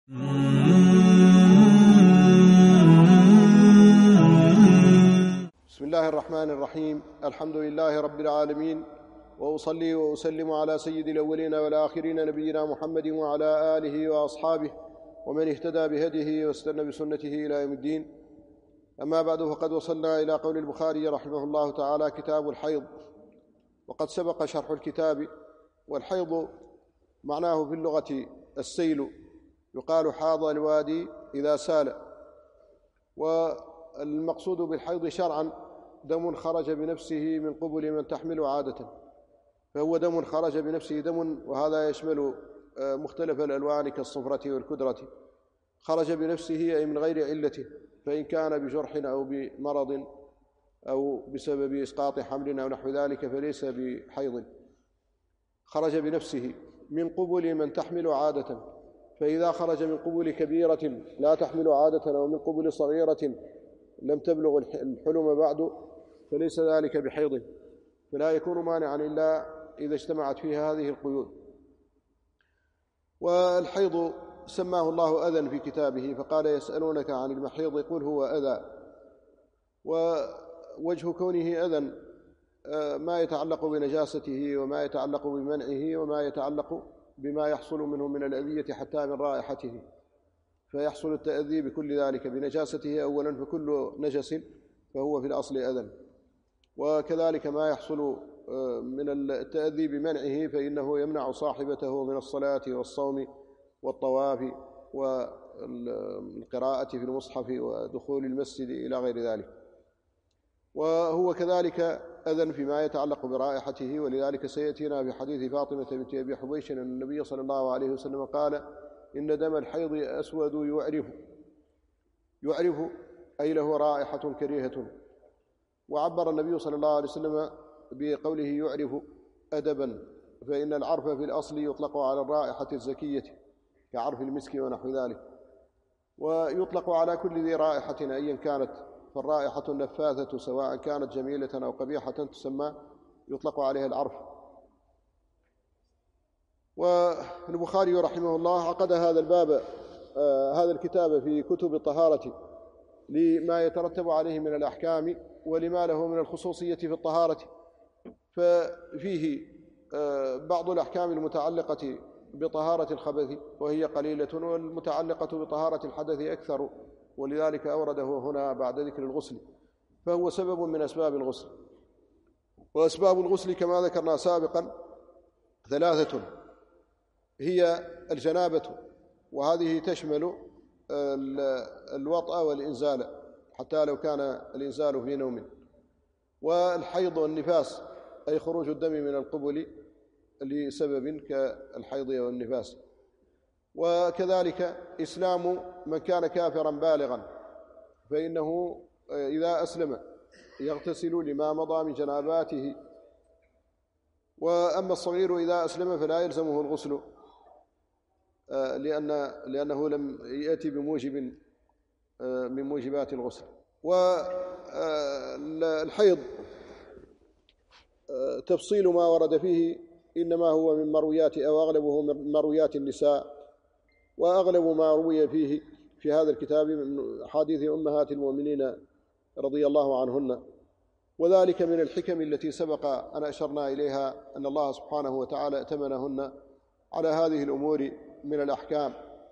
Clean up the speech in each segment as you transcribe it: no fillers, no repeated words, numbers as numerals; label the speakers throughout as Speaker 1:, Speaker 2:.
Speaker 1: بسم الله الرحمن الرحيم. الحمد لله رب العالمين، وأصلي وأسلم على سيد الأولين والآخرين نبينا محمد وعلى آله وأصحابه ومن اهتدى بهديه واستنى بسنته إلى يوم الدين. أما بعد، فقد وصلنا إلى قول البخاري رحمه الله تعالى: كتاب الحيض. وقد سبق شرح الكتاب. والحيض معناه في اللغة السيل، يقال حاض الوادي إذا سال. والمقصود بالحيض شرعا دم خرج بنفسه من قبل من تحمل عادة، فهو دم خرج بنفسه دم، وهذا يشمل مختلف الألوان كالصفرة والكدرة. خرج بنفسه أي من غير علته، فإن كان بجرح أو بمرض أو بسبب إسقاط حمل أو نحو ذلك فليس بحيض. خرج بنفسه من قبل من تحمل عادة، فإذا خرج من قبل كبيرة لا تحمل عادة أو من قبل صغيرة لم تبلغ الحلم بعد فليس ذلك بحيض، فلا يكون مانعا إلا إذا اجتمعت فيها هذه القيود. والحيض سماه الله أذى في كتابه، فقال: يسألونك عن المحيض قل هو أذى. ووجه كونه أذى ما يتعلق بنجاسته وما يتعلق بمنعه وما يتعلق بما يحصل منه من الأذية حتى من رائحته، فيحصل التأذي بكل ذلك بنجاسته أولا، فكل نجس فهو في الأصل أذى. وكذلك ما يحصل من التأذي بمنعه فإنه يمنع صاحبته من الصلاة والصوم والطواف والقراءة في المصحف ودخول المسجد إلى غير ذلك. وهو كذلك أذى فيما يتعلق برائحته، ولذلك سيأتينا في حديث فاطمة بنت أبي حبيش أن النبي صلى الله عليه وسلم قال: إن دم الحيض أسود يعرف أي له رائحة كريهة. وعبر النبي صلى الله عليه وسلم بقوله يعرف أدبا، فإن العرف في الأصل يطلق على الرائحة الزكية كعرف المسك ونحو ذلك، ويطلق على كل ذي رائحة أيا كانت، فالرائحة النفاثة سواء كانت جميلة أو قبيحة تسمى يطلق عليها العرف. والبخاري رحمه الله عقد هذا الكتاب في كتب الطهارة لما يترتب عليه من الأحكام ولما له من الخصوصية في الطهارة. ففيه بعض الأحكام المتعلقة بطهارة الخبث وهي قليلة، والمتعلقة بطهارة الحدث أكثر، ولذلك أورده هنا بعد ذكر الغسل، فهو سبب من أسباب الغسل. وأسباب الغسل كما ذكرنا سابقا 3: هي الجنابة، وهذه تشمل الوطأ والإنزال حتى لو كان الإنزال في نوم، والحيض والنفاس أي خروج الدم من القبل لسبب كالحيض والنفاس. وكذلك إسلام من كان كافرا بالغا، فإنه إذا أسلم يغتسل لما مضى من جناباته. وأما الصغير إذا أسلم فلا يلزمه الغسل، لأنه لم يأتي بموجب من موجبات الغسل. والحيض تفصيل ما ورد فيه إنما هو من مرويات أو أغلبه من مرويات النساء، وأغلب ما روي فيه في هذا الكتاب من أحاديث أمهات المؤمنين رضي الله عنهن. وذلك من الحكم التي سبق أن أشرنا إليها، أن الله سبحانه وتعالى ائتمنهن على هذه الأمور من الأحكام،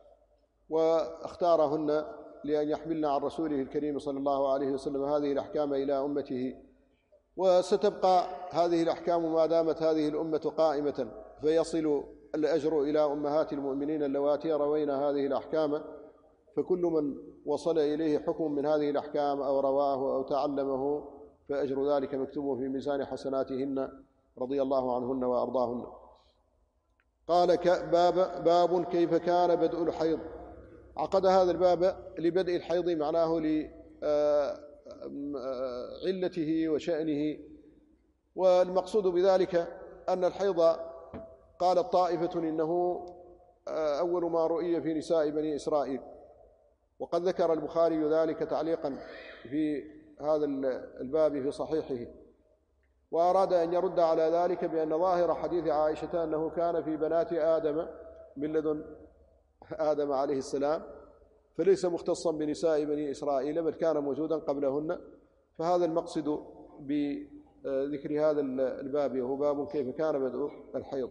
Speaker 1: واختارهن لأن يحملن عن رسوله الكريم صلى الله عليه وسلم هذه الأحكام إلى أمته. وستبقى هذه الأحكام ما دامت هذه الأمة قائمة، فيصل الأجر إلى أمهات المؤمنين اللواتي روين هذه الأحكام، فكل من وصل إليه حكم من هذه الأحكام أو رواه أو تعلمه فأجر ذلك مكتوب في ميزان حسناتهن رضي الله عنهن وأرضاهن. قال: باب كيف كان بدء الحيض. عقد هذا الباب لبدء الحيض، معناه لعلته وشأنه. والمقصود بذلك أن الحيض قالت طائفة إنه أول ما رؤي في نساء بني إسرائيل، وقد ذكر البخاري ذلك تعليقا في هذا الباب في صحيحه، وأراد أن يرد على ذلك بأن ظاهر حديث عائشة أنه كان في بنات آدم من لدن آدم عليه السلام، فليس مختصا بنساء بني إسرائيل بل كان موجودا قبلهن. فهذا المقصد بذكر هذا الباب، وهو باب كيف كان بدء الحيض.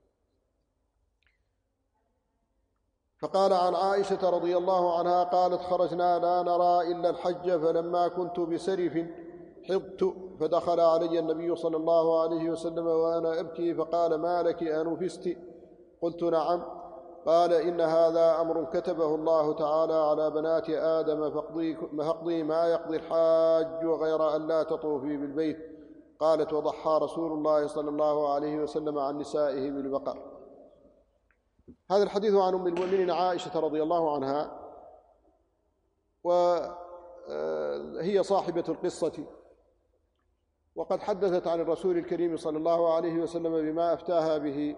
Speaker 1: فقال عن عائشة رضي الله عنها قالت: خرجنا لا نرى إلا الحج، فلما كنت بسرف حضت، فدخل علي النبي صلى الله عليه وسلم وأنا أبكي، فقال: ما لك أنفست؟ قلت: نعم. قال: إن هذا أمر كتبه الله تعالى على بنات آدم، فاقضي ما يقضي الحاج غير أن لا تطوفي بالبيت. قالت: وضحى رسول الله صلى الله عليه وسلم عن نسائه بالبقر. هذا الحديث عن أم المؤمنين عائشة رضي الله عنها، وهي صاحبة القصة، وقد حدثت عن الرسول الكريم صلى الله عليه وسلم بما أفتاها به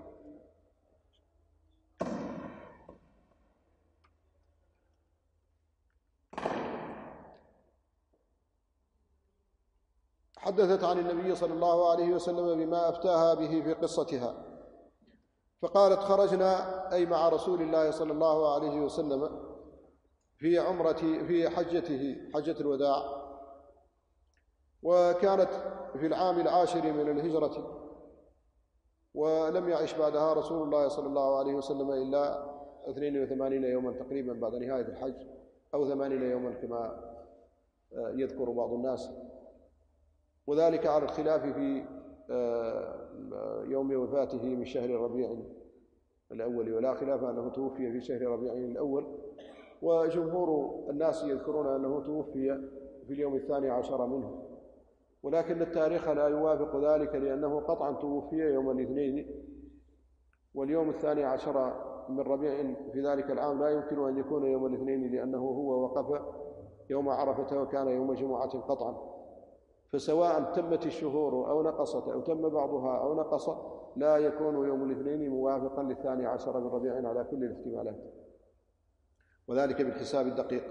Speaker 1: حدثت عن النبي صلى الله عليه وسلم بما أفتاها به في قصتها. فقالت: خرجنا أي مع رسول الله صلى الله عليه وسلم في حجته، حجة الوداع، وكانت في العام 10 من الهجرة، ولم يعش بعدها رسول الله صلى الله عليه وسلم إلا 82 يوما تقريبا بعد نهاية الحج، أو 80 يوما كما يذكر بعض الناس، وذلك على الخلاف في يوم وفاته من شهر ربيع الأول، ولا خلاف أنه توفي في شهر ربيع الأول، وجمهور الناس يذكرون أنه توفي في اليوم 12 منه، ولكن التاريخ لا يوافق ذلك، لأنه قطعا توفي يوم الاثنين، واليوم 12 من ربيع في ذلك العام لا يمكن أن يكون يوم الاثنين، لأنه هو وقف يوم عرفة وكان يوم جمعة قطعا. فسواء تمت الشهور أو نقصت أو تم بعضها أو نقص، لا يكون يوم الاثنين موافقا ل12 من ربيع على كل الاحتمالات، وذلك بالحساب الدقيق.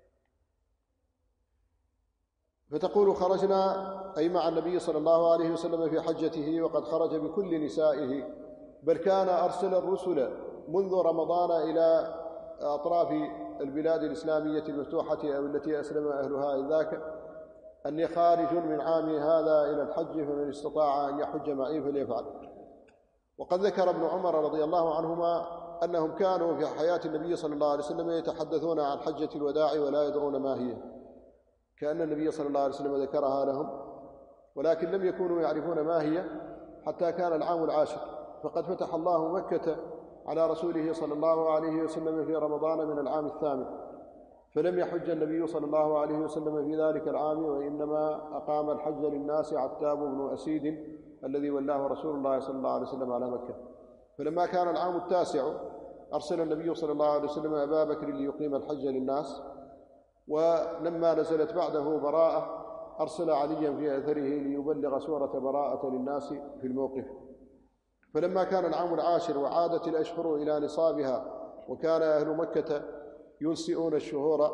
Speaker 1: فتقول: خرجنا أي مع النبي صلى الله عليه وسلم في حجته، وقد خرج بكل نسائه، بل كان أرسل الرسل منذ رمضان إلى أطراف البلاد الإسلامية المفتوحة أو التي أسلم أهلها إذ ذاك، أني خارج من عامي هذا إلى الحج، فمن استطاع أن يحج معي فليفعل. وقد ذكر ابن عمر رضي الله عنهما أنهم كانوا في حياة النبي صلى الله عليه وسلم يتحدثون عن حجة الوداع ولا يدرون ما هي، كأن النبي صلى الله عليه وسلم ذكرها لهم، ولكن لم يكونوا يعرفون ما هي حتى كان العام 10. فقد فتح الله مكة على رسوله صلى الله عليه وسلم في رمضان من العام 8، فلم يحج النبي صلى الله عليه وسلم في ذلك العام، وإنما أقام الحج للناس عتاب بن أسيد الذي ولاه رسول الله صلى الله عليه وسلم على مكة. فلما كان العام 9 أرسل النبي صلى الله عليه وسلم أبا بكر ليقيم الحج للناس، ولما نزلت بعده براءة أرسل عليا في أثره ليبلغ سورة براءة للناس في الموقف. فلما كان العام 10 وعادت الأشهر إلى نصابها، وكان أهل مكة ينسئون الشهور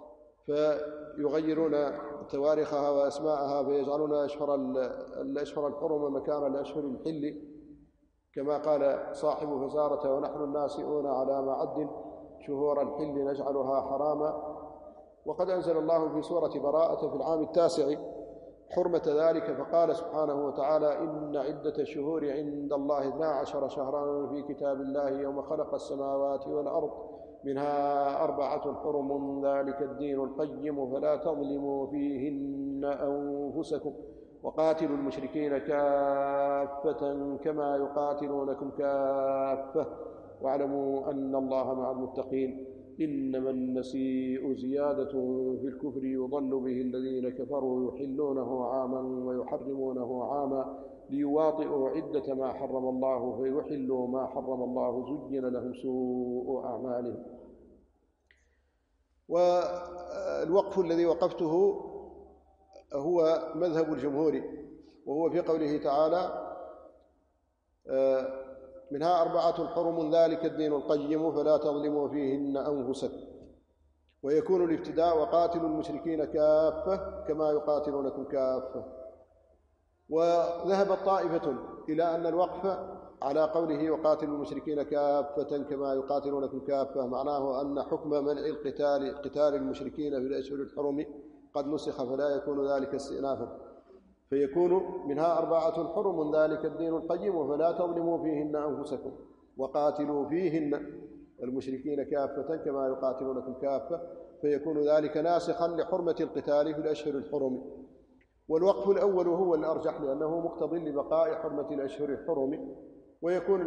Speaker 1: فيغيرون تواريخها وأسماءها، فيجعلون الأشهر الحرم مكان الأشهر الحل، كما قال صاحب فزارة: ونحن الناسئون على معد شهور الحل نجعلها حراما. وقد أنزل الله في سورة براءة في العام 9 حرمة ذلك، فقال سبحانه وتعالى: إن عدة الشهور عند الله 12 شهرا في كتاب الله يوم خلق السماوات والأرض منها 4 حرم ذلك الدين القيم فلا تظلموا فيهن أنفسكم وقاتلوا المشركين كافة كما يقاتلونكم كافة واعلموا أن الله مع المتقين. إنما النسيء زيادة في الكفر يضل به الذين كفروا يحلونه عاما ويحرمونه عاما ليواطئوا عدة ما حرم الله فيحلوا ما حرم الله زين لهم سوء أعمالهم. والوقف الذي وقفته هو مذهب الجمهور، وهو في قوله تعالى: منها 4 حرم ذلك الدين القيم فلا تظلموا فيهن أنفسكم. ويكون الابتداء: وقاتلوا المشركين كافة كما يقاتلونكم كافة. وذهبت طائفة إلى أن الوقف على قوله وقاتلوا المشركين كافة كما يقاتلونكم كافة، معناه أن حكم منع قتال المشركين في الأشهر الحرم قد نسخ، فلا يكون ذلك استئنافا، فيكون منها 4 حرم ذلك الدين القيم فلا تظلموا فيهن أنفسكم وقاتلوا فيهن المشركين كافة كما يقاتلونكم كافة، فيكون ذلك ناسخا لحرمة القتال في الأشهر الحرم. والوقف الأول هو الأرجح لأنه مقتض لبقاء حرمة الأشهر الحرم، ويكون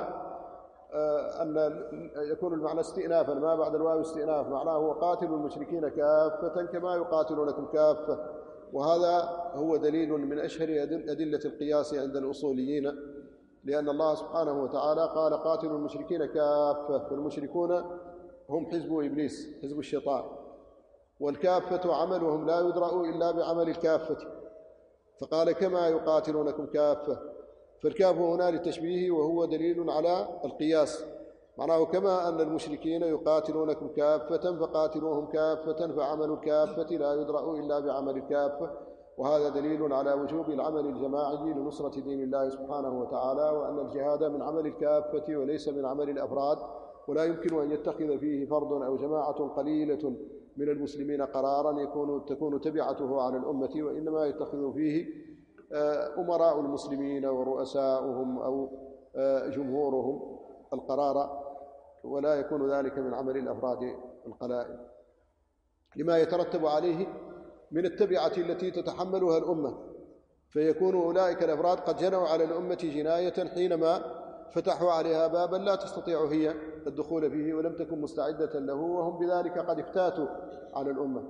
Speaker 1: المعنى استئنافا، ما بعد الواو استئناف، معناه وقاتلوا المشركين كافة كما يقاتلونكم كافة، وهذا هو دليل من أشهر أدلة القياس عند الأصوليين، لأن الله سبحانه وتعالى قال قاتلوا المشركين كافة، فالمشركون هم حزب إبليس حزب الشيطان، والكافة عملهم لا يدرأ إلا بعمل الكافة، فقال كما يقاتلونكم كافة، فالكاف هنا للتشبيه وهو دليل على القياس، معناه كما أن المشركين يقاتلونكم كافة فقاتلوهم كافة، فعمل الكافة لا يدرأ إلا بعمل الكافة، وهذا دليل على وجوب العمل الجماعي لنصرة دين الله سبحانه وتعالى، وأن الجهاد من عمل الكافة وليس من عمل الأفراد، ولا يمكن أن يتخذ فيه فرد أو جماعة قليلة من المسلمين قرارا تكون تبعته على الأمة، وإنما يتخذ فيه أمراء المسلمين ورؤساؤهم أو جمهورهم القرار، ولا يكون ذلك من عمل الأفراد القلائل لما يترتب عليه من التبعة التي تتحملها الأمة، فيكون أولئك الأفراد قد جنوا على الأمة جناية حينما فتحوا عليها بابا لا تستطيع هي الدخول فيه ولم تكن مستعدة له، وهم بذلك قد افتاتوا على الأمة.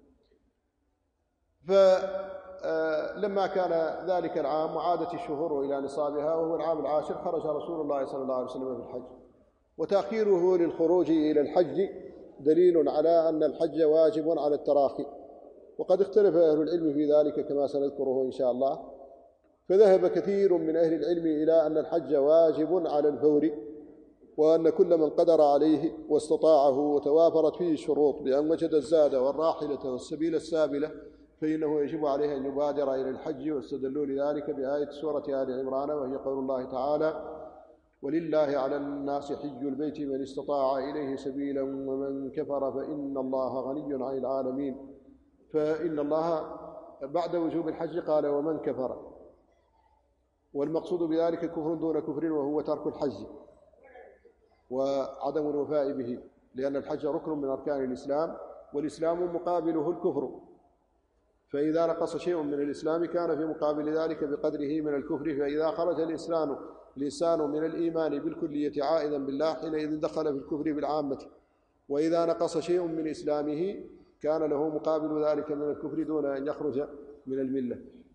Speaker 1: فلما كان ذلك العام وعادت الشهور إلى نصابها وهو العام 10 خرج رسول الله صلى الله عليه وسلم في الحج، وتأخيره للخروج إلى الحج دليل على أن الحج واجب على التراخي، وقد اختلف أهل العلم في ذلك كما سنذكره إن شاء الله، فذهب كثير من أهل العلم إلى أن الحج واجب على الفور، وأن كل من قدر عليه واستطاعه وتوافرت فيه الشروط بأن وجد الزاد والراحلة والسبيل السابلة فإنه يجب عليه أن يبادر إلى الحج، واستدلوا لذلك بآية سورة آل عمران وهي قول الله تعالى ولله على الناس حج البيت من استطاع إليه سبيلا ومن كفر فإن الله غني عن العالمين، فإن الله بعد وجوب الحج قال ومن كفر، والمقصود بذلك كفر دون كفر وهو ترك الحج وعدم الوفاء به، لأن الحج ركن من أركان الإسلام، والإسلام مقابله الكفر، فإذا نقص شيء من الإسلام كان في مقابل ذلك بقدره من الكفر، فإذا خرج الإنسان من الإيمان بالكلية عائدا بالله حينئذ دخل في الكفر بالعامة، وإذا نقص شيء من إسلامه كان له مقابل ذلك من الكفر دون أن يخرج من الملة.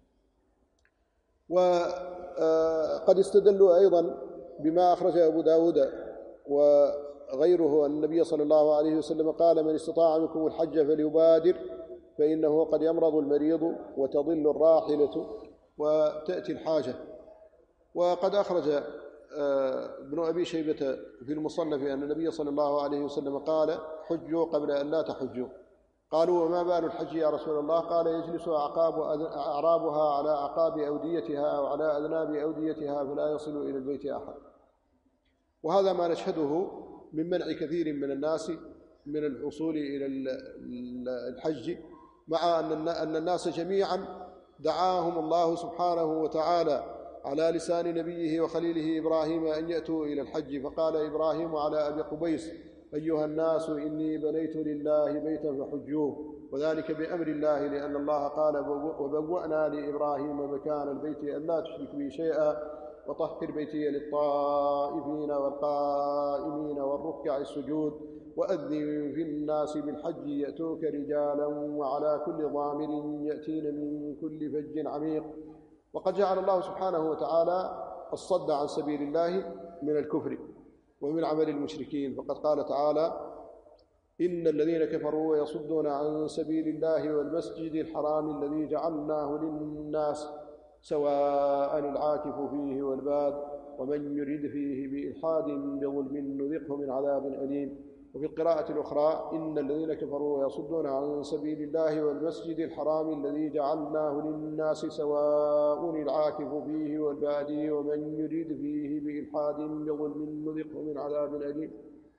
Speaker 1: وقد استدلوا أيضا بما أخرج أبو داود وغيره أن النبي صلى الله عليه وسلم قال من استطاع منكم الحج فليبادر فإنه قد يمرض المريض وتضل الراحلة وتأتي الحاجة. وقد أخرج ابن أبي شيبة في المصنف أن النبي صلى الله عليه وسلم قال حجوا قبل أن لا تحجوا، قالوا وما بال الحج يا رسول الله؟ قال يجلس أعرابها على أعقاب أوديتها أو على أذناب أوديتها فلا يصل إلى البيت أحد. وهذا ما نشهده من منع كثير من الناس من الوصول إلى الحج، مع أن الناس جميعا دعاهم الله سبحانه وتعالى على لسان نبيه وخليله إبراهيم أن يأتوا إلى الحج، فقال إبراهيم على أبي قبيس أيها الناس إني بنيت لله بيتا فحجوه، وذلك بأمر الله، لأن الله قال وبوأنا لإبراهيم مكان البيت أن لا تشرك بي شيئا وطهر بيتي للطائفين والقائمين والركع السجود وأذن في الناس بالحج يأتوك رجالا وعلى كل ضامر يأتين من كل فج عميق. وقد جعل الله سبحانه وتعالى الصد عن سبيل الله من الكفر ومن عمل المشركين، فقد قال تعالى إن الذين كفروا ويصدون عن سبيل الله والمسجد الحرام الذي جعلناه للناس سواء العاكف فيه والباد ومن يرد فيه بإلحاد بظلم نذقه من عذاب أليم. وفي القراءة الأخرى إن الذين كفروا ويصدون عن سبيل الله والمسجد الحرام الذي جعلناه للناس سواء العاكف فيه والبادي ومن يريد فيه بإلحاد بظلم نذقه من عذاب أليم.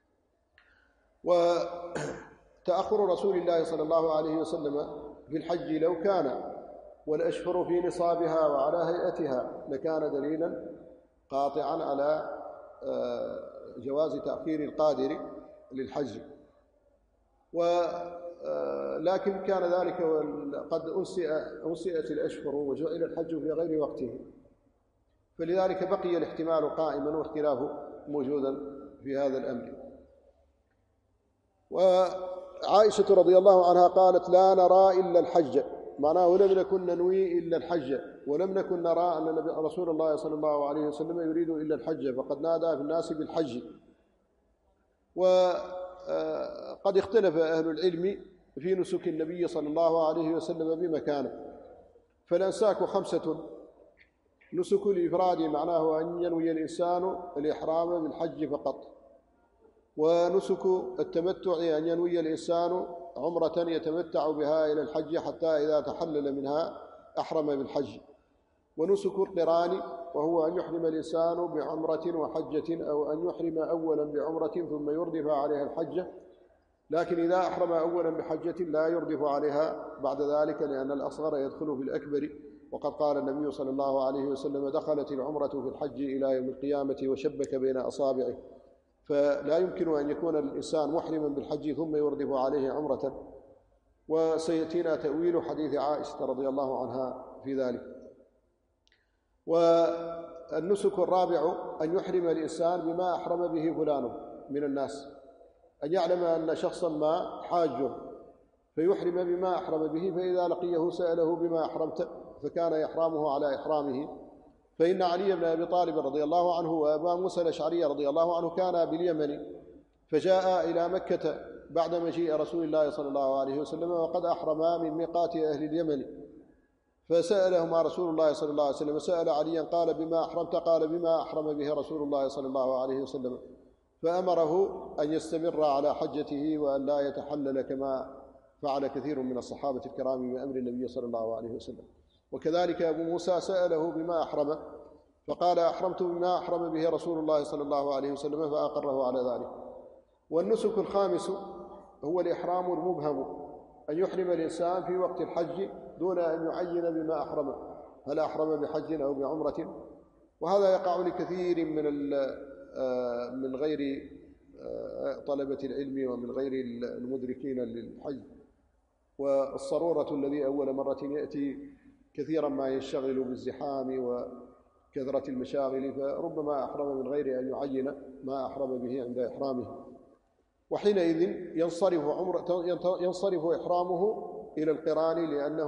Speaker 1: وتأخر رسول الله صلى الله عليه وسلم في الحج لو كان والأشهر في نصابها وعلى هيئتها لكان دليلا قاطعا على جواز تأخير القادر للحج، ولكن كان ذلك قد أنسئت الأشهر وجعل الحج في غير وقته، فلذلك بقي الاحتمال قائما واختلاف موجودا في هذا الأمر. وعائشة رضي الله عنها قالت: لا نرى إلا الحج، معناه ولم نكن ننوي إلا الحج، ولم نكن نرى أن رسول الله صلى الله عليه وسلم يريد إلا الحج، فقد نادى في الناس بالحج. وقد اختلف أهل العلم في نسك النبي صلى الله عليه وسلم بمكانه، فالأنساك 5: نسك الإفراد معناه أن ينوي الإنسان الإحرام بالحج فقط، ونسك التمتع أن ينوي الإنسان عمرة يتمتع بها إلى الحج حتى إذا تحلل منها أحرم بالحج، ونسك القران وهو أن يحرم الإنسان بعمرة وحجة، أو أن يحرم أولا بعمرة ثم يردف عليها الحجة، لكن إذا أحرم أولا بحجة لا يردف عليها بعد ذلك، لأن الأصغر يدخل في الأكبر، وقد قال النبي صلى الله عليه وسلم: دخلت العمرة في الحج إلى يوم القيامة وشبك بين أصابعه. فلا يمكن أن يكون الإنسان محرما بالحج ثم يردف عليه عمرة، وسيأتينا تأويل حديث عائشة رضي الله عنها في ذلك. والنسك الرابع أن يحرم الإنسان بما أحرم به فلان من الناس، أن يعلم أن شخصا ما حاج فيحرم بما أحرم به، فإذا لقيه سأله: بما أحرمت؟ فكان إحرامه على إحرامه. فإن علي بن أبي طالب رضي الله عنه وأبا موسى الأشعري رضي الله عنه كانا باليمن، فجاء إلى مكة بعد مجيء رسول الله صلى الله عليه وسلم وقد أحرما من ميقات أهل اليمن، فسألهما رسول الله صلى الله عليه وسلم. سأل عليا قال: بما أحرمت؟ قال: بما أحرم به رسول الله صلى الله عليه وسلم. فأمره أن يستمر على حجته وأن لا يتحلل كما فعل كثير من الصحابة الكرام بأمر النبي صلى الله عليه وسلم. وكذلك أبو موسى سأله: بما أحرم؟ فقال: أحرمت بما أحرم به رسول الله صلى الله عليه وسلم، فأقره على ذلك. والنسك الخامس هو الإحرام المبهم، أن يحرم الإنسان في وقت الحج دون أن يعين بما أحرم، هل أحرم بحج أو بعمرة. وهذا يقع لكثير من غير طلبة العلم ومن غير المدركين للحج. والصرورة الذي أول مرة يأتي كثيرا ما يشتغل بالزحام وكثرة المشاغل، فربما أحرم من غير أن يعين ما أحرم به عند إحرامه، وحينئذ ينصرف إحرامه إلى القران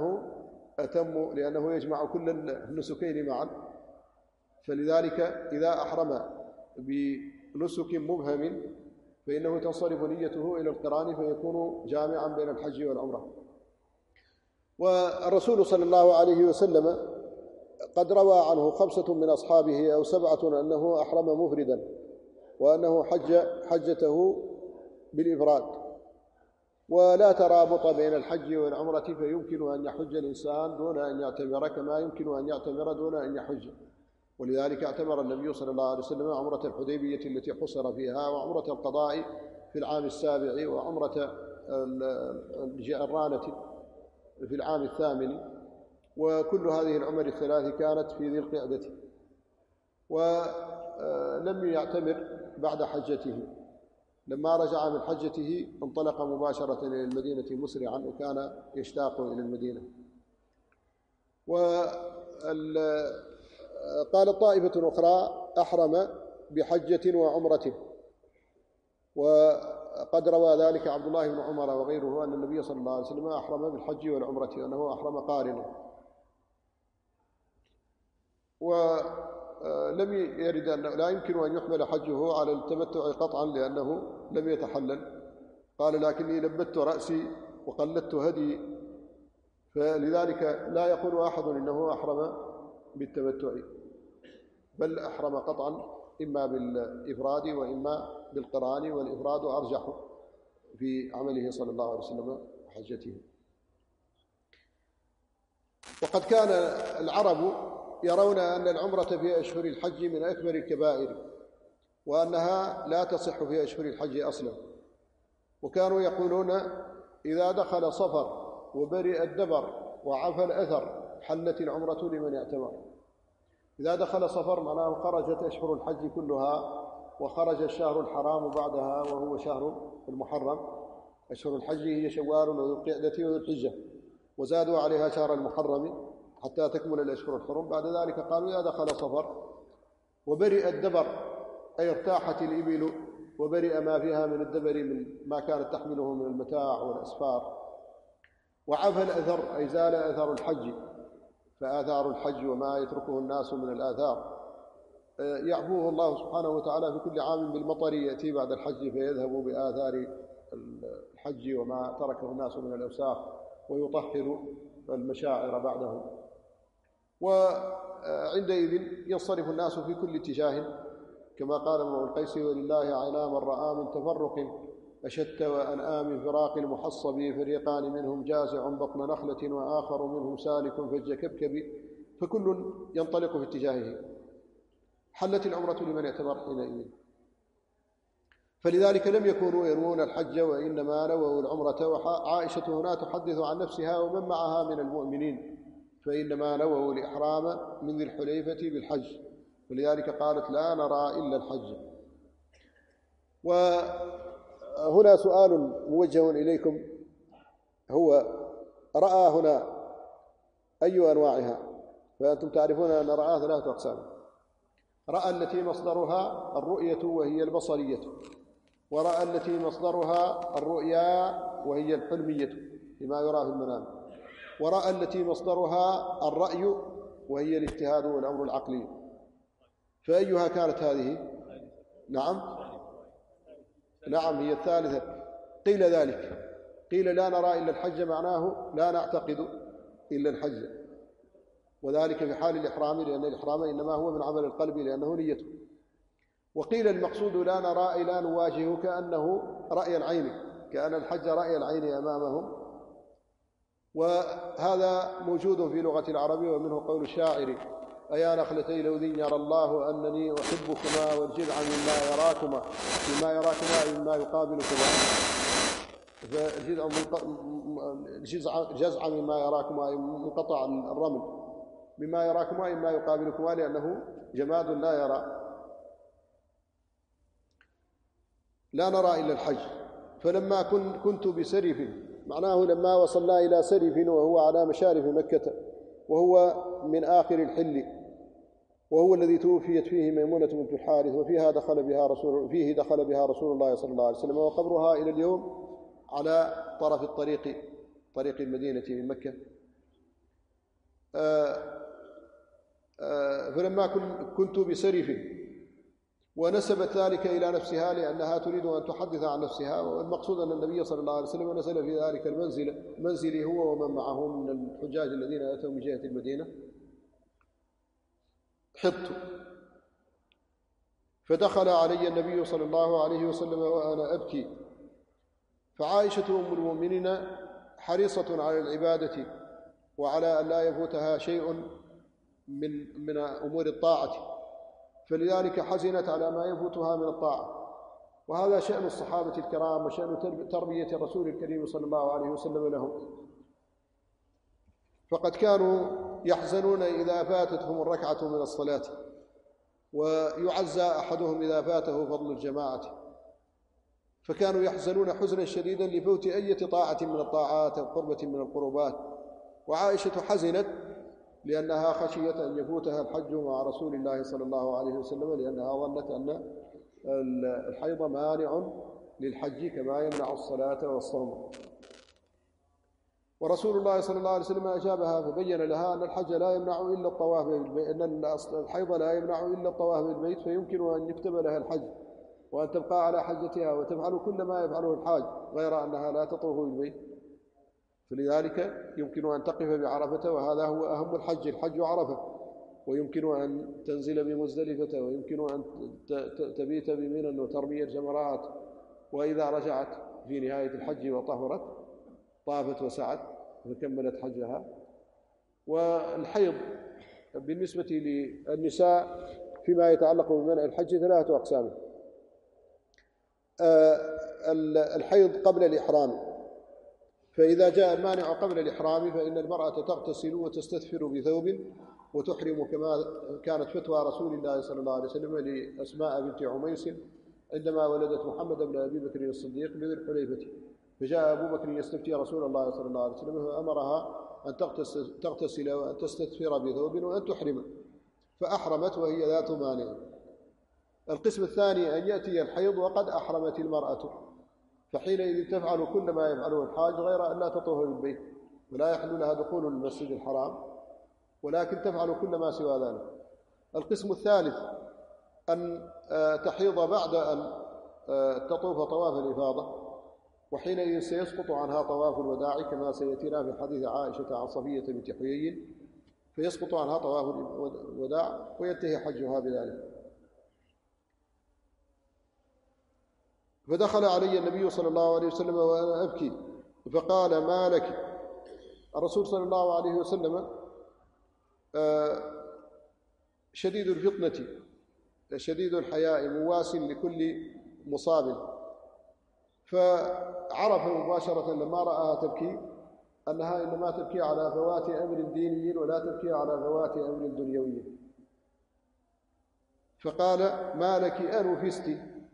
Speaker 1: لأنه يجمع كل النسكين معا. فلذلك إذا أحرم بنسك مبهم فإنه تنصرف نيته إلى القران فيكون جامعا بين الحج والعمرة. والرسول صلى الله عليه وسلم قد روى عنه 5 من أصحابه أو 7 أنه أحرم مفردا، وأنه حج حجته بالإفراد، ولا ترابط بين الحج والعمرة، فيمكن أن يحج الإنسان دون أن يعتمر كما يمكن أن يعتمر دون أن يحج. ولذلك اعتمر النبي صلى الله عليه وسلم عمرة الحديبية التي حصر فيها، وعمرة القضاء في العام 7، وعمرة الجعرانة في العام 8، وكل هذه العمر الثلاث كانت في ذي القعدة. ولم يعتمر بعد حجته، لما رجع من حجته انطلق مباشرة إلى المدينة مسرعا، وكان يشتاق إلى المدينة. قال طائفة أخرى: أحرم بحجة وعمرة. وقد روى ذلك عبد الله بن عمر وغيره أن النبي صلى الله عليه وسلم أحرم بالحج والعمرة، وأنه أحرم قارنا. ولم يرد أن لا يمكن أن يحمل حجه على التمتع قطعا لأنه لم يتحلل. قال: لكني لبت رأسي وقلدت هدي، فلذلك لا يقول أحد إنه أحرم بالتمتع، بل أحرم قطعا إما بالإفراد وإما بالقران، والإفراد أرجح في عمله صلى الله عليه وسلم وحجته. وقد كان العرب يرون أن العمرة في أشهر الحج من أكبر الكبائر، وأنها لا تصح في أشهر الحج أصلا، وكانوا يقولون إذا دخل صفر وبرئ الدبر وعفى الأثر حلت العمرة لمن اعتمر. إذا دخل صفر معناه خرجت أشهر الحج كلها، وخرج الشهر الحرام بعدها وهو شهر المحرم. أشهر الحج هي شوال وذو القعدة وذو الحجة، وزادوا عليها شهر المحرم حتى تكمل الأشهر الحرم. بعد ذلك قالوا إذا دخل صفر وبرئ الدبر أي ارتاحت الإبل وبرئ ما فيها من الدبر من ما كانت تحمله من المتاع والأسفار، وعفى الأثر أي زال أثر الحج، فآثار الحج وما يتركه الناس من الآثار يعفوه الله سبحانه وتعالى في كل عام بالمطر يأتي بعد الحج فيذهب بآثار الحج وما تركه الناس من الأوساخ ويطهر المشاعر بعده. وعندئذ ينصرف الناس في كل اتجاه كما قال امرؤ القيس: ولله عينا من رأى من تفرق أشت وأنآم فراق المحصب، فريقان منهم جازع بطن نخلة وآخر منهم سالك فج كبكب، فكل ينطلق في اتجاهه. حلت العمرة لمن اعتمر حينئذ. فلذلك لم يكونوا ينوون الحج وإنما نووا العمرة. وعائشة هنا تحدث عن نفسها ومن معها من المؤمنين، فإنما نووا الإحرام من ذي الحليفة بالحج، ولذلك قالت: لا نرى إلا الحج. وهنا سؤال موجه إليكم، هو رأى هنا أي أنواعها؟ فأنتم تعرفون أن رأى 3 أقسام: رأى التي مصدرها الرؤية وهي البصرية، ورأى التي مصدرها الرؤيا وهي الحلمية بما يرى في المنام، ورأى التي مصدرها الرأي وهي الاجتهاد والأمر العقلي. فأيها كانت هذه؟ نعم هي الثالثة. قيل ذلك، قيل لا نرى إلا الحج معناه لا نعتقد إلا الحج، وذلك في حال الإحرام، لأن الإحرام إنما هو من عمل القلب لأنه نيته. وقيل المقصود لا نرى إلا نواجه كأنه رأي العين، كأن الحج رأي العين أمامهم. وهذا موجود في لغة العرب، ومنه قول الشاعر: أيا نخلتي لوذي يرى الله أنني أحبكما والجذع مما يراكما، مما يراكما مما يقابلكما، الجزع مما يراكما منقطع الرمل، مما يراكما مما يقابلكما لأنه جماد لا يرى. لا نرى إلا الحج. فلما كنت بسرف، معناه لما وصلنا إلى سرف وهو على مشارف مكة، وهو من آخر الحل، وهو الذي توفيت فيه ميمونة بنت الحارث، وفيه دخل بها رسول الله صلى الله عليه وسلم، وقبرها إلى اليوم على طرف طريق المدينة من مكة. فلما كنت بسرف، ونسبت ذلك إلى نفسها لأنها تريد أن تحدث عن نفسها. والمقصود أن النبي صلى الله عليه وسلم نزل في ذلك المنزل هو ومن معه من الحجاج الذين أتوا من جهة المدينة. حطت، فدخل علي النبي صلى الله عليه وسلم وأنا أبكي. فعائشة أم المؤمنين حريصة على العبادة وعلى أن لا يفوتها شيء من أمور الطاعة، فلذلك حزنت على ما يفوتها من الطاعة. وهذا شأن الصحابة الكرام وشأن تربية الرسول الكريم صلى الله عليه وسلم لهم، فقد كانوا يحزنون إذا فاتتهم الركعة من الصلاة، ويعزى أحدهم إذا فاته فضل الجماعة، فكانوا يحزنون حزنا شديدا لفوت أي طاعة من الطاعات أو قربة من القربات. وعائشة حزنت لأنها خشيت أن يفوتها الحج مع رسول الله صلى الله عليه وسلم، لأنها ظنت أن الحيض مانع للحج كما يمنع الصلاة والصوم. ورسول الله صلى الله عليه وسلم أجابها فبين لها أن الحج لا يمنع إلا الطواف بالبيت، أن الحيض لا يمنع إلا الطواف بالبيت، فيمكن أن يكتب لها الحج وأن تبقى على حجتها وتفعل كل ما يفعله الحاج، غير أنها لا تطوف بالبيت. فلذلك يمكن أن تقف بعرفة، وهذا هو أهم الحج عرفة. ويمكن أن تنزل بمزدلفة، ويمكن أن تبيت بمنى وترمي الجمرات، وإذا رجعت في نهاية الحج وطهرت طافت وسعت وكملت حجها. والحيض بالنسبة للنساء فيما يتعلق بمنع الحج 3 أقسام. الحيض قبل الإحرام، فإذا جاء المانع قبل الإحرام فإن المرأة تغتسل وتستثفر بثوب وتحرم، كما كانت فتوى رسول الله صلى الله عليه وسلم لأسماء بنت عميس عندما ولدت محمد بن أبي بكر الصديق بذي الحليفة، فجاء أبو بكر يستفتي رسول الله صلى الله عليه وسلم فأمرها أن تغتسل وأن تستثفر بثوب وأن تحرم، فأحرمت وهي ذات مانع. القسم الثاني أن يأتي الحيض وقد أحرمت المرأة، فحينئذ تفعل كل ما يفعله الحاج غير أن لا تطوف بالبيت ولا يحل لها دخول المسجد الحرام، ولكن تفعل كل ما سوى ذلك. القسم الثالث أن تحيض بعد أن تطوف طواف الإفاضة، وحينئذ سيسقط عنها طواف الوداع كما سيأتينا في حديث عائشة عن صفية بنت حيي، فيسقط عنها طواف الوداع وينتهي حجها بذلك. فدخل علي النبي صلى الله عليه وسلم وأنا أبكي فقال: ما لك؟ الرسول صلى الله عليه وسلم شديد الفطنة شديد الحياء مواس لكل مصاب، فعرف مباشرة لما رآها تبكي أنها إنما تبكي على فوات أمر ديني ولا تبكي على فوات أمر دنيوي، فقال: ما لك أنفست؟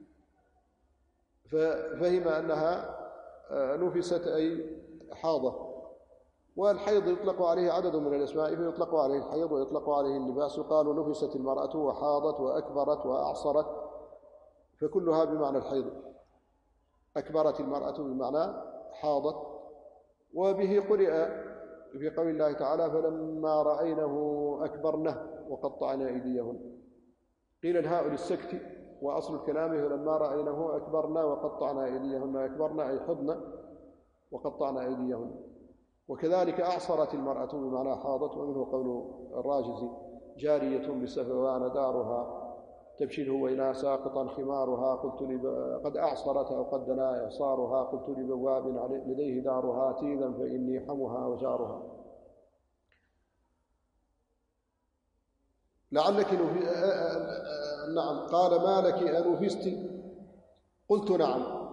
Speaker 1: ففهم أنها نفست أي حاضة. والحيض يطلق عليه عدد من الأسماء، فيطلق عليه الحيض ويطلق عليه اللباس، يقال نفست المرأة وحاضت وأكبرت وأعصرت، فكلها بمعنى الحيض. أكبرت المرأة بمعنى حاضت. وبه قرئ في قول الله تعالى: فلما رأينه أكبرنه وقطعنا أيديهن. قيل الهاء للسكت، وأصل الكلام فلما رأينه أكبرنا وقطعنا أيديهن. أكبرنا أي حضن وقطعنا أيديهن. وكذلك أعصرت المرأة بمعنى حاضت، ومنه قول الراجزي: جارية بسفوان دارها تبشره وإنا ساقطا خمارها، قلت قد أعصرت أو قد دنا إعصارها، قلت لبواب لديه دارها تيذا فإني حمها وجارها. لعلك نعم. قال: ما لك أنفست؟ قلت: نعم.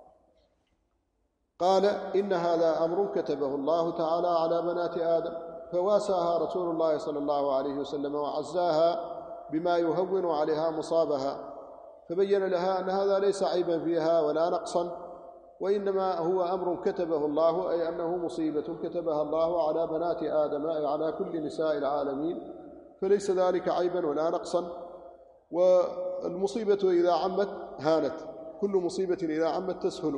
Speaker 1: قال: إن هذا أمر كتبه الله تعالى على بنات آدم، فواساها رسول الله صلى الله عليه وسلم وعزاها بما يهون عليها مصابها، فبين لها أن هذا ليس عيبا فيها ولا نقصا، وإنما هو أمر كتبه الله، أي أنه مصيبة كتبها الله على بنات آدم، أي على كل نساء العالمين، فليس ذلك عيبا ولا نقصا. والمصيبة إذا عمت هانت، كل مصيبة إذا عمت تسهل.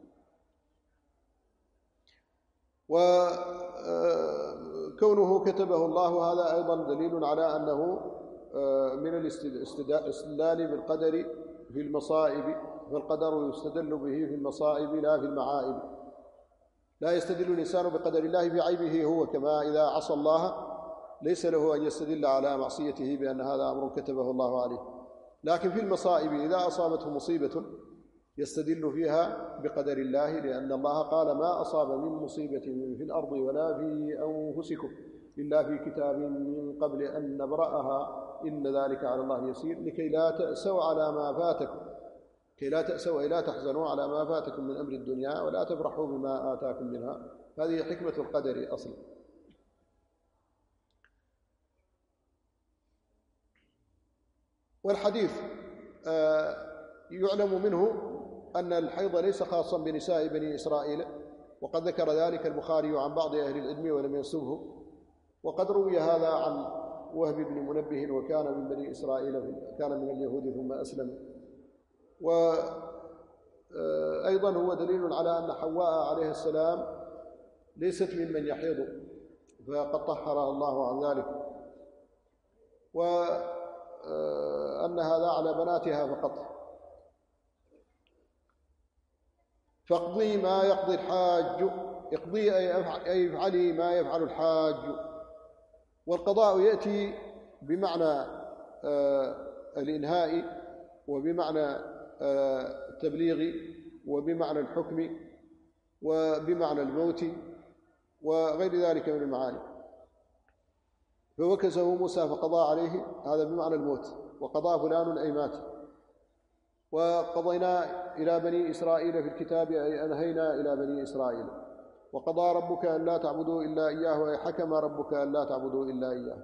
Speaker 1: وكونه كتبه الله هذا أيضا دليل على أنه من الاستدلال بالقدر في المصائب، فالقدر يستدل به في المصائب لا في المعائب. لا يستدل الإنسان بقدر الله في عيبه هو، كما إذا عصى الله ليس له أن يستدل على معصيته بأن هذا أمر كتبه الله عليه، لكن في المصائب إذا أصابته مصيبة يستدل فيها بقدر الله، لأن الله قال: ما أصاب من مصيبة في الأرض ولا في أنفسكم إلا في كتاب من قبل أن نبرأها إن ذلك على الله يسير، لكي لا تأسوا على ما فاتكم، كي لا تأسوا أي لا تحزنوا على ما فاتكم من أمر الدنيا ولا تفرحوا بما آتاكم منها. هذه حكمة القدر أصلا. والحديث يعلم منه أن الحيض ليس خاصا بنساء بني إسرائيل، وقد ذكر ذلك البخاري عن بعض أهل العلم ولم ينسبه. وقد روي هذا عن وهب بن منبه، وكان من بني إسرائيل، كان من اليهود ثم أسلم. وأيضا هو دليل على أن حواء عليه السلام ليست ممن يحيض، فقد طهرها الله عن ذلك، وأن هذا على بناتها فقط. فاقضي ما يقضي الحاج، اقضي أي افعلي ما يفعل الحاج. والقضاء يأتي بمعنى الإنهاء وبمعنى التبليغ وبمعنى الحكم وبمعنى الموت وغير ذلك من المعاني. فوكزه موسى فقضى عليه، هذا بمعنى الموت، وقضى فلان أي مات. وقضينا إلى بني إسرائيل في الكتاب أي أنهينا إلى بني إسرائيل. وقضى ربك أن لا تعبدوا إلا إياه أي حكم ربك أن لا تعبدوا إلا إياه.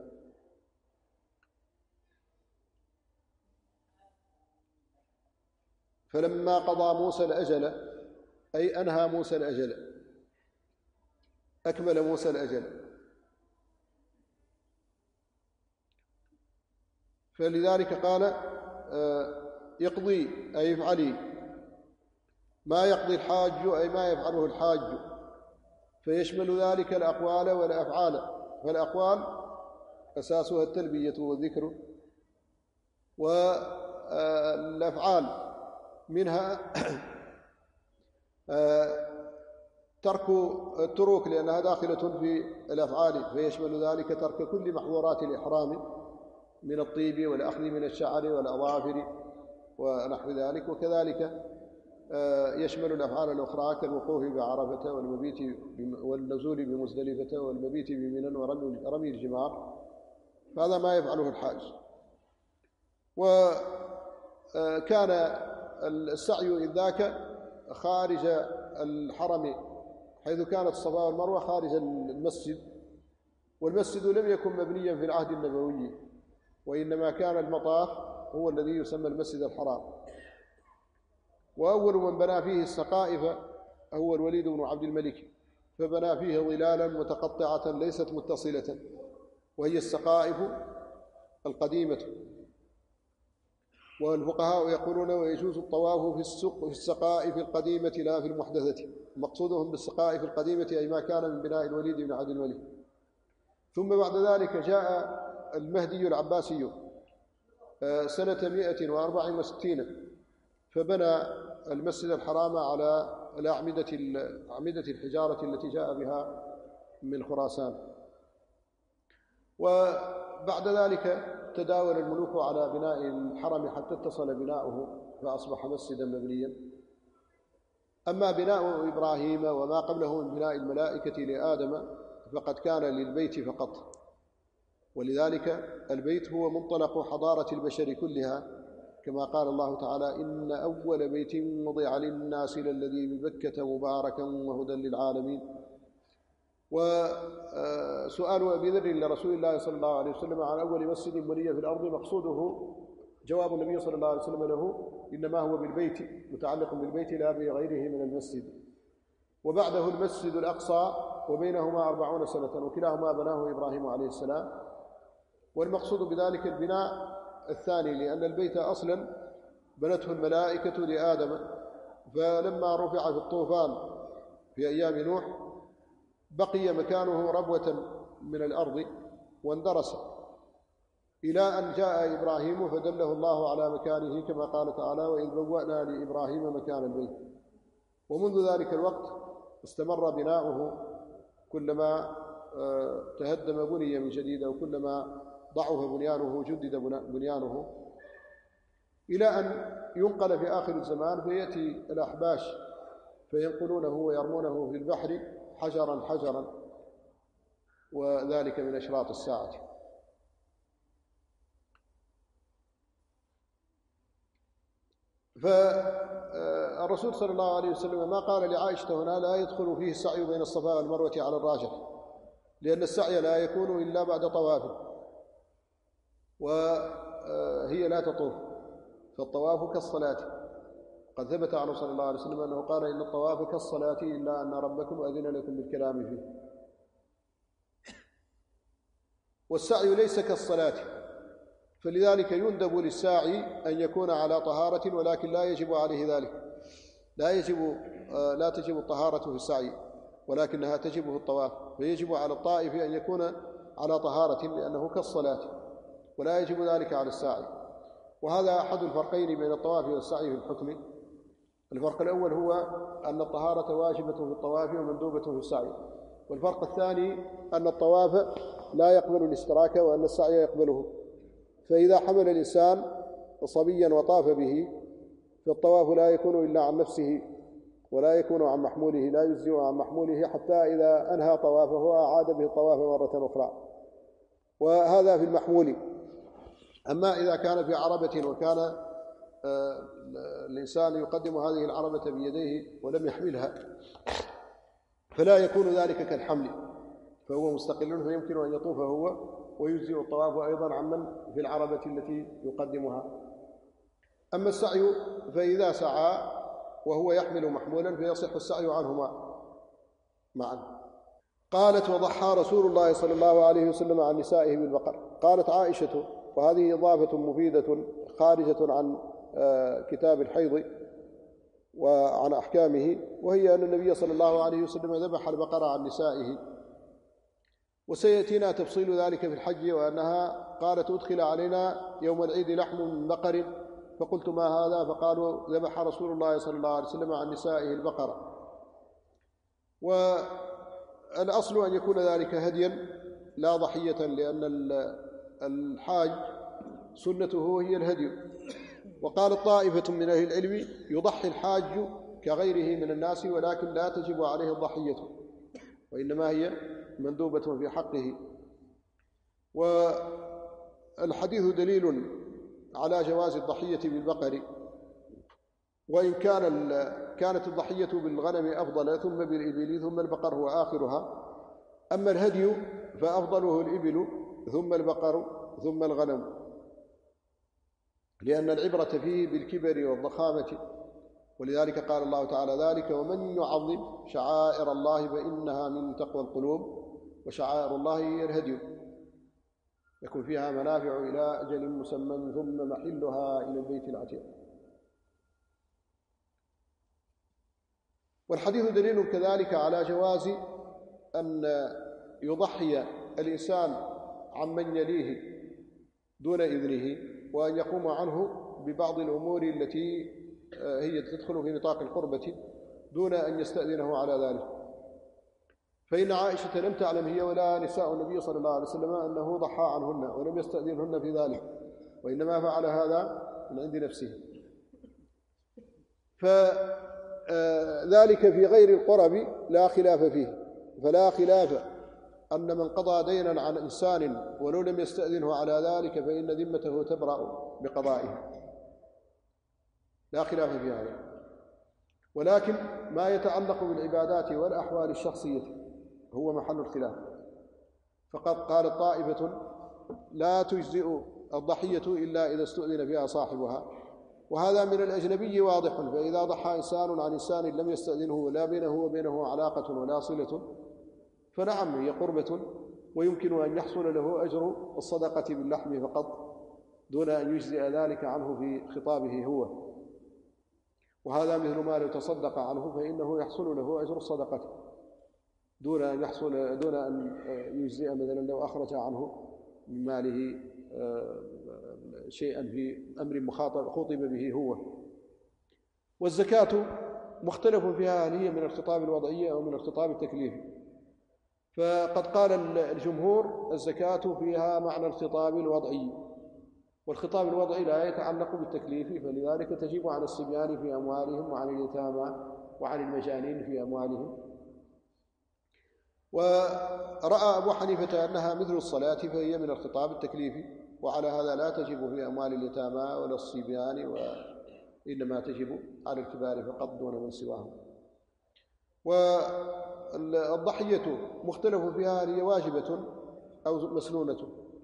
Speaker 1: فلما قضى موسى الأجل أي أنهى موسى الأجل، أكمل موسى الأجل. فلذلك قال يقضي أي يفعلي ما يقضي الحاج أي ما يفعله الحاج، فيشمل ذلك الأقوال والأفعال. فالأقوال أساسها التلبية والذكر، والأفعال منها ترك التروك لأنها داخلة في الأفعال، فيشمل ذلك ترك كل محظورات الإحرام من الطيب والأخذ من الشعر والأظافر ونحو ذلك. وكذلك يشمل الأفعال الأخرى كالوقوف بعرفة والمبيت والنزول بمزدلفة والمبيت بمنى ورمي الجمار، فهذا ما يفعله الحاج. وكان السعي إذ ذاك خارج الحرم، حيث كانت الصفا والمروة خارج المسجد، والمسجد لم يكن مبنيا في العهد النبوي، وإنما كان المطاف هو الذي يسمى المسجد الحرام. وأول من بنى فيه السقائف هو الوليد بن عبد الملك، فبنى فيه ظلالا متقطعة ليست متصلة، وهي السقائف القديمة. والفقهاء يقولون ويجوز الطواف في السقائف القديمة لا في المحدثة. مقصودهم بالسقائف القديمة أي ما كان من بناء الوليد بن عبد الملك. ثم بعد ذلك جاء المهدي العباسي سنة 164 فبنى المسجد الحرام على أعمدة الحجارة التي جاء بها من خراسان. وبعد ذلك تداول الملوك على بناء الحرم حتى اتصل بناؤه فأصبح مسجدا مبنيا. أما بناء إبراهيم وما قبله من بناء الملائكة لآدم فقد كان للبيت فقط، ولذلك البيت هو منطلق حضارة البشر كلها، كما قال الله تعالى إن أول بيت وضع للناس للذي ببكة مباركا وهدى للعالمين. وسؤال أبي ذر لرسول الله صلى الله عليه وسلم عن أول مسجد بني في الأرض مقصوده جواب النبي صلى الله عليه وسلم له إنما هو بالبيت، متعلق بالبيت لا بغيره من المسجد. وبعده المسجد الأقصى وبينهما 40 سنة، وكلاهما بناه إبراهيم عليه السلام. والمقصود بذلك البناء الثاني، لأن البيت أصلا بنته الملائكة لآدم، فلما رفع في الطوفان في أيام نوح بقي مكانه ربوة من الأرض واندرس إلى أن جاء إبراهيم فدله الله على مكانه، كما قال تعالى وإذ بوأنا لإبراهيم مكان البيت. ومنذ ذلك الوقت استمر بناؤه، كلما تهدم بني من جديد، وكلما ضعف بنيانه جدد بنيانه، إلى أن ينقل في آخر الزمان فيأتي الأحباش فينقلونه ويرمونه في البحر حجرا حجرا، وذلك من أشراط الساعة. فالرسول صلى الله عليه وسلم ما قال لعائشة هنا لا يدخل فيه السعي بين الصفا والمروة على الراجح، لأن السعي لا يكون إلا بعد طواف، وهي لا تطوف، فالطواف كالصلاة. قد ثبت عنه صلى الله عليه وسلم أنه قال إن الطواف كالصلاة إلا أن ربكم أذن لكم بالكلام فيه. والسعي ليس كالصلاة، فلذلك يندب للساعي أن يكون على طهارة، ولكن لا يجب عليه ذلك، لا تجب الطهارة في السعي، ولكنها تجب في الطواف. فيجب على الطائف أن يكون على طهارة لأنه كالصلاة، ولا يجب ذلك على الساعي. وهذا أحد الفرقين بين الطواف والسعي في الحكم. الفرق الأول هو أن الطهارة واجبة في الطواف ومندوبة في السعي، والفرق الثاني أن الطواف لا يقبل الاشتراك وأن السعي يقبله. فإذا حمل الإنسان صبيا وطاف به فالطواف لا يكون إلا عن نفسه ولا يكون عن محموله، لا يجزئ عن محموله حتى إذا أنهى طوافه أعاد به الطواف مرة أخرى، وهذا في المحمول. أما إذا كان في عربة وكان الإنسان يقدم هذه العربة بيديه ولم يحملها فلا يكون ذلك كالحمل، فهو مستقل، فيمكن أن يطوف هو ويجزئ الطواف أيضا عمن في العربة التي يقدمها. أما السعي فإذا سعى وهو يحمل محمولا فيصح السعي عنهما معا. قالت: وضحى رسول الله صلى الله عليه وسلم عن نسائه بالبقر. قالت عائشة، وهذه إضافة مفيدة خارجة عن كتاب الحيض وعن أحكامه، وهي أن النبي صلى الله عليه وسلم ذبح البقرة عن نسائه، وسيأتينا تفصيل ذلك في الحج، وأنها قالت: أدخل علينا يوم العيد لحم من بقر، فقلت: ما هذا؟ فقالوا: ذبح رسول الله صلى الله عليه وسلم عن نسائه البقرة. والأصل أن يكون ذلك هديا لا ضحية، لأن الحاج سنته هي الهدي. وقال طائفة من أهل العلم: يضحي الحاج كغيره من الناس، ولكن لا تجب عليه الضحية، وإنما هي مندوبة في حقه. والحديث دليل على جواز الضحية بالبقر، وإن كانت الضحية بالغنم أفضل، ثم بالإبل، ثم البقر هو آخرها. أما الهدي فأفضله الإبل، ثم البقر، ثم الغنم، لأن العبرة فيه بالكبر والضخامة. ولذلك قال الله تعالى: ذلك ومن يعظم شعائر الله فإنها من تقوى القلوب، وشعائر الله هي الهدي، يكون فيها منافع إلى أجل مسمى، ثم محلها إلى البيت العتيق. والحديث دليل كذلك على جواز أن يضحي الإنسان عمن يليه دون إذنه، وأن يقوم عنه ببعض الأمور التي هي تدخل في نطاق القربة دون أن يستأذنه على ذلك. فإن عائشة لم تعلم هي ولا نساء النبي صلى الله عليه وسلم أنه ضحى عنهن ولم يستأذنهن في ذلك، وإنما فعل هذا من عند نفسه. فذلك في غير القرب لا خلاف فيه، فلا خلاف أن من قضى دينا عن إنسان ولو لم يستأذنه على ذلك فإن ذمته تبرأ بقضائه، لا خلاف في هذا. ولكن ما يتعلق بالعبادات والأحوال الشخصية هو محل الخلاف. فقد قالت طائفة: لا تجزئ الضحية إلا إذا استؤذن فيها صاحبها، وهذا من الأجنبي واضح. فإذا ضحى إنسان عن إنسان لم يستأذنه ولا بينه وبينه علاقة ولا صلة فنعم هي قربة، ويمكن أن يحصل له أجر الصدقة باللحم فقط دون أن يجزئ ذلك عنه في خطابه هو. وهذا مثل ما لو تصدق عنه فإنه يحصل له أجر الصدقة دون أن يجزئ، مثلا لو أخرج عنه من ماله شيئا في أمر خطب به هو. والزكاة مختلف فيها هل هي من الخطاب الوضعي أو من الخطاب التكليفي. فقد قال الجمهور: الزكاة فيها معنى الخطاب الوضعي، والخطاب الوضعي لا يتعلق بالتكليف، فلذلك تجب على الصبيان في أموالهم، وعن اليتامى وعن المجانين في أموالهم. ورأى أبو حنيفة أنها مثل الصلاة فهي من الخطاب التكليفي، وعلى هذا لا تجب في أموال اليتامى ولا الصبيان، وإنما تجب على الكبار فقط دون من سواهم. والضحية مختلف فيها هل هي واجبة أو مسنونة.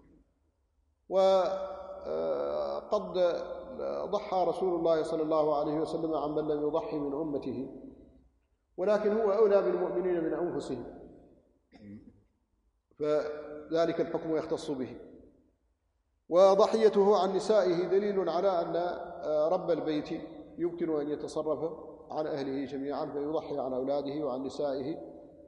Speaker 1: وقد ضحى رسول الله صلى الله عليه وسلم عن من لم يضحي من أمته، ولكن هو أولى بالمؤمنين من أنفسهم، فذلك الحكم يختص به. وضحيته عن نسائه دليل على أن رب البيت يمكن أن يتصرف عن أهله جميعا فيضحي عن أولاده وعن نسائه،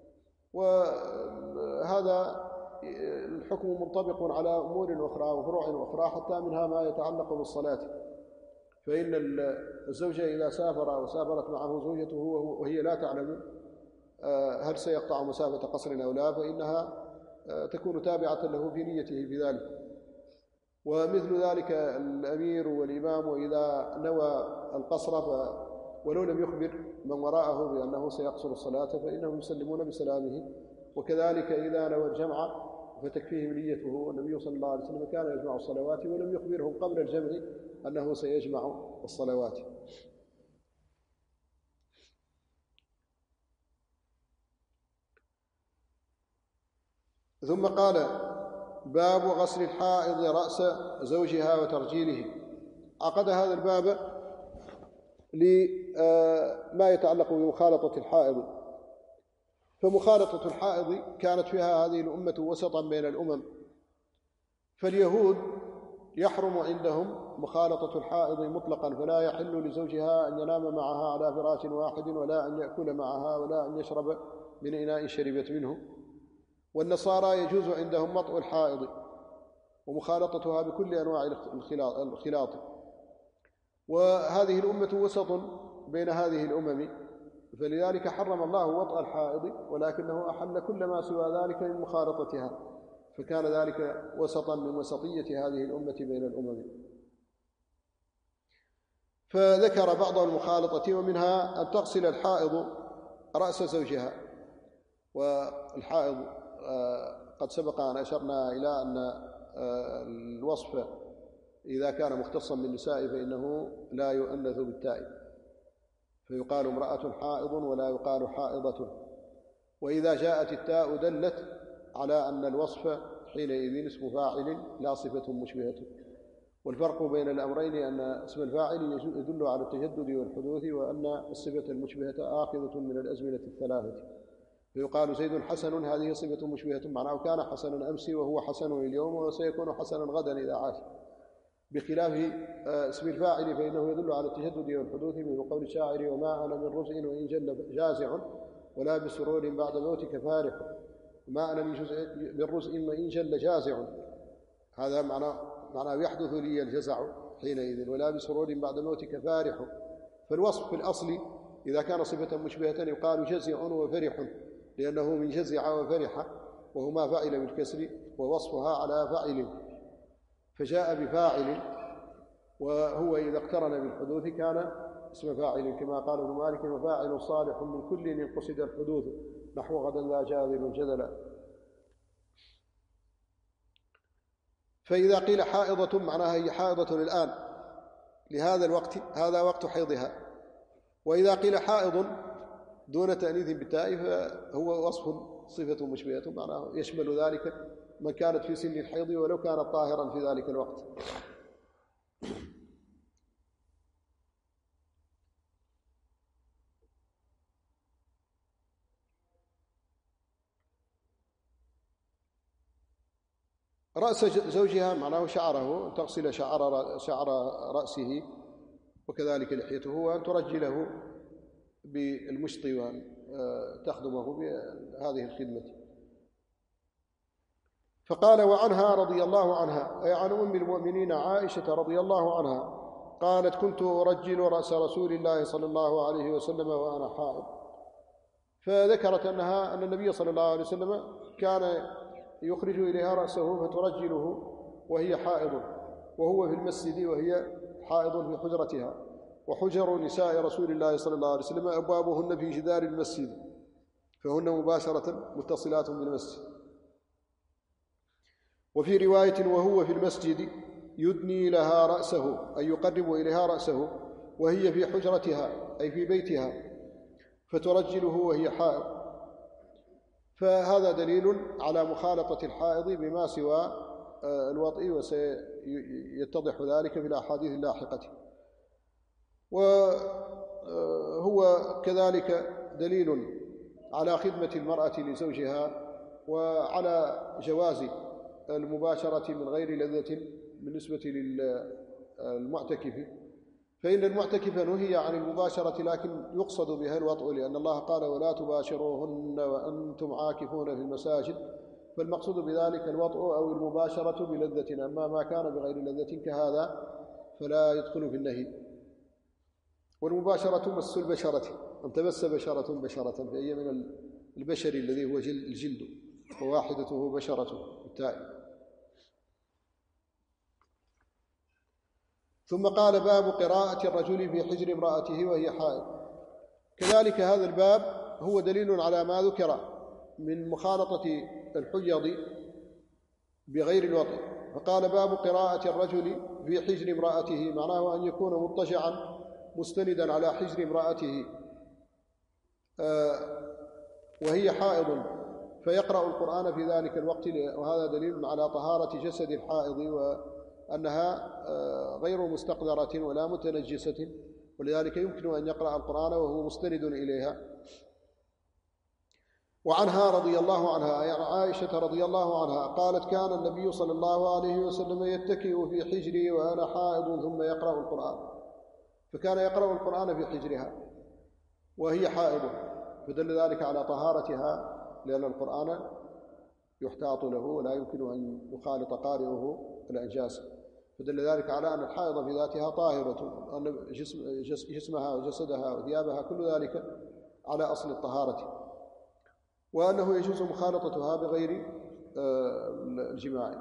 Speaker 1: وهذا الحكم منطبق على أمور أخرى وفروع أخرى، حتى منها ما يتعلق بالصلاة. فإن الزوج إذا سافر أو سافرت معه زوجته وهي لا تعلم هل سيقطع مسافة قصر أو لا، فإنها تكون تابعة له في نيته بذلك. ومثل ذلك الأمير والإمام إذا نوى القصر ولو لم يخبر من وراءه بأنه سيقصر الصلاة فإنهم يسلمون بسلامه. وكذلك إذا نوى الجمع فتكفيه نيته. والنبي صلى الله عليه وسلم كان يجمع الصلوات ولم يخبرهم قبل الجمع أنه سيجمع الصلوات. ثم قال: باب غسل الحائض رأس زوجها وترجيله. عقد هذا الباب لما يتعلق بمخالطة الحائض. فمخالطة الحائض كانت فيها هذه الأمة وسطا بين الأمم. فاليهود يحرم عندهم مخالطة الحائض مطلقا، فلا يحل لزوجها أن ينام معها على فراش واحد، ولا أن يأكل معها، ولا أن يشرب من إناء شربت منه. والنصارى يجوز عندهم وطء الحائض ومخالطتها بكل أنواع الخلاط. وهذه الأمة وسط بين هذه الأمم، فلذلك حرم الله وطء الحائض، ولكنه أحل كل ما سوى ذلك من مخالطتها، فكان ذلك وسطا من وسطية هذه الأمة بين الأمم. فذكر بعض المخالطة، ومنها أن تغسل الحائض رأس زوجها. والحائض قد سبق أن أشرنا إلى أن الوصف إذا كان مختصا بالنساء فإنه لا يؤنث بالتاء، فيقال امرأة حائض ولا يقال حائضة. وإذا جاءت التاء دلت على أن الوصف حينئذ اسم فاعل لا صفة مشبهة. والفرق بين الأمرين أن اسم الفاعل يدل على التجدد والحدوث، وأن الصفة المشبهة آخذة من الأزمنة الثلاثة. فيقال زيد حسن، هذه صفة مشبهة، معناه كان حسنا أمس وهو حسن اليوم وسيكون حسنا غدا إذا عاش. بخلاف اسم الفاعل فإنه يدل على التجدد والحدوث، من قول الشاعر: وما أنا من رزء وإن جل جازع، ولا بسرور بعد موتك فارح. وما أنا من رزء وإن جل جازع، هذا معناه يحدث لي الجزع حينئذ، ولا بسرور بعد موتك فارح. فالوصف في الأصل إذا كان صفة مشبهة يقال جزع وفرح، لأنه من جزع وفرح، وهما فاعل بالكسر، ووصفها على فاعل، فجاء بفاعل، وهو إذا اقترن بالحدوث كان اسم فاعل، كما قال ابن مالك: وفاعل صالح من كل إن قصد الحدوث، نحو غدا لا جاذب جدلا. فإذا قيل حائضة معناها هي حائضة الآن لهذا الوقت، هذا وقت حيضها. وإذا قيل حائض دون تأنيث بالتاء فهو وصف صفة مشبهة، معناه يشمل ذلك من كانت في سن الحيض ولو كانت طاهرا في ذلك الوقت. رأس زوجها معناه شعره، تغسل شعر رأسه، وكذلك لحيته، وأن ترجله بالمشط وأن تخدمه بهذه الخدمة. فقال: وعنها رضي الله عنها، أي عن أم المؤمنين عائشة رضي الله عنها، قالت: كنت أرجل رأس رسول الله صلى الله عليه وسلم وأنا حائض. فذكرت أن النبي صلى الله عليه وسلم كان يخرج إليها رأسه فترجله وهي حائض، وهو في المسجد وهي حائض في حجرتها. وحجر نساء رسول الله صلى الله عليه وسلم أبوابهن في جدار المسجد، فهن مباشرة متصلات بالمسجد. وفي رواية: وهو في المسجد يدني لها رأسه، أي يقرب إليها رأسه، وهي في حجرتها أي في بيتها، فترجله وهي حائض. فهذا دليل على مخالطة الحائض بما سوى الوطء، وسيتضح ذلك في الأحاديث اللاحقة. وهو كذلك دليل على خدمة المرأة لزوجها، وعلى جواز المباشرة من غير لذة بالنسبة للمعتكف. فإن المعتكف نهي عن المباشرة، لكن يقصد بها الوطء، لأن الله قال: ولا تباشروهن وأنتم عاكفون في المساجد. فالمقصود بذلك الوطء أو المباشرة بلذة، أما ما كان بغير لذة كهذا فلا يدخل في النهي. والمباشرة مس البشرة، أن تمس بشرة فهي من البشر الذي هو الجلد، وواحدته بشرته بالتالي. ثم قال: باب قراءة الرجل في حجر امرأته وهي حائض. كذلك هذا الباب هو دليل على ما ذكر من مخالطة الحيض بغير الوطء. فقال باب قراءة الرجل في حجر امرأته، معناه أن يكون مضطجعا مستندا على حجر امرأته وهي حائض، فيقرأ القرآن في ذلك الوقت، وهذا دليل على طهارة جسد الحائض وأنها غير مستقذرة ولا متنجسة، ولذلك يمكن أن يقرأ القرآن وهو مستند إليها. وعنها رضي الله عنها، يعني عائشة رضي الله عنها قالت: كان النبي صلى الله عليه وسلم يتكئ في حجري وأنا حائض ثم يقرأ القرآن، فكان يقرأ القرآن في حجرها وهي حائض، فدل ذلك على طهارتها، لأن القرآن يحتاط له ولا يمكن أن يخالط قارئه الأنجاس، فدل ذلك على أن الحائض في ذاتها طاهرة، أن جسمها وجسدها وثيابها كل ذلك على أصل الطهارة، وأنه يجوز مخالطتها بغير الجماع.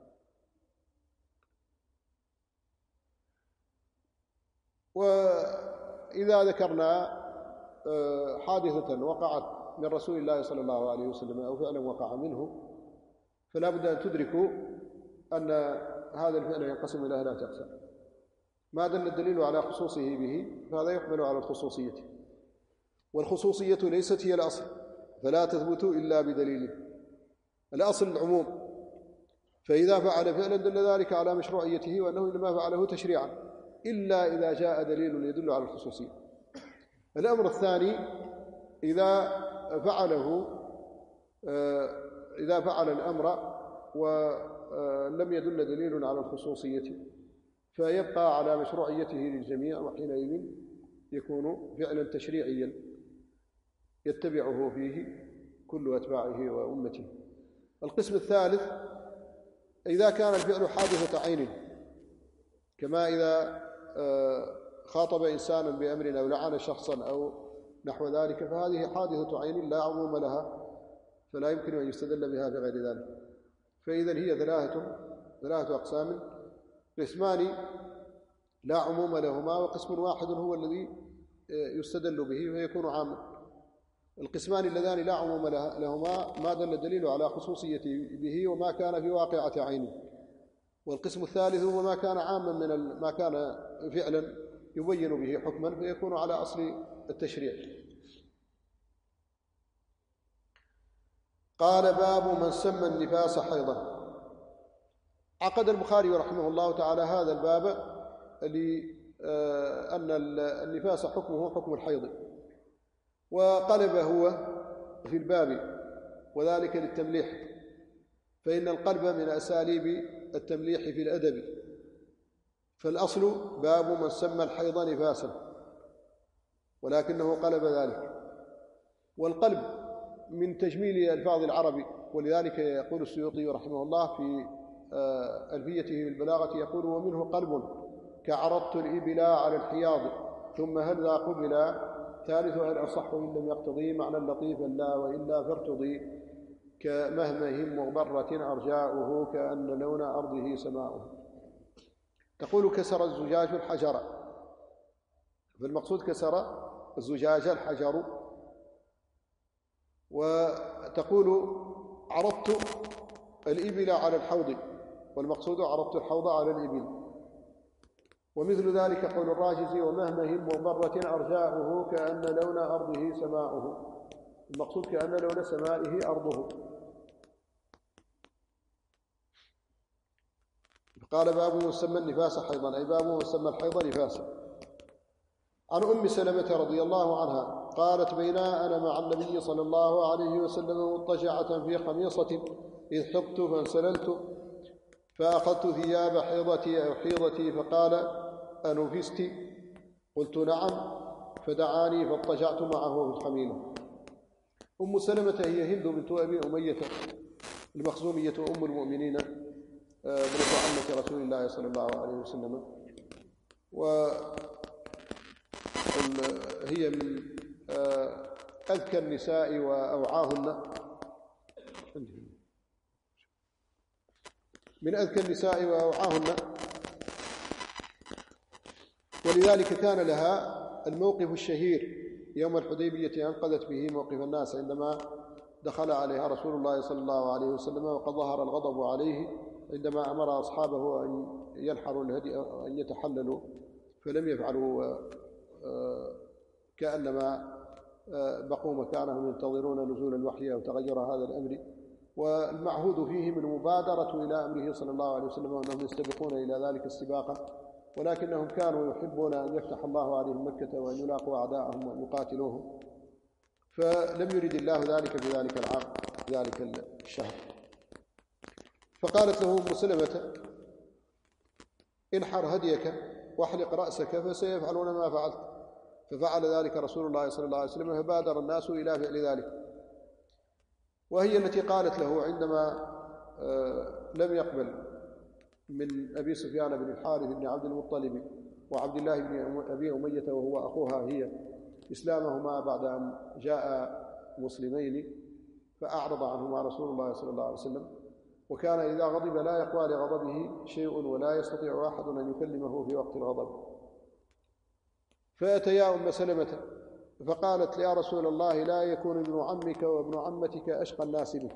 Speaker 1: وإذا ذكرنا حادثة وقعت من رسول الله صلى الله عليه وسلم أو فعلا وقع منه، فلا بد أن تدركوا أن هذا الفعل ينقسم إلى 3 أقسام. ما دل الدليل على خصوصه به فهذا يحمل على الخصوصية، والخصوصية ليست هي الأصل، فلا تثبت إلا بدليل. الأصل العموم، فإذا فعل فعلا دل ذلك على مشروعيته وأنه إنما فعله تشريعا، إلا إذا جاء دليل يدل على الخصوصية. الأمر الثاني: إذا فعل الأمر ولم يدل دليل على الخصوصية فيبقى على مشروعيته للجميع، وحينئذ يكون فعلا تشريعيا يتبعه فيه كل أتباعه وأمته. القسم الثالث: إذا كان الفعل حادثة عين، كما إذا خاطب إنسانا بأمر أو لعن شخصا أو نحو ذلك، فهذه حادثة عين لا عموم لها، فلا يمكن أن يستدل بها بغير ذلك. فإذا هي 3 أقسام: قسمان لا عموم لهما، وقسم واحد هو الذي يستدل به فيكون عاما. القسمان اللذان لا عموم لهما ما دل الدليل على خصوصية به وما كان في واقعة عينه، والقسم الثالث هو ما كان عاما من ما كان فعلا يبين به حكما فيكون على أصل التشريع. قال: باب من سمى النفاس حيضا. عقد البخاري رحمه الله تعالى هذا الباب لأن النفاس حكمه حكم الحيض، وقلب هو في الباب، وذلك للتمليح، فإن القلب من أساليب التمليح في الأدب، فالأصل باب من سمى الحيض نفاسا، ولكنه قلب ذلك. والقلب من تجميل ألفاظ العرب، ولذلك يقول السيوطي رحمه الله في ألفيته بالبلاغة يقول: ومنه قلب كعرضت الإبل على الحياض، ثم هل ذا قبل، ثالثها الأصح إن لم يقتضي معنى لطيفا لا، وإلا فارتضي كمهمه مغبرة أرجاؤه كأن لون أرضه سماؤه. تقول: كسر الزجاج الحجر، فالمقصود كسر الزجاج الحجر. وتقول: عرضت الإبل على الحوض، والمقصود عرضت الحوض على الإبل. ومثل ذلك قول الراجزي: ومهمه مغبرة أرجاؤه كأن لون أرضه سماؤه، المقصود كأن لون سمائه أرضه. قال: باب من سمى النفاس حيضا، أي باب من سمى الحيض نفاسا. عن أم سلمة رضي الله عنها قالت: بينا أنا مع النبي صلى الله عليه وسلم مضطجعة في خميصة إذ حضت فانسللت، فأخذت ثياب حيضتي أو حيضتي، فقال: أنفست؟ قلت: نعم، فدعاني فاضطجعت معه في الحميمة. أم سلمة هي هند بنت أبي أمية المخزومية أم المؤمنين بنت عمة رسول الله صلى الله عليه وسلم، وهي من أذكى النساء وأوعاهن، من أذكى النساء وأوعاهن، ولذلك كان لها الموقف الشهير يوم الحديبية أنقذت به موقف الناس عندما دخل عليها رسول الله صلى الله عليه وسلم وقد ظهر الغضب عليه عندما أمر أصحابه أن ينحروا الهدي أن يتحللوا فلم يفعلوا، كأنما بقوا مكانهم ينتظرون نزول الوحي أو تغير هذا الأمر. والمعهود فيهم المبادرة إلى أمره صلى الله عليه وسلم وأنهم يستبقون إلى ذلك استباقا، ولكنهم كانوا يحبون أن يفتح الله عليهم مكة وأن يلاقوا أعداءهم وأن يقاتلوهم، فلم يرد الله ذلك في ذلك العام ذلك الشهر. فقالت له أم سلمة: انحر هديك واحلق رأسك فسيفعلون ما فعلت. ففعل ذلك رسول الله صلى الله عليه وسلم، فبادر الناس إلى فعل ذلك. وهي التي قالت له عندما لم يقبل من أبي سفيان بن الحارث بن عبد المطلب وعبد الله بن أبي أمية وهو أخوها هي إسلامهما بعد أن جاء مسلمين، فأعرض عنهما رسول الله صلى الله عليه وسلم، وكان إذا غضب لا يقوى لغضبه شيء ولا يستطيع أحد أن يكلمه في وقت الغضب. فأتيا أم سلمة فقالت: يا رسول الله، لا يكون ابن عمك وابن عمتك أشقى الناس بك.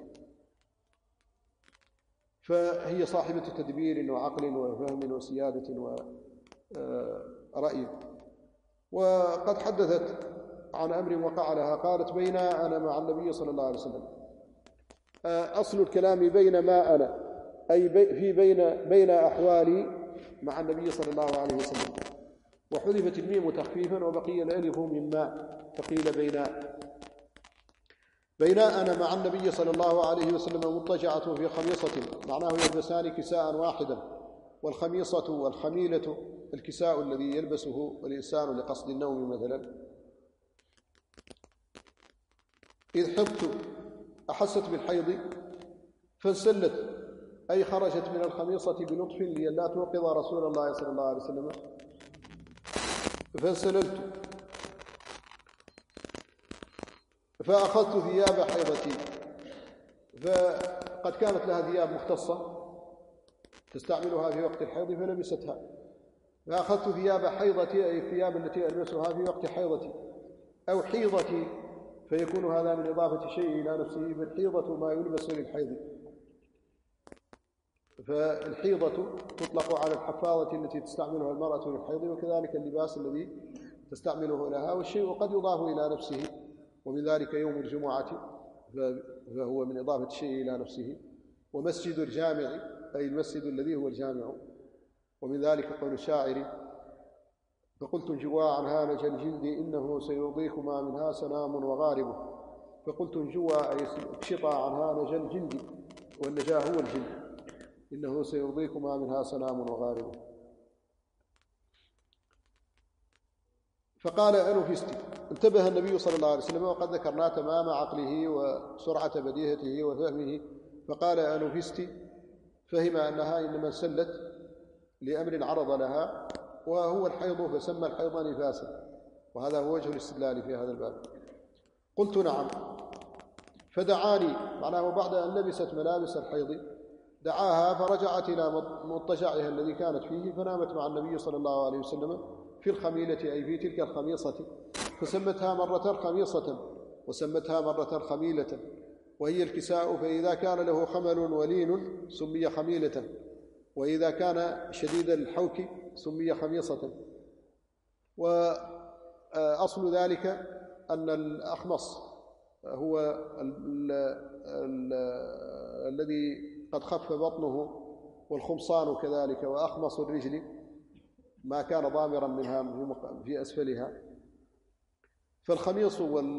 Speaker 1: فهي صاحبة تدبير وعقل وفهم وسيادة ورأي. وقد حدثت عن أمر وقع لها، قالت: بين أنا مع النبي صلى الله عليه وسلم. أصل الكلام بين ما أنا، أي في بين أحوالي مع النبي صلى الله عليه وسلم، وحذفت الميم تخفيفا وبقي الألف مما، فقيل بين أنا مع النبي صلى الله عليه وسلم مضطجعة في خميصة، معناه يلبسان كساء واحدا، والخميصة والخميلة الكساء الذي يلبسه الإنسان لقصد النوم مثلا. إذ حبت أحست بالحيض فانسلت، أي خرجت من الخميصة بلطف لئلا توقظ رسول الله صلى الله عليه وسلم، فانسللت فأخذت ثياب حيضتي، فقد كانت لها ثياب مختصة تستعملها في وقت الحيض فلبستها، فأخذت ثياب حيضتي، أي الثياب التي ألبسها في وقت حيضتي، أو حيضتي، فيكون هذا من إضافة شيء إلى نفسه، فالحيضة ما يلبس للحيض. فالحيضة تطلق على الحفاظة التي تستعملها المرأة للحيض، وكذلك اللباس الذي تستعمله لها، والشيء قد يضاف إلى نفسه، ومن ذلك يوم الجمعة فهو من إضافة الشيء إلى نفسه، ومسجد الجامع أي المسجد الذي هو الجامع. ومن ذلك قول الشاعر: فقلت انجوا عن هانج الجلد إنه سيرضيكما منها سنام وغاربه. فقلت انجوا أي اكشطا عن هانج الجلد، والنجاة هو الجلد، إنه سيرضيكما منها سنام وغاربه. فقال: أنفستي. انتبه النبي صلى الله عليه وسلم، وقد ذكرنا تمام عقله وسرعة بديهته وفهمه، فقال: أنفستي، فهم أنها إنما انسلت لأمر عرض لها وهو الحيض، فسمى الحيض نفاسا، وهذا هو وجه الاستدلال في هذا الباب. قلت: نعم. فدعاني، معناه بعد أن لبست ملابس الحيض دعاها، فرجعت إلى مضطجعها الذي كانت فيه، فنامت مع النبي صلى الله عليه وسلم في الخميلة، أي في تلك الخميصة، فسمتها مرة خميصة وسمتها مرة خميلة، وهي الكساء، فإذا كان له خمل ولين سمي خميلة، وإذا كان شديد الحوك سمي خميصة. وأصل ذلك أن الأخمص هو الذي قد خف بطنه، والخمصان كذلك، وأخمص الرجل ما كان ضامرا منها في أسفلها. فالخميص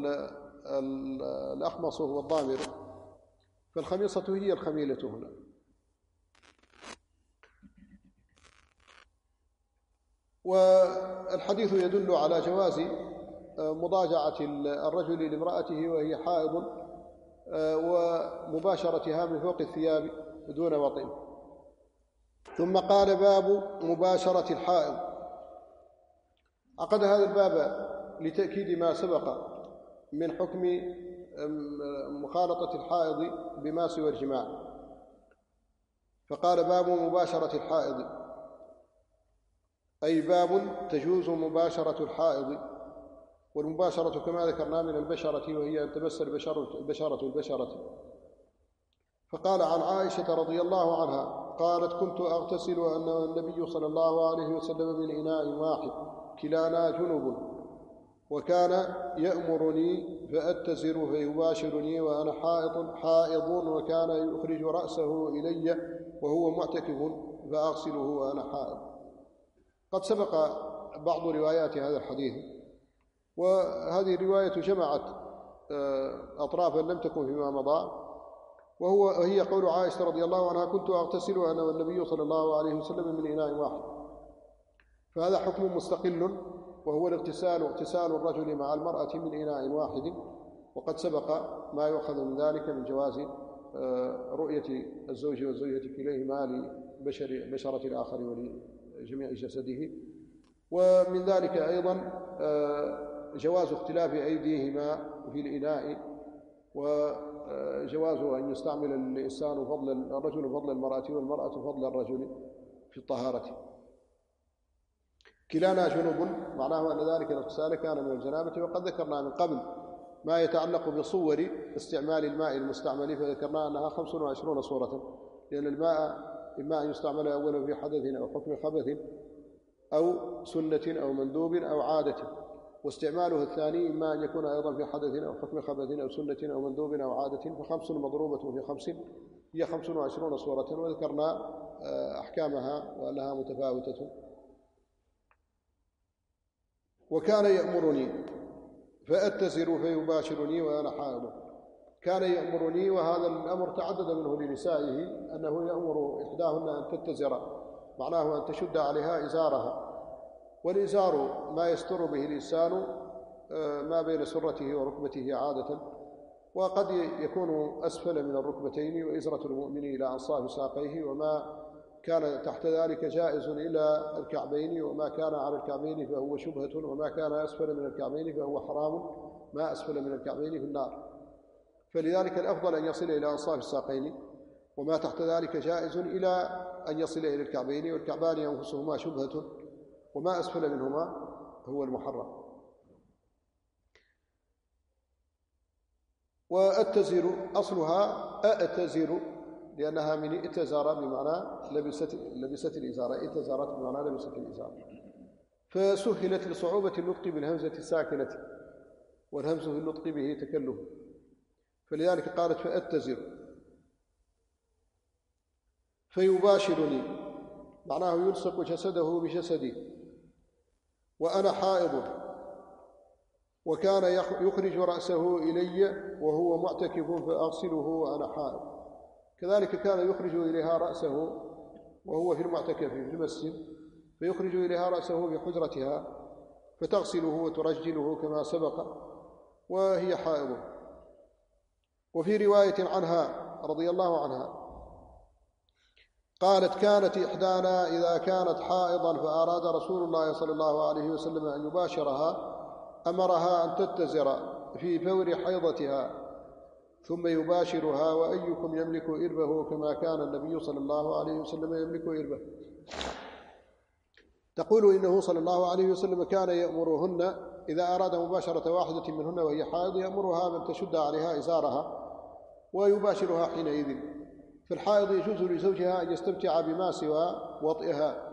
Speaker 1: والأخمص هو الضامر، فالخميصة هي الخميلة هنا. والحديث يدل على جواز مضاجعة الرجل لامرأته وهي حائض، ومباشرتها من فوق الثياب دون وطئ. ثم قال: باب مباشرة الحائض. عقد هذا الباب لتأكيد ما سبق من حكم مخالطة الحائض بما سوى الجماع، فقال: باب مباشرة الحائض، أي باب تجوز مباشرة الحائض والمباشرة كما ذكرنا من البشرة، وهي أن تمس البشرة البشرة. فقال عن عائشة رضي الله عنها قالت: كنت أغتسل أن النبي صلى الله عليه وسلم من إناء واحد كلانا جنب، وكان يأمرني فأتزر فيباشرني وأنا حائض، وكان يخرج رأسه إلي وهو معتكف فأغسله وأنا حائض. قد سبق بعض روايات هذا الحديث، وهذه الرواية جمعت أطرافا لم تكن فيما مضى، وهي قول عائشة رضي الله عنها: كنت أغتسل أنا والنبي صلى الله عليه وسلم من إناء واحد. فهذا حكم مستقل، وهو اغتسال الرجل مع المرأة من إناء واحد، وقد سبق ما يؤخذ من ذلك من جواز رؤية الزوج والزوجة كليهما لبشرة الآخر ولجميع جسده. ومن ذلك أيضا جواز اختلاف أيديهما في الإناء، وجواز أن يستعمل الإنسان الرجل فضل المرأة والمرأة فضل الرجل في الطهارة. كلانا جنوب معناه أن ذلك الاغتسال كان من الجنابة. وقد ذكرنا من قبل ما يتعلق بصور استعمال الماء المستعمل، فذكرنا أنها 25 صورة، لأن الماء إما أن يستعمل أولا في حدث أو حكم خبث أو سنة أو مندوب أو عادة، واستعماله الثاني إما أن يكون أيضا في حدث أو حكم خبث أو سنة أو مندوب أو عادة. ف5 مضروبة في 5 هي 25 صورة، وذكرنا أحكامها وأنها متفاوتة. وكان يأمرني فأتزر فيباشرني وأنا حائض. كان يأمرني، وهذا الأمر تعدد منه لنسائه، أنه يأمر إحداهن أن تتزر، معناه أن تشد عليها إزارها. والإزار ما يستر به الإنسان ما بين سرته وركبته عادة، وقد يكون أسفل من الركبتين، وإزرة المؤمن إلى أنصاف ساقيه، وما كان تحت ذلك جائز إلى الكعبين، وما كان على الكعبين فهو شبهة، وما كان أسفل من الكعبين فهو حرام، ما أسفل من الكعبين في النار. فلذلك الأفضل أن يصل إلى أنصاف الساقين، وما تحت ذلك جائز إلى أن يصل إلى الكعبين، والكعبان أنفسهما شبهة، وما أسفل منهما هو المحرم. وأتزر أصلها أأتزر، لأنها من ائتزر بمعنى لبست الإزارة، ائتزرت بمعنى لبست الإزارة، فسهلت لصعوبة النطق بالهمزة الساكنة، والهمز في النطق به تكلف، فلذلك قالت فأتزر. فيباشرني معناه يلصق جسده بجسدي وأنا حائض، وكان يخرج رأسه إلي وهو معتكف فأغسله وأنا حائض. كذلك كان يخرج إليها رأسه وهو في المعتكف في المسجد، فيخرج إليها رأسه في حجرتها فتغسله وترجله كما سبق، وهي حائض. وفي رواية عنها رضي الله عنها قالت: كانت إحدانا إذا كانت حائضا فأراد رسول الله صلى الله عليه وسلم أن يباشرها أمرها أن تتزر في فور حيضتها ثم يباشرها، وأيكم يملك إربه كما كان النبي صلى الله عليه وسلم يملك إربه. تقول إنه صلى الله عليه وسلم كان يأمرهن إذا أراد مباشرة واحدة منهن وهي حائض يأمرها أن تشد عليها إزارها ويباشرها حينئذ. في الحائض يجوز لزوجها أن يستمتع بما سوى وطئها،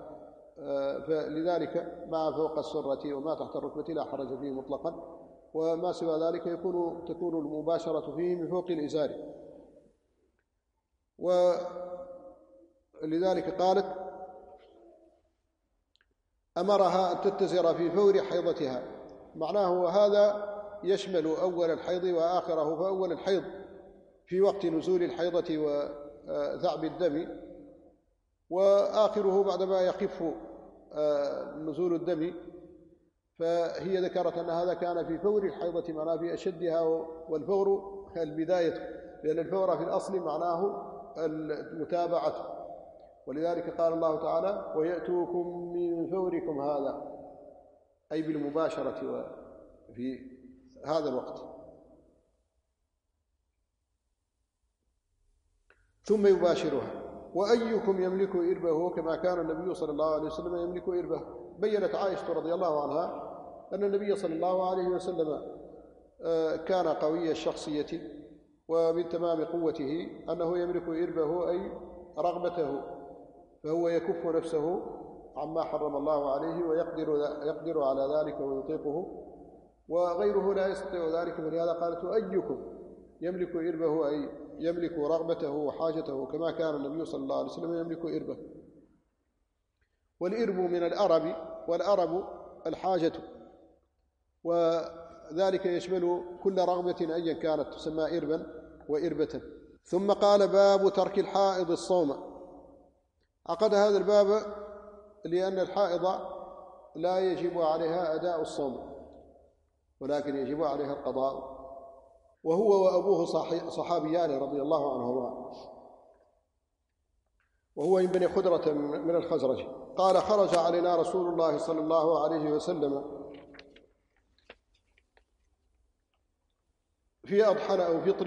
Speaker 1: فلذلك ما فوق السرة وما تحت الركبة لا حرج فيه مطلقا، وما سوى ذلك تكون المباشرة فيه من فوق الإزار. ولذلك قالت: أمرها أن تتزر في فور حيضتها، معناه هذا يشمل أول الحيض وآخره. فأول الحيض في وقت نزول الحيضة وذعب الدم، وآخره بعدما يخف نزول الدم. فهي ذكرت أن هذا كان في فور الحيضة، معناه في أشدها، والفور البداية، لأن الفور في الأصل معناه المتابعة، ولذلك قال الله تعالى: ويأتوكم من فوركم هذا، أي بالمباشرة في هذا الوقت. ثم يباشرها. وأيكم يملك إربه كما كان النبي صلى الله عليه وسلم يملك إربه. بيّنت عائشة رضي الله عنها أن النبي صلى الله عليه وسلم كان قوي الشخصية، ومن تمام قوته أنه يملك إربه أي رغبته، فهو يكف نفسه عما حرم الله عليه ويقدر على ذلك ويطيقه، وغيره لا يستطيع ذلك. فلهذا قالت: أيكم يملك إربه أي يملك رغبته وحاجته كما كان النبي صلى الله عليه وسلم يملك إربه. والإرب من الأرب، والأرب الحاجة، وذلك يشمل كل رغبة أيا كانت تسمى إربا وإربة. ثم قال: باب ترك الحائض الصوم. عقد هذا الباب لأن الحائض لا يجب عليها أداء الصوم، ولكن يجب عليها القضاء، وهو وأبوه صحابيان رضي الله عنهما، وهو من بني خدرة من الخزرج. قال: خرج علينا رسول الله صلى الله عليه وسلم في أضحى أو فطر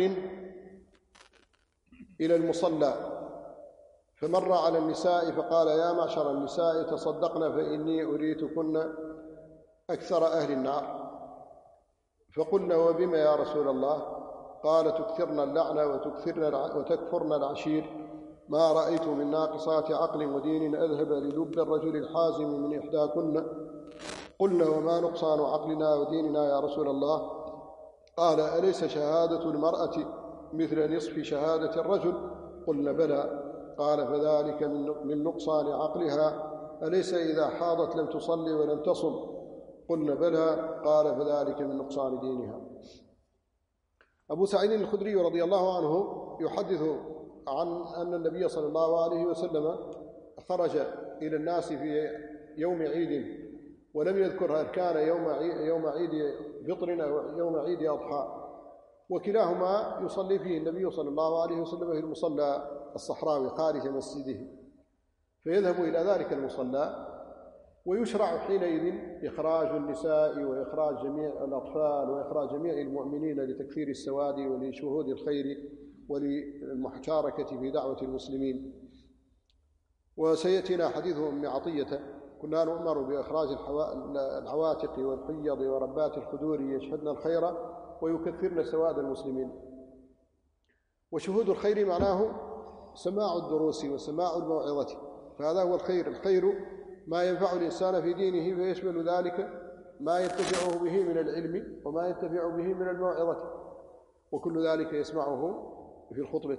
Speaker 1: إلى المصلى، فمر على النساء فقال: يا معشر النساء تصدقن فإني أريتكن أكثر أهل النار. فقلنا: وبما يا رسول الله؟ قال: تكثرن اللعنة وتكفرن العشير، ما رأيت من ناقصات عقل ودين أذهب للب الرجل الحازم من إحداكن. قلنا: وما نقصان عقلنا وديننا يا رسول الله؟ قال: أليس شهادة المرأة مثل نصف شهادة الرجل؟ قلنا: بلى. قال: فذلك من نقصان عقلها، أليس إذا حاضت لم تصلي ولم تصم؟ قلنا: بلى. قال: فذلك من نقصان دينها. أبو سعيد الخدري رضي الله عنه يحدث عن أن النبي صلى الله عليه وسلم خرج إلى الناس في يوم عيد، ولم يذكر هل كان يوم عيد فطر أو يوم عيد أضحى، وكلاهما يصلي فيه النبي صلى الله عليه وسلم في المصلى الصحراوي خارج مسجده، فيذهب إلى ذلك المصلى، ويشرع حينئذ إخراج النساء وإخراج جميع الأطفال وإخراج جميع المؤمنين لتكثير السواد ولشهود الخير وللمشاركة في دعوة المسلمين. وسيأتينا حديث أم عطية: كنا نؤمر بإخراج العواتق والحيض وربات الخدور يشهدن الخير ويكثرن سواد المسلمين. وشهود الخير معناه سماع الدروس وسماع الموعظة، فهذا هو الخير. الخير ما ينفع الإنسان في دينه، فيشمل ذلك ما ينتفعه به من العلم وما ينتفع به من الموعظة، وكل ذلك يسمعه في الخطبة.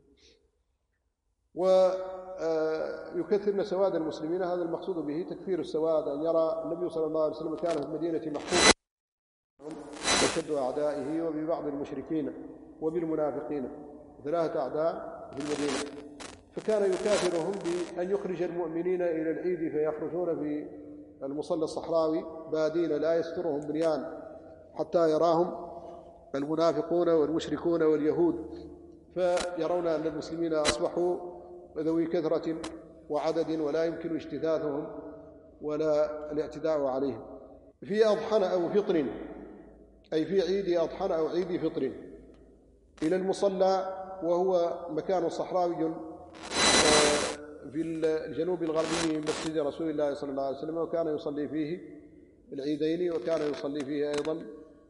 Speaker 1: ويكثرن سواد المسلمين، هذا المقصود به تكثير السواد، أن يرى النبي صلى الله عليه وسلم كان في المدينة محفوظا بشد أعدائه وببعض المشركين وبالمنافقين، 3 أعداء في المدينة، فكان يكافرهم بأن يخرج المؤمنين إلى العيد فيخرجون في المصلى الصحراوي بادين لا يسترهم بنيان حتى يراهم المنافقون والمشركون واليهود، فيرون أن المسلمين أصبحوا ذوي كثرة وعدد ولا يمكن اجتثاثهم ولا الاعتداء عليهم. في أضحى أو فطر، أي في عيد أضحى أو عيد فطر، إلى المصلى، وهو مكان صحراوي في الجنوب الغربي من مسجد رسول الله صلى الله عليه وسلم، وكان يصلي فيه العيدين، وكان يصلي فيه أيضا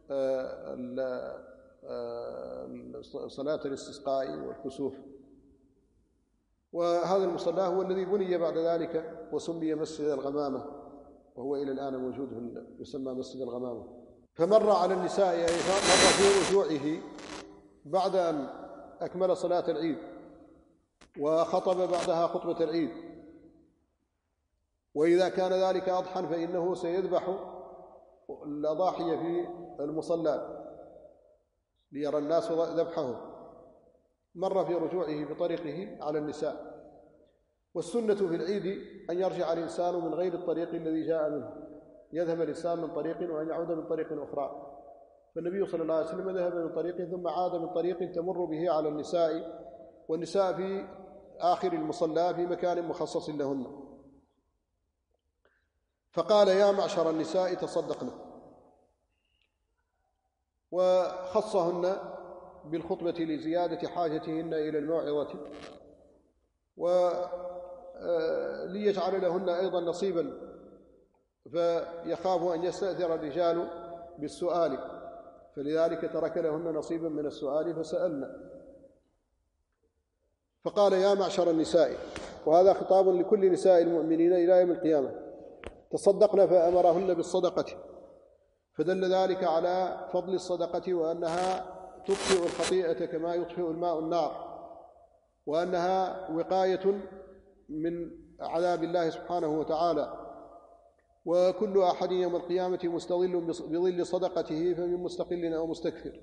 Speaker 1: صلاة الاستسقاء والكسوف. وهذا المصلى هو الذي بني بعد ذلك وسمي مسجد الغمامة، وهو إلى الآن موجود يسمى مسجد الغمامة. فمر على النساء، يعني مر في رجوعه بعد أن أكمل صلاة العيد وخطب بعدها خطبة العيد. وإذا كان ذلك أضحى فإنه سيذبح الأضاحي في المصلى ليرى الناس ذبحه. مر في رجوعه بطريقه على النساء. والسنة في العيد أن يرجع الإنسان من غير الطريق الذي جاء منه، يذهب الإنسان من طريق وأن يعود من طريق أخرى. فالنبي صلى الله عليه وسلم ذهب من طريق ثم عاد من طريق تمر به على النساء، والنساء في آخر المصلى في مكان مخصص لهن. فقال: يا معشر النساء تصدقن، وخصهن بالخطبة لزيادة حاجتهن إلى الموعظة، وليجعل لهن أيضا نصيبا فيخاف أن يستأثر الرجال بالسؤال، فلذلك ترك لهن نصيبا من السؤال فسألنا. فقال: يا معشر النساء، وهذا خطاب لكل نساء المؤمنين إلى يوم القيامة، تصدقن، فأمرهن بالصدقة، فدل ذلك على فضل الصدقة وأنها تطفئ الخطيئة كما يطفئ الماء النار، وأنها وقاية من عذاب الله سبحانه وتعالى. وكل أحد يوم القيامة مستظل بظل صدقته، فمن مستقل أو مستكثر.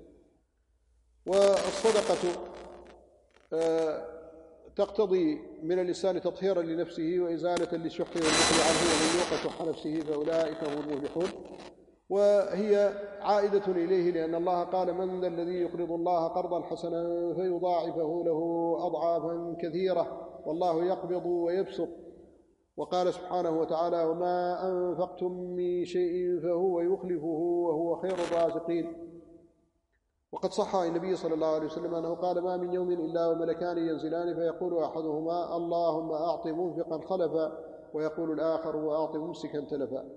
Speaker 1: والصدقة تقتضي من الإنسان تطهيرا لنفسه وإزالة للشح والبخل عنه، ومن يوق شح نفسه فأولئك هم المفلحون. وهي عائدة إليه، لأن الله قال: من ذا الذي يقرض الله قرضا حسنا فيضاعفه له أضعافا كثيرة والله يقبض ويبسط. وقال سبحانه وتعالى: وما أنفقتم من شيء فهو يخلفه وهو خير الرازقين. وقد صح عن النبي صلى الله عليه وسلم أنه قال: ما من يوم إلا وملكان ينزلان فيقول أحدهما: اللهم أعط منفقا خلفا، ويقول الآخر: وأعط ممسكا تلفا.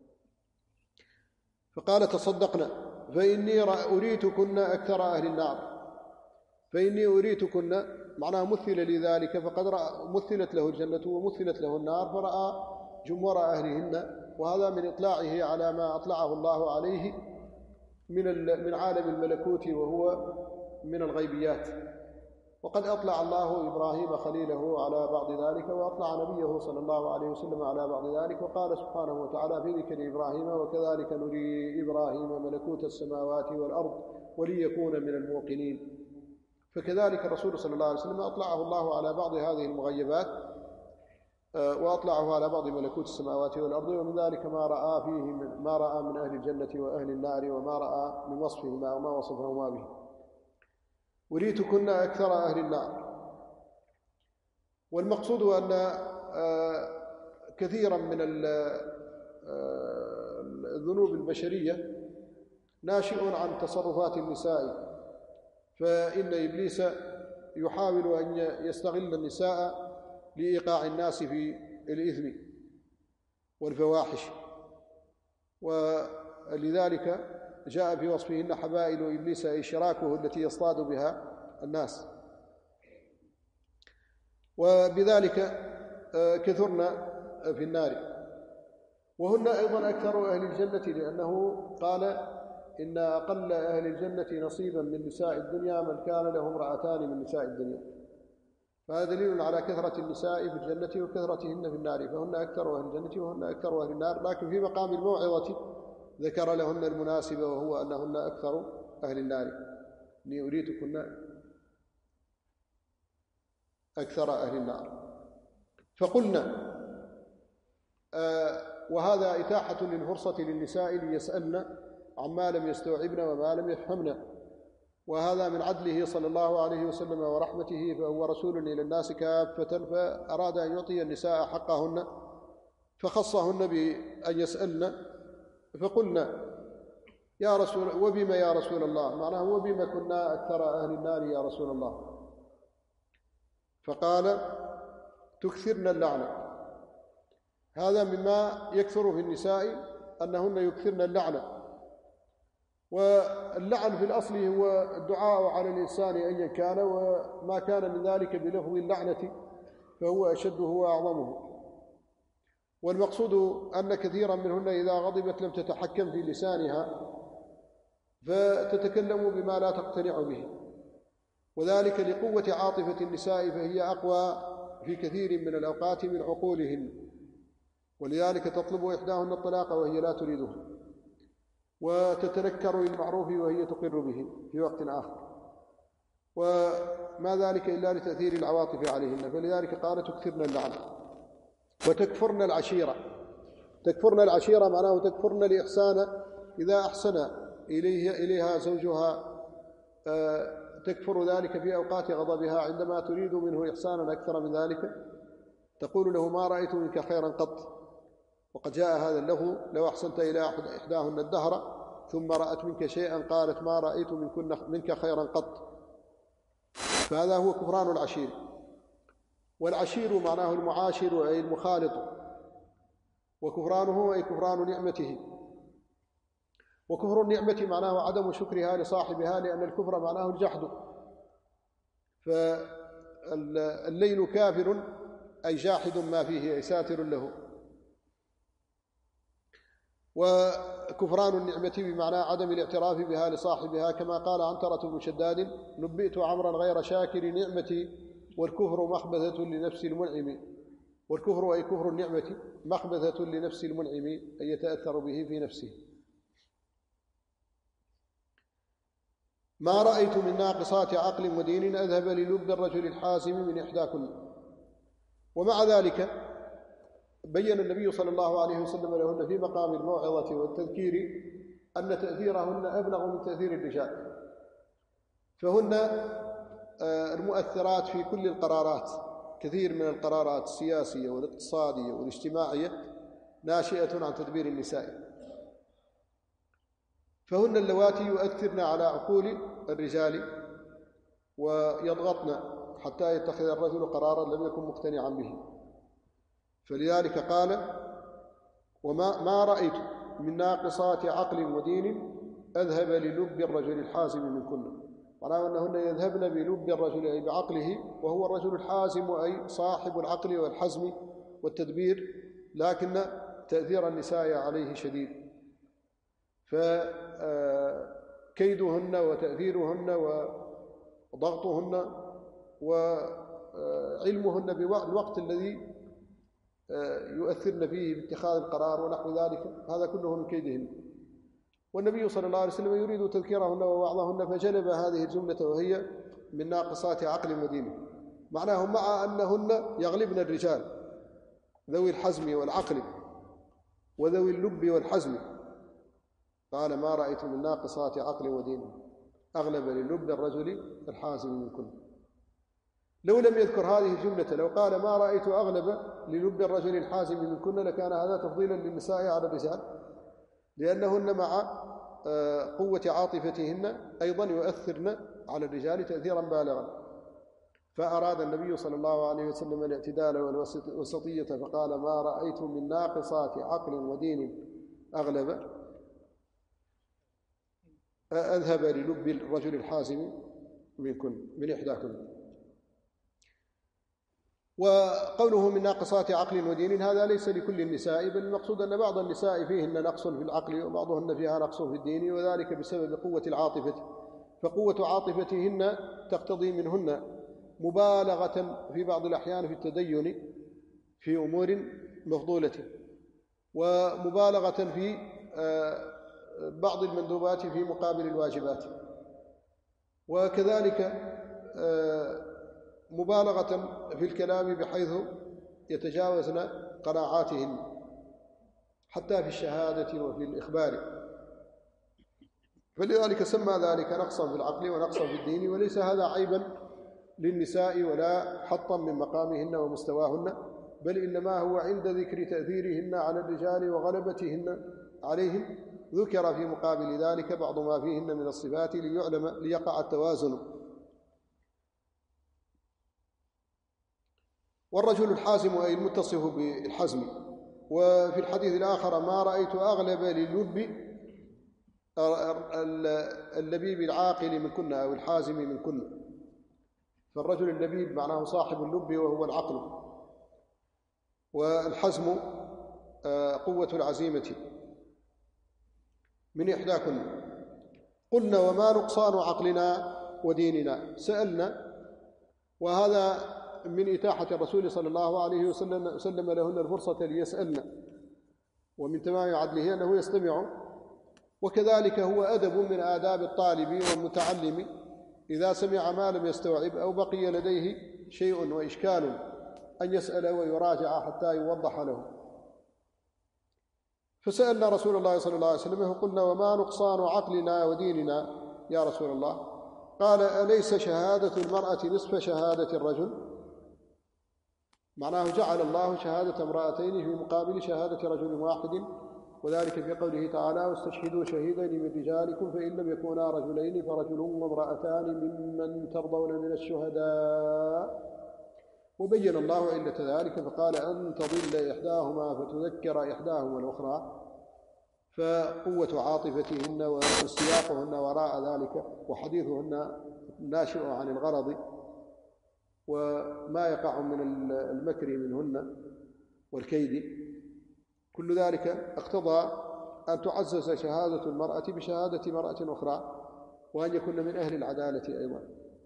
Speaker 1: فقال: تصدقنا، فإني أريتكن أكثر أهل النار. فإني أريتكن معناها مثل لذلك، فقد مثلت له الجنة ومثلت له النار، فرأى جمهور أهلهن. وهذا من إطلاعه على ما أطلعه الله عليه من عالم الملكوت، وهو من الغيبيات. وقد أطلع الله إبراهيم خليله على بعض ذلك، وأطلع نبيه صلى الله عليه وسلم على بعض ذلك. وقال سبحانه وتعالى في ذكر إبراهيم: وكذلك نري إبراهيم ملكوت السماوات والأرض وليكون من الموقنين. فكذلك الرسول صلى الله عليه وسلم أطلعه الله على بعض هذه المغيبات، وأطلعه على بعض ملكوت السماوات والأرض، ومن ذلك ما رأى فيه ما رأى من أهل الجنة وأهل النار، وما رأى من وصفهما وما وصفهما به. أريتكن أكثر أهل النار. والمقصود أن كثيرا من الذنوب البشرية ناشئ عن تصرفات النساء، فإن إبليس يحاول أن يستغل النساء لإيقاع الناس في الإثم والفواحش، ولذلك جاء في وصفهن حبائل إبليس إشراكه التي يصطاد بها الناس. وبذلك كثرن في النار. وهن أيضا أكثر أهل الجنة، لأنه قال: إن أقل أهل الجنة نصيبا من نساء الدنيا من كان له امرأتان من نساء الدنيا. فهذا دليل على كثرة النساء في الجنة وكثرتهن في النار، فهن أكثر أهل الجنة وهن أكثر أهل النار. لكن في مقام الموعظة ذكر لهن المناسبة، وهو أنهن أكثر أهل النار. إني أريتكن أكثر أهل النار. فقلنا وهذا إتاحة للفرصة للنساء ليسألن عما لم يستوعبن وما لم يفهمن، وهذا من عدله صلى الله عليه وسلم ورحمته، فهو رسول إلى الناس كافة، فأراد أن يعطي النساء حقهن فخصهن بأن يسألن. فقلنا: يا رسول، وبما يا رسول الله؟ معناه وبما كنا أكثر أهل النار يا رسول الله؟ فقال: تكثرن اللعنة. هذا مما يكثر في النساء، أنهن يكثرن اللعنة. واللعن في الأصل هو الدعاء على الإنسان أيا كان، وما كان من ذلك بلفظ اللعنة فهو أشده وأعظمه. والمقصود أن كثيرا منهن إذا غضبت لم تتحكم في لسانها، فتتكلم بما لا تقتنع به، وذلك لقوة عاطفة النساء، فهي أقوى في كثير من الأوقات من عقولهن، ولذلك تطلب إحداهن الطلاق وهي لا تريده، وتتنكر للمعروف وهي تقر به في وقت آخر، وما ذلك إلا لتأثير العواطف عليهن. فلذلك قال: تكثرن اللعنة. وتكفرن العشيرة. تكفرن العشيرة معناه تكفرن الإحسان إذا أحسن إليها زوجها، تكفر ذلك في أوقات غضبها، عندما تريد منه إحسانا أكثر من ذلك تقول له: ما رأيت منك خيرا قط. وقد جاء هذا له: لو أحسنت إلى إحداهن الدهر ثم رأت منك شيئا قالت: ما رأيت منك خيرا قط. فهذا هو كفران العشير. والعشير معناه المعاشر أي المخالط. وكفرانه أي كفران نعمته. وكفر النعمة معناه عدم شكرها لصاحبها، لأن الكفر معناه الجحد. فالليل كافر أي جاحد ما فيه، أي ساتر له. وكفران النعمة بمعنى عدم الاعتراف بها لصاحبها، كما قال عنترة بن شداد: نبئت عمرا غير شاكر نعمتي، والكفر مخبثة لنفس المنعم. والكفر أي كفر النعمة مخبثة لنفس المنعم، أي يتأثر به في نفسه. ما رأيت من ناقصات عقل ودين أذهب للب الرجل الحازم من إحداكن. ومع ذلك بين النبي صلى الله عليه وسلم لهن في مقام الموعظة والتذكير أن تأثيرهن أبلغ من تأثير الرجال، فهن المؤثرات في كل القرارات. كثير من القرارات السياسية والاقتصادية والاجتماعية ناشئة عن تدبير النساء، فهن اللواتي يؤثرن على عقول الرجال ويضغطن حتى يتخذ الرجل قرارا لم يكن مقتنعا به. فلذلك قال: وما رأيت من ناقصات عقل ودين أذهب للب الرجل الحازم منكن. معناه أنهن يذهبن بلب الرجل أي بعقله، وهو الرجل الحازم أي صاحب العقل والحزم والتدبير، لكن تأثير النساء عليه شديد. فكيدهن وتأثيرهن وضغطهن وعلمهن بالوقت الذي يؤثرن فيه باتخاذ القرار ونحو ذلك، هذا كله من كيدهن. والنبي صلى الله عليه وسلم يريد تذكيرهن ووعظهن، فجلب هذه الجملة وهي من ناقصات عقل ودين. معناه مع أنهن يغلبن الرجال ذوي الحزم والعقل وذوي اللب والحزم، قال: ما رأيت من ناقصات عقل ودين أغلب للب الرجل الحازم منكن. لو لم يذكر هذه الجملة، لو قال: ما رأيت أغلب للب الرجل الحازم منكن، لكان هذا تفضيلا للنساء على الرجال، لأنهن مع قوة عاطفتهن أيضا يؤثرن على الرجال تأثيرا بالغا. فأراد النبي صلى الله عليه وسلم الاعتدال والوسطية، فقال: ما رأيت من ناقصات عقل ودين أغلب أذهب للب الرجل الحازم منكن من إحداكن. وقوله من ناقصات عقل ودين هذا ليس لكل النساء، بل المقصود أن بعض النساء فيهن نقص في العقل وبعضهن فيها نقص في الدين، وذلك بسبب قوة العاطفة. فقوة عاطفتهن تقتضي منهن مبالغة في بعض الأحيان في التدين في أمور مفضولة، ومبالغة في بعض المندوبات في مقابل الواجبات، وكذلك مبالغة في الكلام بحيث يتجاوزن قناعاتهن حتى في الشهادة وفي الإخبار. فلذلك سمى ذلك نقصا في العقل ونقصا في الدين، وليس هذا عيبا للنساء ولا حطا من مقامهن ومستواهن، بل إنما هو عند ذكر تأثيرهن على الرجال وغلبتهن عليهم ذكر في مقابل ذلك بعض ما فيهن من الصفات ليعلم ليقع التوازن. والرجل الحازم أي المتصف بالحزم. وفي الحديث الآخر: ما رأيت أغلب للب اللبيب العاقل منكن أو الحازم منكن. فالرجل اللبيب معناه صاحب اللب وهو العقل، والحزم قوة العزيمة من إحداكن. قلنا: وما نقصان عقلنا وديننا؟ سألنا، وهذا من إتاحة الرسول صلى الله عليه وسلم لهن الفرصة ليسألنا، ومن تمام عدله أنه يستمع. وكذلك هو أدب من آداب الطالب والمتعلم إذا سمع ما لم يستوعب أو بقي لديه شيء وإشكال أن يسأل ويراجع حتى يوضح له. فسألنا رسول الله صلى الله عليه وسلم فقلنا: وما نقصان عقلنا وديننا يا رسول الله؟ قال: أليس شهادة المرأة نصف شهادة الرجل؟ معناه جعل الله شهادة امرأتين في مقابل شهادة رجل واحد، وذلك في قوله تعالى: واستشهدوا شهيدين من رجالكم فإن لم يكونا رجلين فرجل وامرأتان ممن ترضون من الشهداء. وبين الله علة ذلك فقال أن تضل إحداهما فتذكر إحداهما الأخرى، فقوة عاطفتهن واستياقهن وراء ذلك وحديثهن ناشئ عن الغرض وما يقع من المكر منهن والكيد، كل ذلك اقتضى أن تعزز شهادة المرأة بشهادة مرأة أخرى، وأن يكون من أهل العدالة أيضا.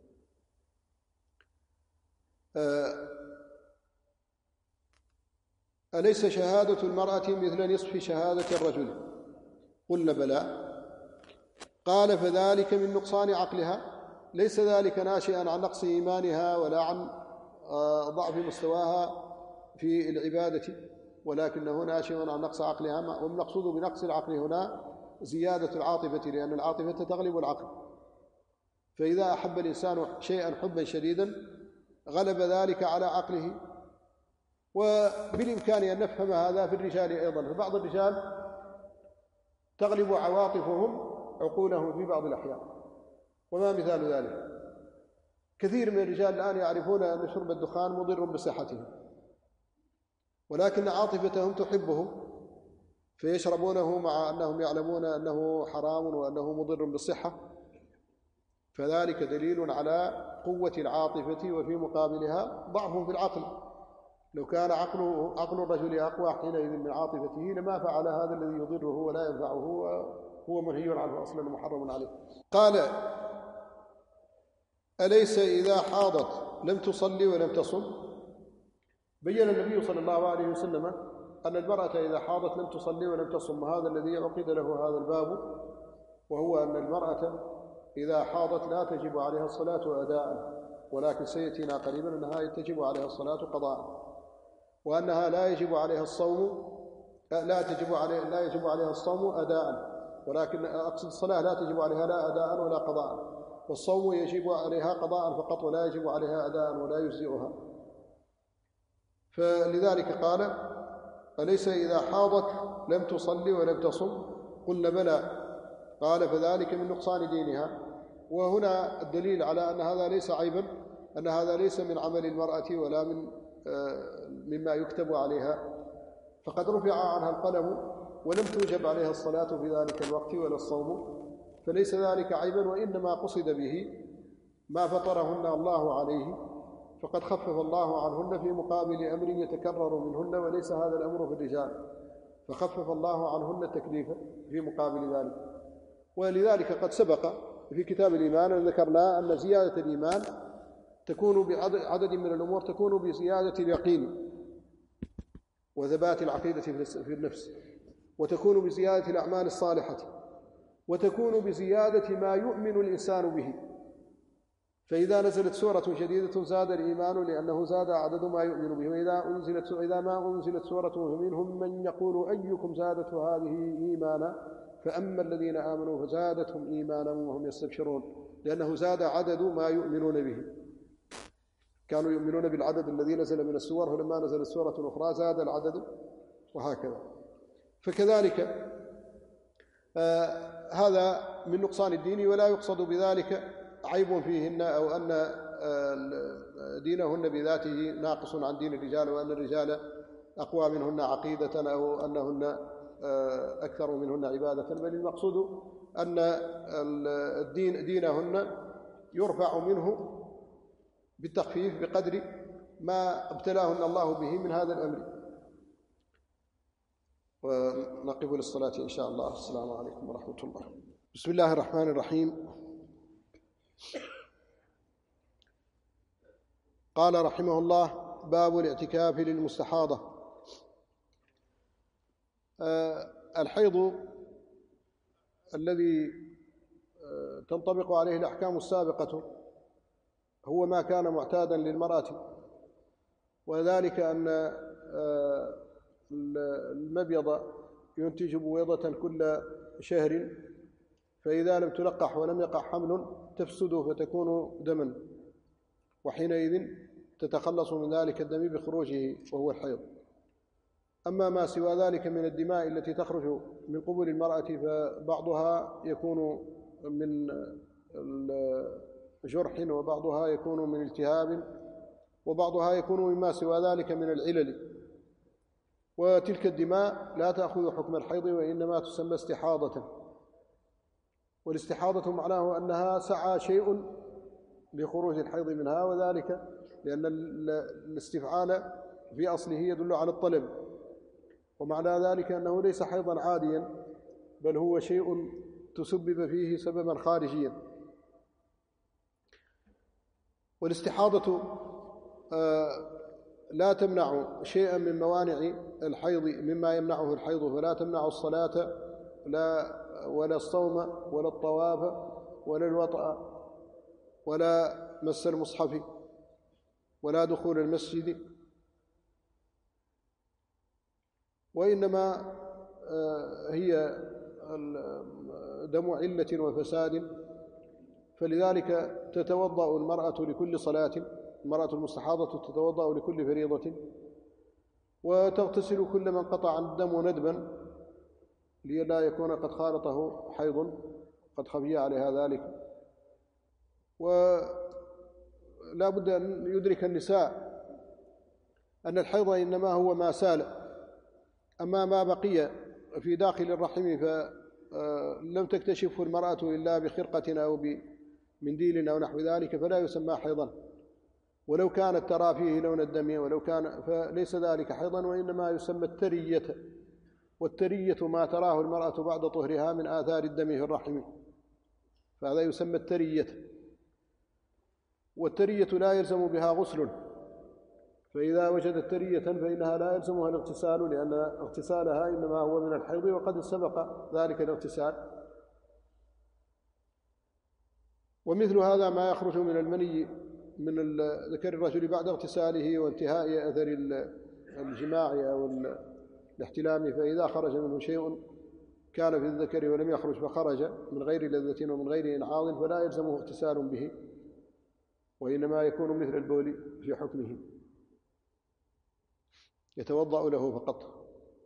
Speaker 1: أليس شهادة المرأة مثل نصف شهادة الرجل؟ قلنا بلى. قال فذلك من نقصان عقلها، ليس ذلك ناشئا عن نقص إيمانها ولا عن ضعف مستواها في العبادة، ولكنه ناشئ عن نقص عقلها. والمقصود بنقص العقل هنا زيادة العاطفة، لأن العاطفة تغلب العقل، فإذا أحب الإنسان شيئا حبا شديدا غلب ذلك على عقله. وبالإمكان أن نفهم هذا في الرجال أيضا، فبعض الرجال تغلب عواطفهم عقولهم في بعض الأحيان. وما مثال ذلك؟ كثير من الرجال الآن يعرفون أن شرب الدخان مضر بصحتهم، ولكن عاطفتهم تحبه فيشربونه مع أنهم يعلمون أنه حرام وأنه مضر بالصحة، فذلك دليل على قوة العاطفة وفي مقابلها ضعف في العقل. لو كان عقل الرجل أقوى حينئذ من عاطفته لما فعل هذا الذي يضره ولا ينفعه وهو منهي عنه أصلا ومحرم عليه. قال أليس إذا حاضت لم تصلي ولم تصم؟ بين النبي صلى الله عليه وسلم أن المرأة إذا حاضت لم تصلي ولم تصم، هذا الذي عقد له هذا الباب، وهو أن المرأة إذا حاضت لا تجب عليها الصلاة أداء، ولكن سيأتينا قريبا أنها تجب عليها الصلاة قضاء، وأنها لا يجب عليها الصوم لا يجب عليها الصوم أداء، ولكن أقصد الصلاة لا تجب عليها لا أداء ولا قضاء، والصوم يجب عليها قضاء فقط ولا يجب عليها أداء ولا يجزئها. فلذلك قال أليس إذا حاضت لم تصلي ولم تصم؟ قلنا بلى. قال فذلك من نقصان دينها. وهنا الدليل على أن هذا ليس عيبا، أن هذا ليس من عمل المرأة ولا مما يكتب عليها، فقد رفع عنها القلم ولم توجب عليها الصلاة في ذلك الوقت ولا الصوم، فليس ذلك عيبا، وإنما قصد به ما فطرهن الله عليه، فقد خفف الله عنهن في مقابل أمر يتكرر منهن، وليس هذا الأمر في الرجال، فخفف الله عنهن التكليف في مقابل ذلك. ولذلك قد سبق في كتاب الإيمان أن ذكرنا أن زيادة الإيمان تكون بعدد من الأمور، تكون بزيادة اليقين وثبات العقيدة في النفس، وتكون بزيادة الأعمال الصالحة، وتكون بزيادة ما يؤمن الإنسان به. فإذا نزلت سورة جديدة زاد الإيمان لأنه زاد عدد ما يؤمن به، وإذا ما أنزلت سورة فمنهم من يقول أيكم زادته هذه إيمانا، فأما الذين آمنوا فزادتهم إيمانا وهم يستبشرون، لأنه زاد عدد ما يؤمنون به. كانوا يؤمنون بالعدد الذي نزل من السور، فلما نزلت سورة أخرى زاد العدد، وهكذا. فكذلك هذا من نقصان الدين، ولا يقصد بذلك عيب فيهن أو أن دينهن بذاته ناقص عن دين الرجال، وأن الرجال أقوى منهن عقيدة أو أنهن أكثر منهن عبادة، بل المقصود أن دينهن يرفع منه بالتخفيف بقدر ما ابتلاهن الله به من هذا الأمر. ونقف للصلاة إن شاء الله. السلام عليكم ورحمة الله. بسم الله الرحمن الرحيم. قال رحمه الله: باب الاعتكاف للمستحاضة. الحيض الذي تنطبق عليه الأحكام السابقة هو ما كان معتادا للمرأة، وذلك أن المبيض ينتج بويضة كل شهر، فإذا لم تلقح ولم يقع حمل تفسد فتكون دما، وحينئذ تتخلص من ذلك الدم بخروجه وهو الحيض. أما ما سوى ذلك من الدماء التي تخرج من قبل المرأة فبعضها يكون من جرح، وبعضها يكون من التهاب، وبعضها يكون مما سوى ذلك من العلل. وتلك الدماء لا تأخذ حكم الحيض وإنما تسمى استحاضة. والاستحاضة معناه أنها سعى شيء لخروج الحيض منها، وذلك لأن الاستفعال في أصله يدل على الطلب، ومعنى ذلك أنه ليس حيضا عاديا بل هو شيء تسبب فيه سببا خارجيا. والاستحاضة لا تمنع شيئا من موانع الحيض مما يمنعه الحيض، فلا تمنع الصلاة ولا الصوم ولا الطواف ولا الوطأ ولا مس المصحف ولا دخول المسجد، وإنما هي دم علة وفساد. فلذلك تتوضأ المرأة لكل صلاة، المرأة المستحاضة تتوضأ لكل فريضة، وتغتسل كل من قطع الدم ندبا لئلا يكون قد خالطه حيض قد خفي عليها ذلك. ولا بد أن يدرك النساء أن الحيض إنما هو ما سال، أما ما بقي في داخل الرحم فلم تكتشفه المرأة إلا بخرقة أو بمنديل أو نحو ذلك فلا يسمى حيضا، ولو كانت ترى فيه لون الدم ولو كان فليس ذلك حيضا، وإنما يسمى الترية. والترية ما تراه المرأة بعد طهرها من آثار الدم في الرحم، فهذا يسمى الترية. والترية لا يلزم بها غسل، فإذا وجدت ترية فإنها لا يلزمها الاغتسال، لأن اغتسالها إنما هو من الحيض وقد سبق ذلك الاغتسال. ومثل هذا ما يخرج من المني من ذكر الرجل بعد اغتساله وانتهاء أثر الجماع أو الاحتلام، فإذا خرج منه شيء كان في الذكر ولم يخرج فخرج من غير لذة ومن غير إنعاض فلا يلزمه اغتسال به، وإنما يكون مثل البول في حكمه، يتوضأ له فقط.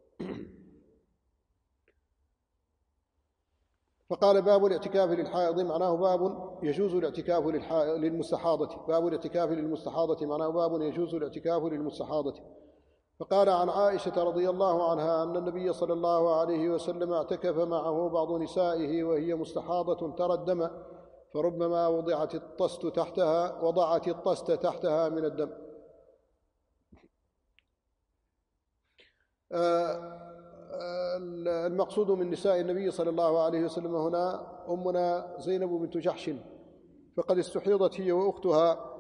Speaker 1: فقال باب الاعتكاف للحائض معناه باب يجوز الاعتكاف للمستحاضة. باب الاعتكاف للمستحاضة معناه باب يجوز الاعتكاف للمستحاضة. فقال عن عائشة رضي الله عنها أن النبي صلى الله عليه وسلم اعتكف معه بعض نسائه وهي مستحاضة ترى الدم، فربما وضعت الطست تحتها من الدم. المقصود من نساء النبي صلى الله عليه وسلم هنا أمنا زينب بنت جحش، فقد استحيضت هي وأختها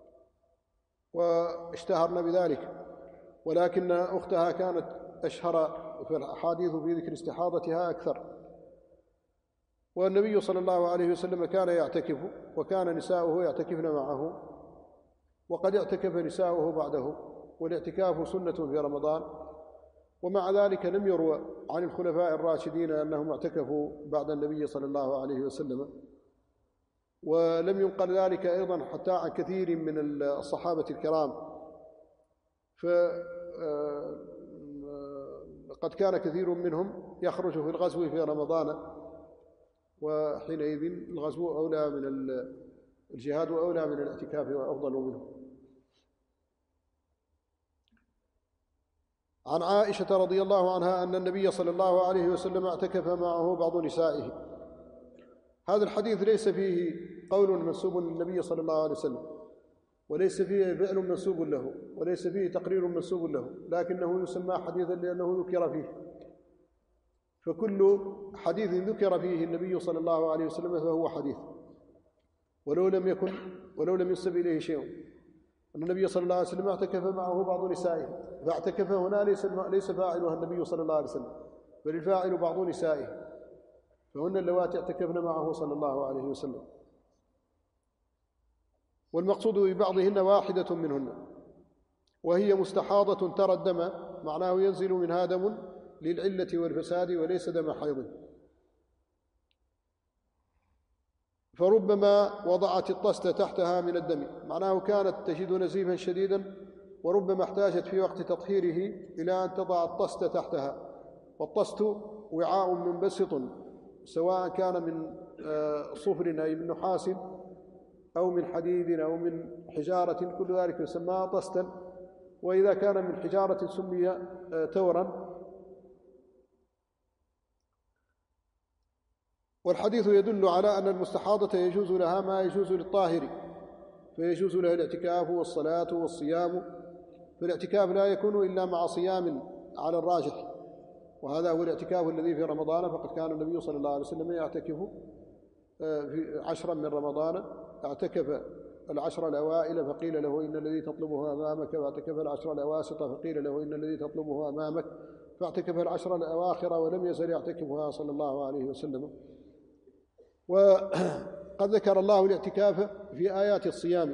Speaker 1: واشتهرن بذلك، ولكن أختها كانت أشهر في الأحاديث في ذكر استحاضتها أكثر. والنبي صلى الله عليه وسلم كان يعتكف وكان نساؤه يعتكفن معه، وقد اعتكف نساؤه بعده، والاعتكاف سنة في رمضان. ومع ذلك لم يروى عن الخلفاء الراشدين أنهم اعتكفوا بعد النبي صلى الله عليه وسلم، ولم ينقل ذلك أيضا حتى عن كثير من الصحابة الكرام، فقد كان كثير منهم يخرج في الغزو في رمضان، وحينئذ الغزو أولى من الجهاد وأولى من الاعتكاف وأفضل منه. عن عائشة رضي الله عنها أن النبي صلى الله عليه وسلم اعتكف معه بعض نسائه. هذا الحديث ليس فيه قول منسوب للنبي صلى الله عليه وسلم، وليس فيه فعل منسوب له، وليس فيه تقرير منسوب له، لكنه يسمى حديثا لأنه ذكر فيه. فكل حديث ذكر فيه النبي صلى الله عليه وسلم فهو حديث، ولو لم ينسب إليه شيء. أن النبي صلى الله عليه وسلم اعتكف معه بعض نسائه، فاعتكف هنا ليس فاعلها النبي صلى الله عليه وسلم، بل الفاعل بعض نسائه، فهن اللواتي اعتكفن معه صلى الله عليه وسلم. والمقصود ببعضهن واحدة منهن، وهي مستحاضة ترى الدم، معناه ينزل منها دم للعلة والفساد وليس دم حيض. فربما وضعت الطست تحتها من الدم، معناه كانت تجد نزيفا شديدا، وربما احتاجت في وقت تطهيره إلى أن تضع الطست تحتها. والطست وعاء منبسط، سواء كان من صفر أي من نحاس، أو من حديد أو من حجارة كل ذلك يسمى طستا، وإذا كان من حجارة سمي تورا. والحديث يدل على أن المستحاضة يجوز لها ما يجوز للطاهر، فيجوز لها الاعتكاف والصلاة والصيام، فالاعتكاف لا يكون إلا مع صيام على الراجح، وهذا هو الاعتكاف الذي في رمضان، فقد كان النبي صلى الله عليه وسلم يعتكف في 10 من رمضان، اعتكف 10 الأوائل فقيل له إن الذي تطلبه أمامك، واعتكف 10 الأواسط فقيل له إن الذي تطلبه أمامك، فاعتكف 10 الأواخر ولم يزل يعتكفها صلى الله عليه وسلم. وقد ذكر الله الاعتكاف في آيات الصيام،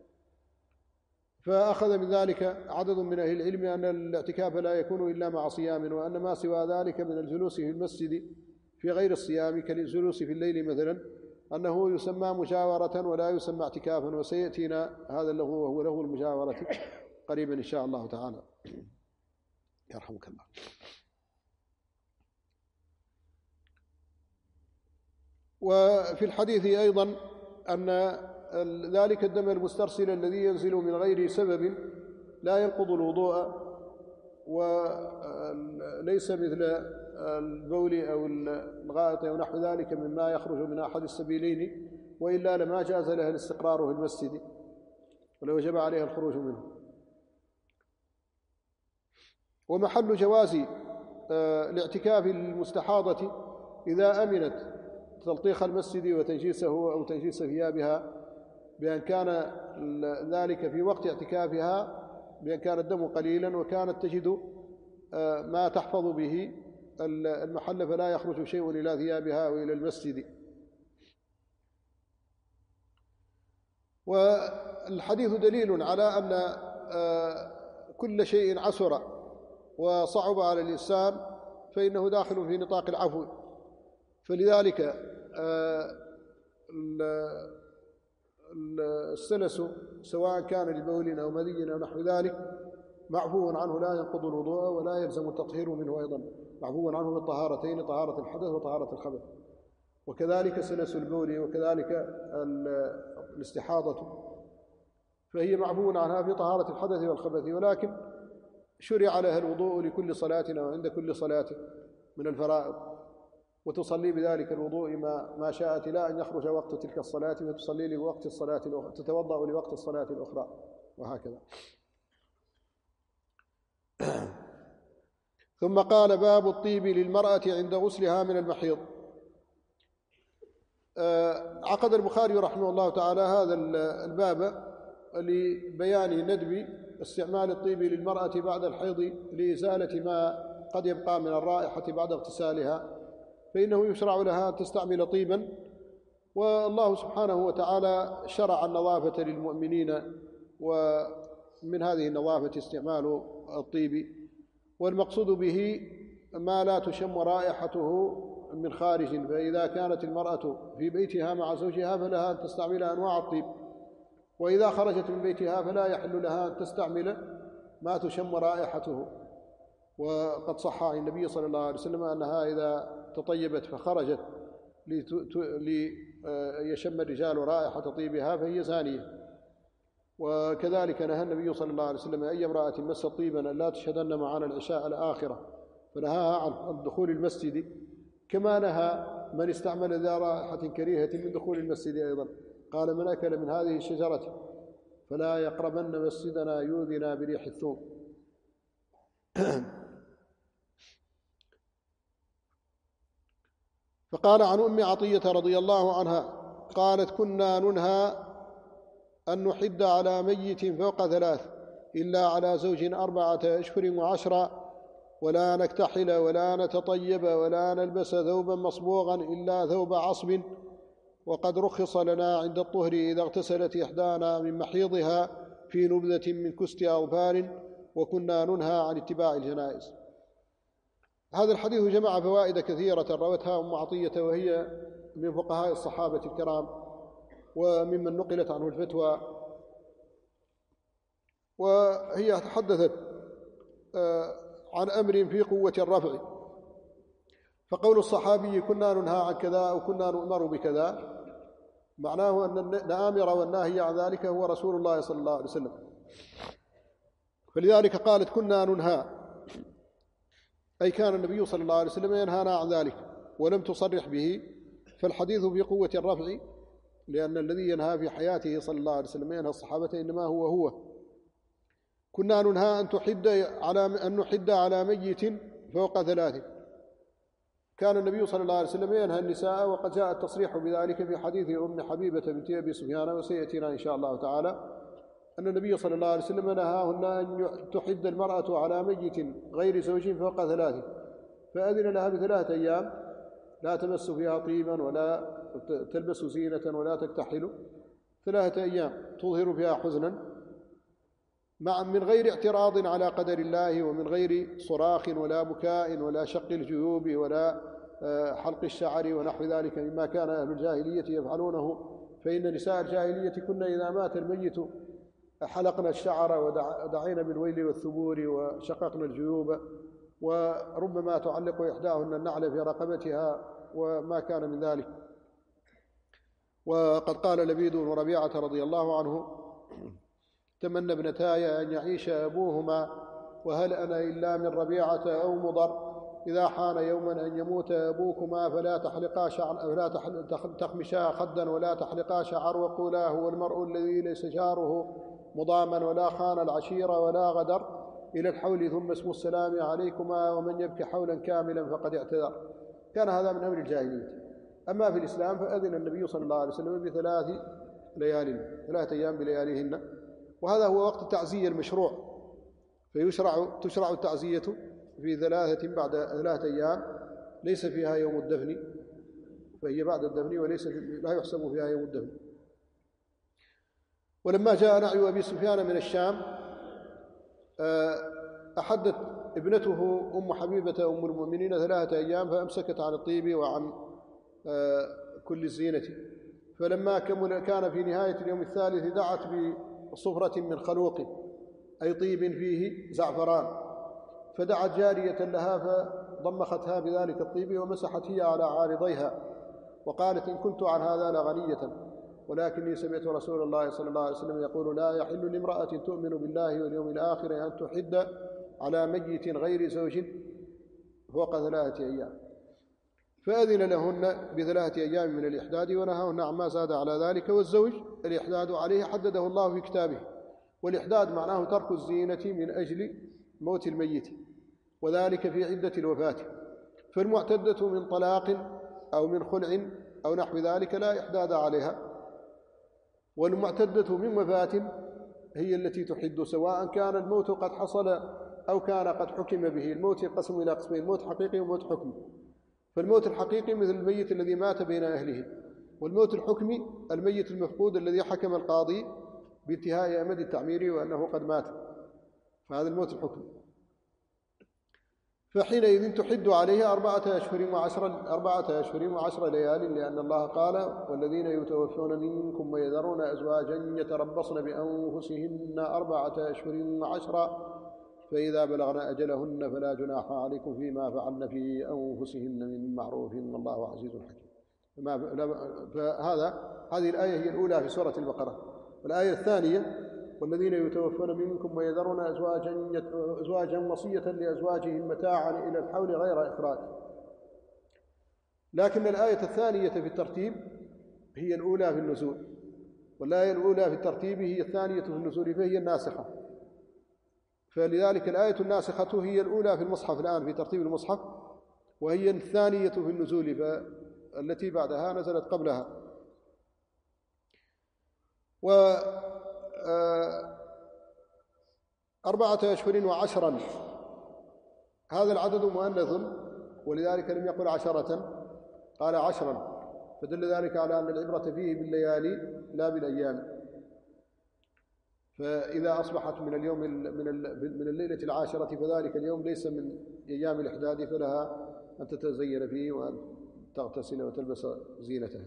Speaker 1: فأخذ من ذلك عدد من أهل العلم أن الاعتكاف لا يكون إلا مع صيام، وأن ما سوى ذلك من الجلوس في المسجد في غير الصيام كالجلوس في الليل مثلا أنه يسمى مجاورة ولا يسمى اعتكافا، وسيأتينا هذا اللغو وهو لغو المجاورة قريبا إن شاء الله تعالى. يرحمك الله. وفي الحديث أيضا أن ذلك الدم المسترسل الذي ينزل من غير سبب لا ينقض الوضوء، وليس مثل البول أو الغائط أو نحو ذلك مما يخرج من أحد السبيلين، وإلا لما جاز لها الاستقرار في المسجد ولو وجب عليها الخروج منه. ومحل جواز الاعتكاف للمستحاضة إذا أمنت تلطيخ المسجد وتنجيسه أو تنجيس ثيابها، بأن كان ذلك في وقت اعتكافها، بأن كان الدم قليلا وكانت تجد ما تحفظ به المحل فلا يخرج شيء إلى ثيابها أو إلى المسجد. والحديث دليل على أن كل شيء عسر وصعب على الإنسان فإنه داخل في نطاق العفو، فلذلك السلس سواء كان لبول أو مذي أو نحو ذلك معفو عنه لا ينقض الوضوء ولا يلزم التطهير منه أيضا، معفو عنه بالطهارتين، طهارة الحدث وطهارة الخبث، وكذلك سلس البول وكذلك الاستحاضة فهي معفو عنها في طهارة الحدث والخبث، ولكن شرع لها الوضوء لكل صلاة أو عند كل صلاة من الفرائض، وتصلي بذلك الوضوء ما شاءت، لا أن يخرج وقت تلك الصلاة وتصلي لوقت الصلاة الأخرى، تتوضأ لوقت الصلاة الأخرى، وهكذا. ثم قال: باب الطيب للمرأة عند غسلها من المحيض. عقد البخاري رحمه الله تعالى هذا الباب لبيان ندب استعمال الطيب للمرأة بعد الحيض لإزالة ما قد يبقى من الرائحة بعد اغتسالها، فإنه يشرع لها أن تستعمل طيبا، والله سبحانه وتعالى شرع النظافة للمؤمنين، ومن هذه النظافة استعمال الطيب، والمقصود به ما لا تشم رائحته من خارج، فإذا كانت المرأة في بيتها مع زوجها فلها أن تستعمل أنواع الطيب، وإذا خرجت من بيتها فلا يحل لها أن تستعمل ما تشم رائحته. وقد صح عن النبي صلى الله عليه وسلم أنها إذا تطيبت فخرجت ليشم الرجال رائحة طيبها فهي زانية. وكذلك نهى النبي صلى الله عليه وسلم أي امرأة مست طيبا أن لا تشهدن معنا العشاء الآخرة، فنهاها عن دخول المسجد، كما نهى من استعمل ذا رائحة كريهة من دخول المسجد أيضا، قال: من أكل من هذه الشجرة فلا يقربن مسجدنا يؤذنا بريح الثوم. فقال عن أم عطية رضي الله عنها قالت: كنا ننهى أن نحد على ميت فوق 3 إلا على زوج 4 أشهر و10، ولا نكتحل ولا نتطيب ولا نلبس ثوبا مصبوغا إلا ثوب عصب، وقد رخص لنا عند الطهر إذا اغتسلت إحدانا من محيضها في نبذة من كست أظفار، وكنا ننهى عن اتباع الجنائز. هذا الحديث جمع فوائد كثيرة روتها أم عطية، وهي من فقهاء الصحابة الكرام وممن نقلت عنه الفتوى، وهي تحدثت عن أمر في قوة الرفع، فقول الصحابي كنا ننهى عن كذا أو كنا نؤمر بكذا معناه أن الآمر والناهي عن ذلك هو رسول الله صلى الله عليه وسلم. فلذلك قالت كنا ننهى، أي كان النبي صلى الله عليه وسلم ينهانا عن ذلك ولم تصرح به، فالحديث في قوة الرفع، لأن الذي ينهى في حياته صلى الله عليه وسلم ينهى الصحابة إنما هو. كنا ننهى أن نحد على ميت فوق 3. كان النبي صلى الله عليه وسلم ينهى النساء، وقد جاء التصريح بذلك في حديث أم حبيبة بنت أبي سفيان، وسيأتينا إن شاء الله تعالى أن النبي صلى الله عليه وسلم نهاهن أن تحد المرأة على ميت غير زوج فوق 3، فأذن لها ب3 أيام لا تمس فيها طيبا ولا تلبس زينة ولا تكتحل، 3 أيام تظهر فيها حزنا من غير اعتراض على قدر الله، ومن غير صراخ ولا بكاء ولا شق الجيوب ولا حلق الشعر ونحو ذلك مما كان أهل الجاهلية يفعلونه. فإن نساء الجاهلية كنا إذا مات الميت حلقنا الشعر ودعينا بالويل والثبور وشققنا الجيوب، وربما تعلق إحداهن النعل في رقبتها وما كان من ذلك. وقد قال لبيد بن ربيعة رضي الله عنه: تمنى ابنتاي أن يعيش أبوهما، وهل أنا إلا من ربيعة أو مضر؟ إذا حان يوما أن يموت أبوكما فلا تحلقا شعر، ولا تخمشا خدا ولا تحلقا شعر، وقولا هو المرء الذي ليس جاره مضاما ولا خان العشير ولا غدر إلى الحول، ثم اسم السلام عليكما، ومن يبكي حولا كاملا فقد اعتذر. كان هذا من أمر الجاهلية. أما في الإسلام فأذن النبي صلى الله عليه وسلم ب3 ليال، 3 أيام بلياليهن، وهذا هو وقت التعزية المشروع، تشرع التعزية في 3 بعد 3 أيام ليس فيها يوم الدفن، فهي بعد الدفن وليس لا يحسب فيها يوم الدفن. ولما جاء نعي أبي سفيان من الشام أحدت ابنته أم حبيبة أم المؤمنين 3 أيام، فأمسكت عن الطيب وعن كل الزينة. فلما كان في نهاية اليوم الثالث دعت بصفرة من خلوق، أي طيب فيه زعفران، فدعت جارية لها فضمختها بذلك الطيب ومسحت هي على عارضيها، وقالت: إن كنت عن هذا لغنية، ولكني سمعت رسول الله صلى الله عليه وسلم يقول: لا يحل لامرأة تؤمن بالله واليوم الآخر أن تحد على ميت غير زوج فوق 3 أيام. فأذن لهن ب3 أيام من الإحداد، ونهاهن عما زاد على ذلك. والزوج الإحداد عليه حدده الله في كتابه، والإحداد معناه ترك الزينة من أجل موت الميت، وذلك في عدة الوفاة. فالمعتدة من طلاق أو من خلع أو نحو ذلك لا إحداد عليها، والمعتدة من وفاة هي التي تحد، سواء كان الموت قد حصل أو كان قد حكم به. الموت ينقسم إلى قسمين: موت حقيقي وموت حكمي. فالموت الحقيقي مثل الميت الذي مات بين أهله، والموت الحكمي الميت المفقود الذي حكم القاضي بانتهاء أمد التعمير وأنه قد مات، فهذا الموت الحكمي. فحينئذ تحد عليه 4 أشهر و10 ليال، لأن الله قال: والذين يتوفون منكم ويذرون أزواجا يتربصن بأنفسهن 4 أشهر و10، فإذا بلغن أجلهن فلا جناح عليكم فيما فعلن في أنفسهن من معروف، والله عزيز حكيم. هذه الآية هي الأولى في سورة البقرة. والآية الثانية: والذين يتوفون منكم ويذرون أزواجا وصية لأزواجهم متاعا إلى الحول غير إخراج. لكن الآية الثانية في الترتيب هي الأولى في النزول، والآية الأولى في الترتيب هي الثانية في النزول، فهي الناسخة. فلذلك الآية الناسخة هي الأولى في المصحف الآن في ترتيب المصحف، وهي الثانية في النزول، فالتي بعدها نزلت قبلها. 4 أشهر و10، هذا العدد مؤنث، ولذلك لم يقل 10، قال 10، فدل ذلك على أن العبرة فيه بالليالي لا بالأيام. فإذا أصبحت من اليوم من الليلة العاشرة فذلك اليوم ليس من أيام الإحداد، فلها أن تتزين فيه وأن تغتسل وتلبس زينتها.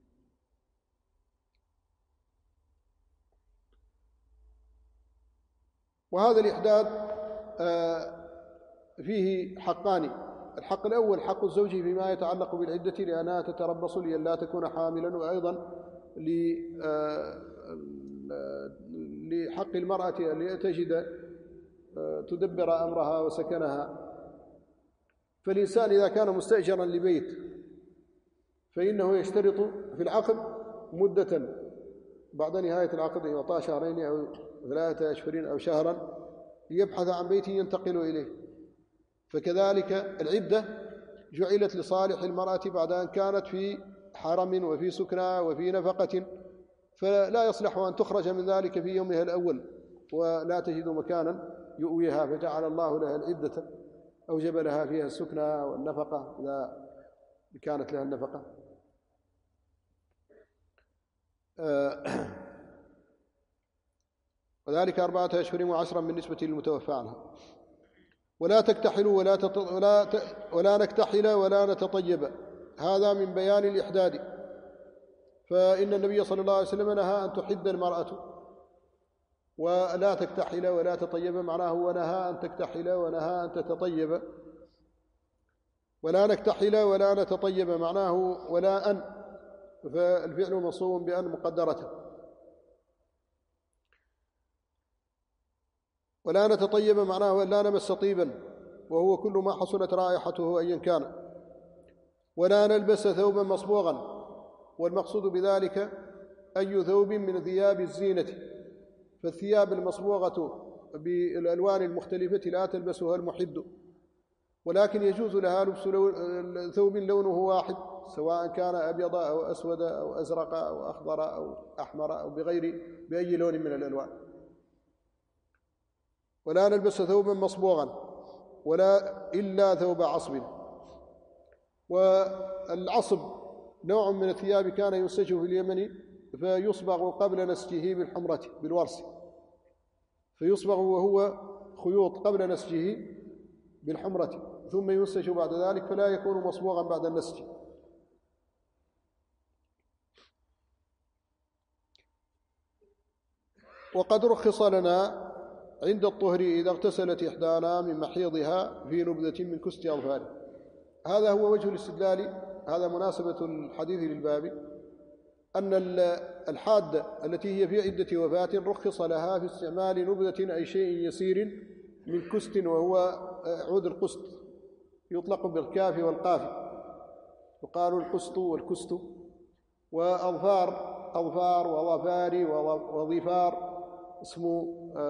Speaker 1: وهذا الإحداد فيه حقان: الحق الأول حق الزوج فيما يتعلق بالعدة، لأنها تتربص لئلا تكون حاملا، وأيضا لحق المرأة أن تجد تدبر أمرها وسكنها. فالإنسان إذا كان مستأجرا لبيت فإنه يشترط في العقد مدة بعد نهاية العقد يعطى شهرين أو 3 أشهر أو شهرا ليبحث عن بيت ينتقل إليه. فكذلك العدة جعلت لصالح المرأة بعد أن كانت في حرم وفي سكنى وفي نفقة، فلا يصلح أن تخرج من ذلك في يومها الأول ولا تجد مكانا يؤويها، فجعل الله لها العدة، أوجب لها فيها السكنى والنفقة إذا كانت لها النفقة. وذلك 4 أشهر و10 بالنسبة للمتوفى عنها. ولا تكتحل ولا نكتحل ولا نتطيب، هذا من بيان الإحداد، فإن النبي صلى الله عليه وسلم نهى أن تحد المرأة، ولا تكتحل ولا تطيب معناه ونهى أن تكتحل ونهى أن تتطيب. ولا نكتحل ولا نتطيب معناه ولا أن، فالفعل منصوب بأن مقدرة. ولا نتطيب معناه لا نمس طيبا، وهو كل ما حصلت رائحته أيا كان. ولا نلبس ثوبا مصبوغا، والمقصود بذلك أي ثوب من ثياب الزينة، فالثياب المصبوغة بالألوان المختلفة لا تلبسها المحد، ولكن يجوز لها لبس ثوب لونه واحد، سواء كان أبيض أو أسود أو أزرق أو أخضر أو أحمر أو بأي لون من الألوان. ولا نلبس ثوبا مصبوغا ولا إلا ثوب عصب. والعصب نوع من الثياب كان ينسج في اليمن، فيصبغ قبل نسجه بالحمرة بالورس، فيصبغ وهو خيوط قبل نسجه بالحمرة، ثم ينسج بعد ذلك، فلا يكون مصبوغا بعد النسج. وقد رخص لنا عند الطهر إذا اغتسلت إحدانا من محيضها في نبذة من كست أظفاره. هذا هو وجه الاستدلال، هذا مناسبة الحديث للباب، أن الحادة التي هي في عدة وفاة رخص لها في استعمال نبذة أي شيء يسير من كست، وهو عود القسط، يطلق بالكاف والقاف، يقال القسط والكست. وأظفار أظفار وظفار وظفار اسم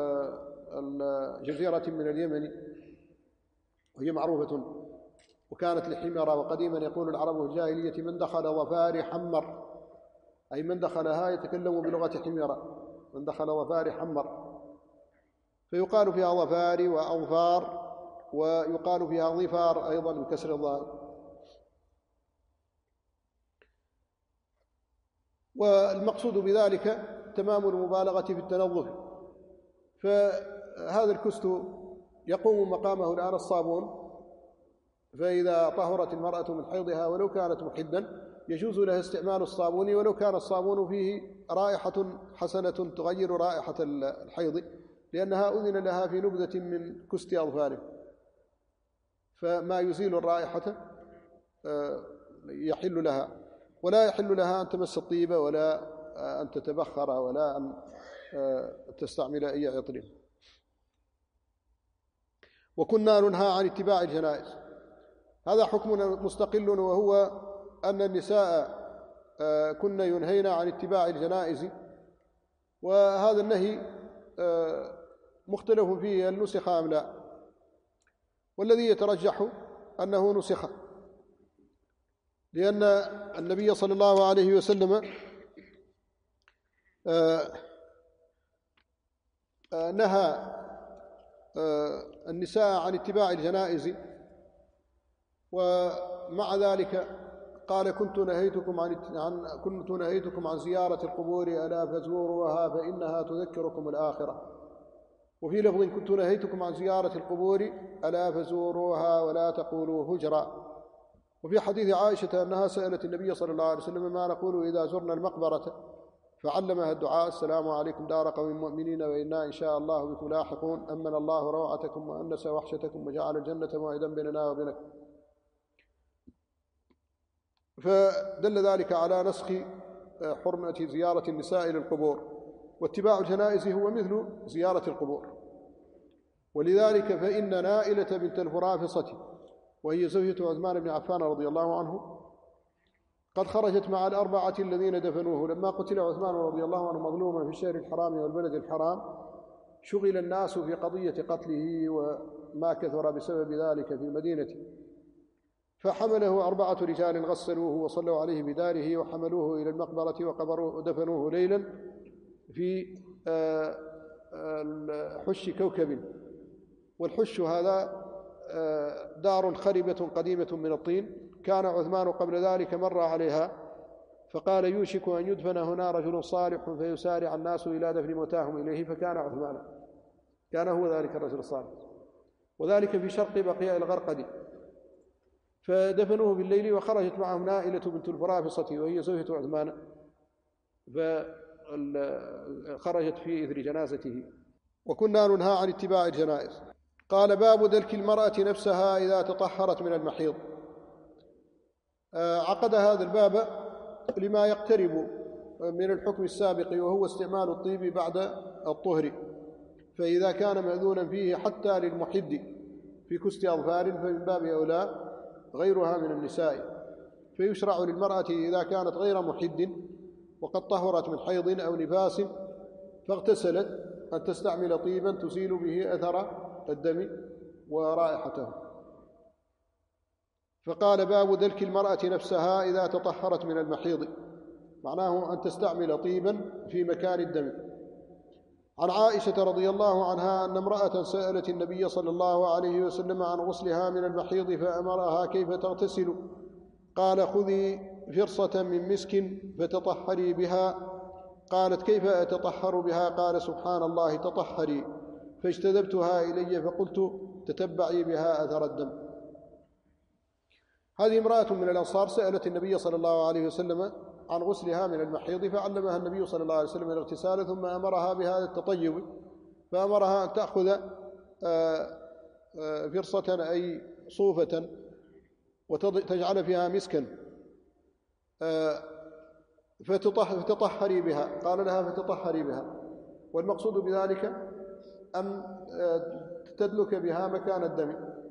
Speaker 1: جزيرة من اليمن، وهي معروفة وكانت لحمرة. وقديما يقول العرب في الجاهلية من دخل ظفار حمر، أي من دخلها يتكلم بلغة حمرة، من دخل ظفار حمر. فيقال فيها ظفار وأظفار، ويقال فيها ظفار أيضا بكسر الظاء. والمقصود بذلك تمام المبالغة في التنظف. فهذا الكست يقوم مقامه الآن الصابون، فإذا طهرت المرأة من حيضها ولو كانت محدا يجوز لها استعمال الصابون، ولو كان الصابون فيه رائحة حسنة تغير رائحة الحيض، لأنها أذن لها في نبذة من كست أظفاره، فما يزيل الرائحة يحل لها. ولا يحل لها أن تمس الطيب ولا أن تتبخر ولا أن تستعمل أي عطر. وكنا ننهى عن اتباع الجنائز، هذا حكم مستقل، وهو أن النساء كنا ينهين عن اتباع الجنائز، وهذا النهي مختلف فيه هل نسخ أم لا، والذي يترجح أنه نسخ، لأن النبي صلى الله عليه وسلم نهى النساء عن اتباع الجنائز، ومع ذلك قال كنت نهيتكم عن زيارة القبور ألا فزوروها فإنها تذكركم الآخرة. وفي لفظ كنت نهيتكم عن زيارة القبور ألا فزوروها ولا تقولوا هجرا. وفي حديث عائشة أنها سألت النبي صلى الله عليه وسلم ما نقول إذا زرنا المقبرة، فعلمها الدعاء السلام عليكم دار قوم مؤمنين وإنا إن شاء الله بكم لاحقون، أمن الله روعتكم وأنس وحشتكم وجعل الجنة موعدا بيننا وبينكم. فدل ذلك على نسخ حرمة زيارة النساء للقبور، واتباع الجنائز هو مثل زيارة القبور. ولذلك فإن نائلة بنت الفرافصة وهي زوجة عثمان بن عفان رضي الله عنه قد خرجت مع الأربعة الذين دفنوه لما قتل عثمان رضي الله عنه مظلوما في الشهر الحرام والبلد الحرام. شغل الناس في قضية قتله وما كثر بسبب ذلك في المدينة، فحمله 4 رجال غسلوه وصلوا عليه بداره وحملوه إلى المقبرة وقبروه ودفنوه ليلا في حش كوكب. والحش هذا دار خربة قديمة من الطين، كان عثمان قبل ذلك مر عليها فقال يوشك أن يدفن هنا رجل صالح فيسارع الناس إلى دفن موتاهم إليه، فكان عثمان كان هو ذلك الرجل الصالح، وذلك في شرق بقيع الغرقد. فدفنوه بالليل وخرجت معهم نائلة بنت الفرافصة وهي زوجة عثمان، فخرجت في إثر جنازته. وكنا ننهى عن اتباع الجنائز. قال باب دلك المرأة نفسها إذا تطهرت من المحيض. عقد هذا الباب لما يقترب من الحكم السابق وهو استعمال الطيب بعد الطهر، فإذا كان مأذونا فيه حتى للمحد في كست أظفار فمن باب أولى غيرها من النساء. فيشرع للمرأة إذا كانت غير محد وقد طهرت من حيض أو نفاس فاغتسلت أن تستعمل طيبا تزيل به أثر الدم ورائحته. فقال باب دلك المرأة نفسها إذا تطهرت من المحيض، معناه أن تستعمل طيبا في مكان الدم. عن عائشة رضي الله عنها أن امرأة سألت النبي صلى الله عليه وسلم عن غسلها من المحيض فأمرها كيف تغتسل، قال خذي فرصة من مسك فتطهري بها. قالت كيف أتطهر بها؟ قال سبحان الله تطهري. فاجتذبتها إلي فقلت تتبعي بها أثر الدم. هذه امرأة من الأنصار سألت النبي صلى الله عليه وسلم عن غسلها من المحيض، فعلمها النبي صلى الله عليه وسلم الاغتسال، ثم أمرها بهذا التطيب، فأمرها أن تأخذ فرصة أي صوفة وتجعل فيها مسكا فتطهري بها. قال لها فتطهري بها، والمقصود بذلك أن تدلك بها مكان الدم.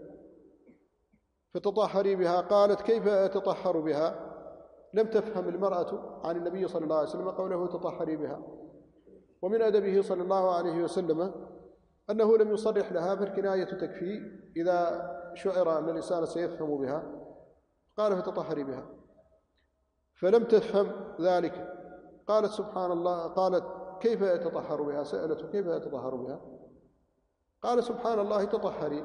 Speaker 1: فتطهري بها. قالت كيف أتطهر بها؟ لم تفهم المرأة عن النبي صلى الله عليه وسلم قوله تطهري بها. ومن أدبه صلى الله عليه وسلم أنه لم يصرح لها، فالكناية تكفي إذا شعر أن الإنسان سيفهم بها. قال فتطهري بها، فلم تفهم ذلك. قالت سبحان الله، قالت كيف أتطهر بها؟ سألته كيف أتطهر بها؟ قال سبحان الله تطهري.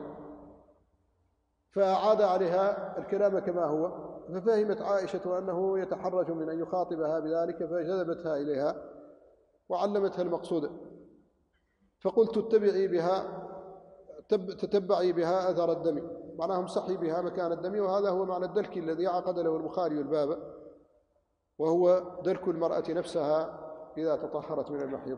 Speaker 1: فأعاد عليها الكلام كما هو، ففهمت عائشة أنه يتحرج من أن يخاطبها بذلك، فجذبتها إليها وعلمتها المقصود. فقلت تتبعي بها أثر الدم، معناه امسحي بها مكان الدم. وهذا هو معنى الدلك الذي عقد له البخاري الباب، وهو دلك المرأة نفسها إذا تطهرت من المحيض.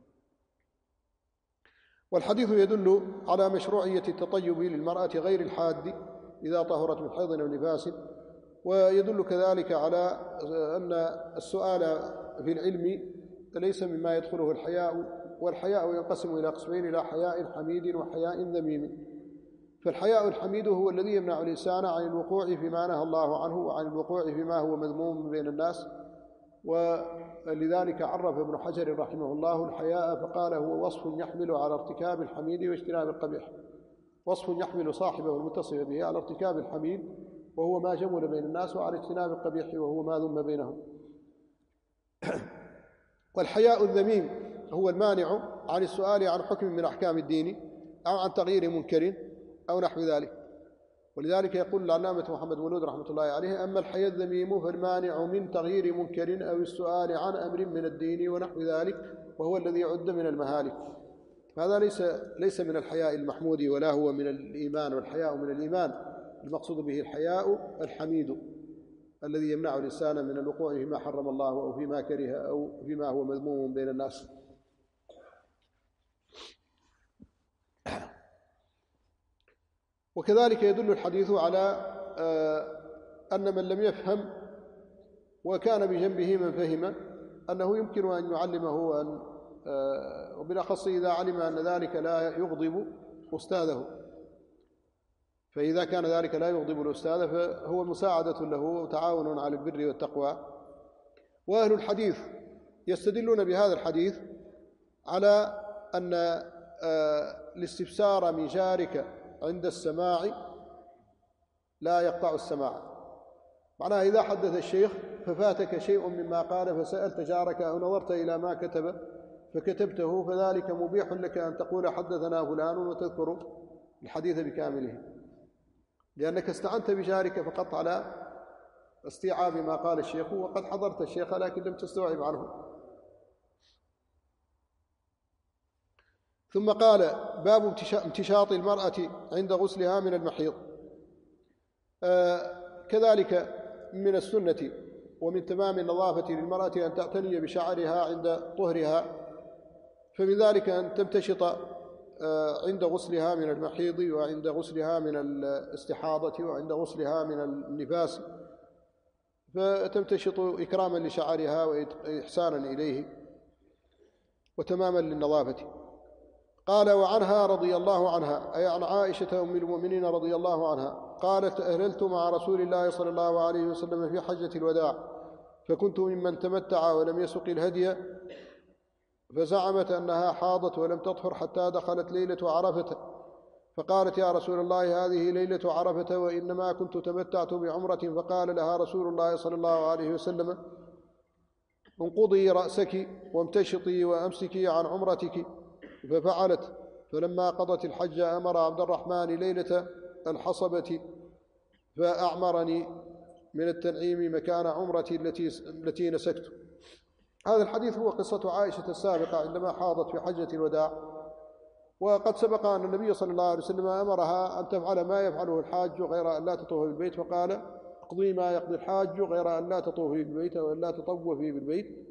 Speaker 1: والحديث يدل على مشروعية التطيب للمرأة غير الحاد إذا طهرت من حيض أو نفاس، ويدل كذلك على أن السؤال في العلم ليس مما يدخله الحياء، والحياء ينقسم إلى قسمين: إلى حياء حميد وحياء ذميم. فالحياء الحميد هو الذي يمنع الإنسان عن الوقوع فيما نهى الله عنه وعن الوقوع فيما هو مذموم بين الناس. ولذلك عرف ابن حجر رحمه الله الحياء فقال هو وصف يحمل على ارتكاب الحميد واجتناب القبيح، وصف يحمل صاحبه المتصف به على ارتكاب الحميد وهو ما جمل بين الناس، وعلى اجتناب القبيح وهو ما ذم بينهم. والحياء الذميم هو المانع عن السؤال عن حكم من أحكام الدين أو عن تغيير منكر أو نحو ذلك. ولذلك يقول العلامة محمد ولود رحمة الله عليه: أما الحياء الذميم فالمانع من تغيير منكر أو السؤال عن أمر من الدين ونحو ذلك، وهو الذي يعد من المهالك. هذا ليس من الحياء المحمود ولا هو من الإيمان، والحياء من الإيمان المقصود به الحياء الحميد الذي يمنع الإنسان من الوقوع فيما حرم الله أو فيما كره أو فيما هو مذموم بين الناس. وكذلك يدل الحديث على أن من لم يفهم وكان بجنبه من فهم أنه يمكن أن يعلمه وبالأخص إذا علم أن ذلك لا يغضب أستاذه، فإذا كان ذلك لا يغضب الأستاذ فهو مساعدة له وتعاون على البر والتقوى. وأهل الحديث يستدلون بهذا الحديث على أن الاستفسار من جارك عند السماع لا يقطع السماع. معناها إذا حدث الشيخ ففاتك شيء مما قال فسألت جارك أو نظرت إلى ما كتب فكتبته، فذلك مبيح لك أن تقول حدثنا فلان وتذكر الحديث بكامله، لأنك استعنت بجارك فقط على استيعاب ما قال الشيخ، وقد حضرت الشيخ لكن لم تستوعب عنه. ثم قال: باب امتشاط المرأة عند غسلها من المحيض. كذلك من السنة ومن تمام النظافة للمرأة أن تعتني بشعرها عند طهرها، فمن ذلك أن تمتشط عند غسلها من المحيض وعند غسلها من الاستحاضة وعند غسلها من النفاس، فتمتشط إكراما لشعرها وإحسانا إليه وتماما للنظافة. قال: وعنها رضي الله عنها، أي عن عائشة أم المؤمنين رضي الله عنها قالت: أهللت مع رسول الله صلى الله عليه وسلم في حجة الوداع، فكنت ممن تمتع ولم يسق الهدي، فزعمت أنها حاضت ولم تطهر حتى دخلت ليلة عرفة، فقالت: يا رسول الله هذه ليلة عرفة وإنما كنت تمتعت بعمرة. فقال لها رسول الله صلى الله عليه وسلم: انقضي رأسك وامتشطي وأمسكي عن عمرتك. ففعلت، فلما قضت الحج أمر عبد الرحمن ليلة الحصبة فأعمرني من التنعيم مكان عمرتي التي نسكت. هذا الحديث هو قصة عائشة السابقة عندما حاضت في حجة الوداع، وقد سبق أن النبي صلى الله عليه وسلم أمرها أن تفعل ما يفعله الحاج غير أن لا تطوف بالبيت، فقال: اقضي ما يقضي الحاج غير أن لا تطوفي بالبيت أو أن لا تطوفي بالبيت.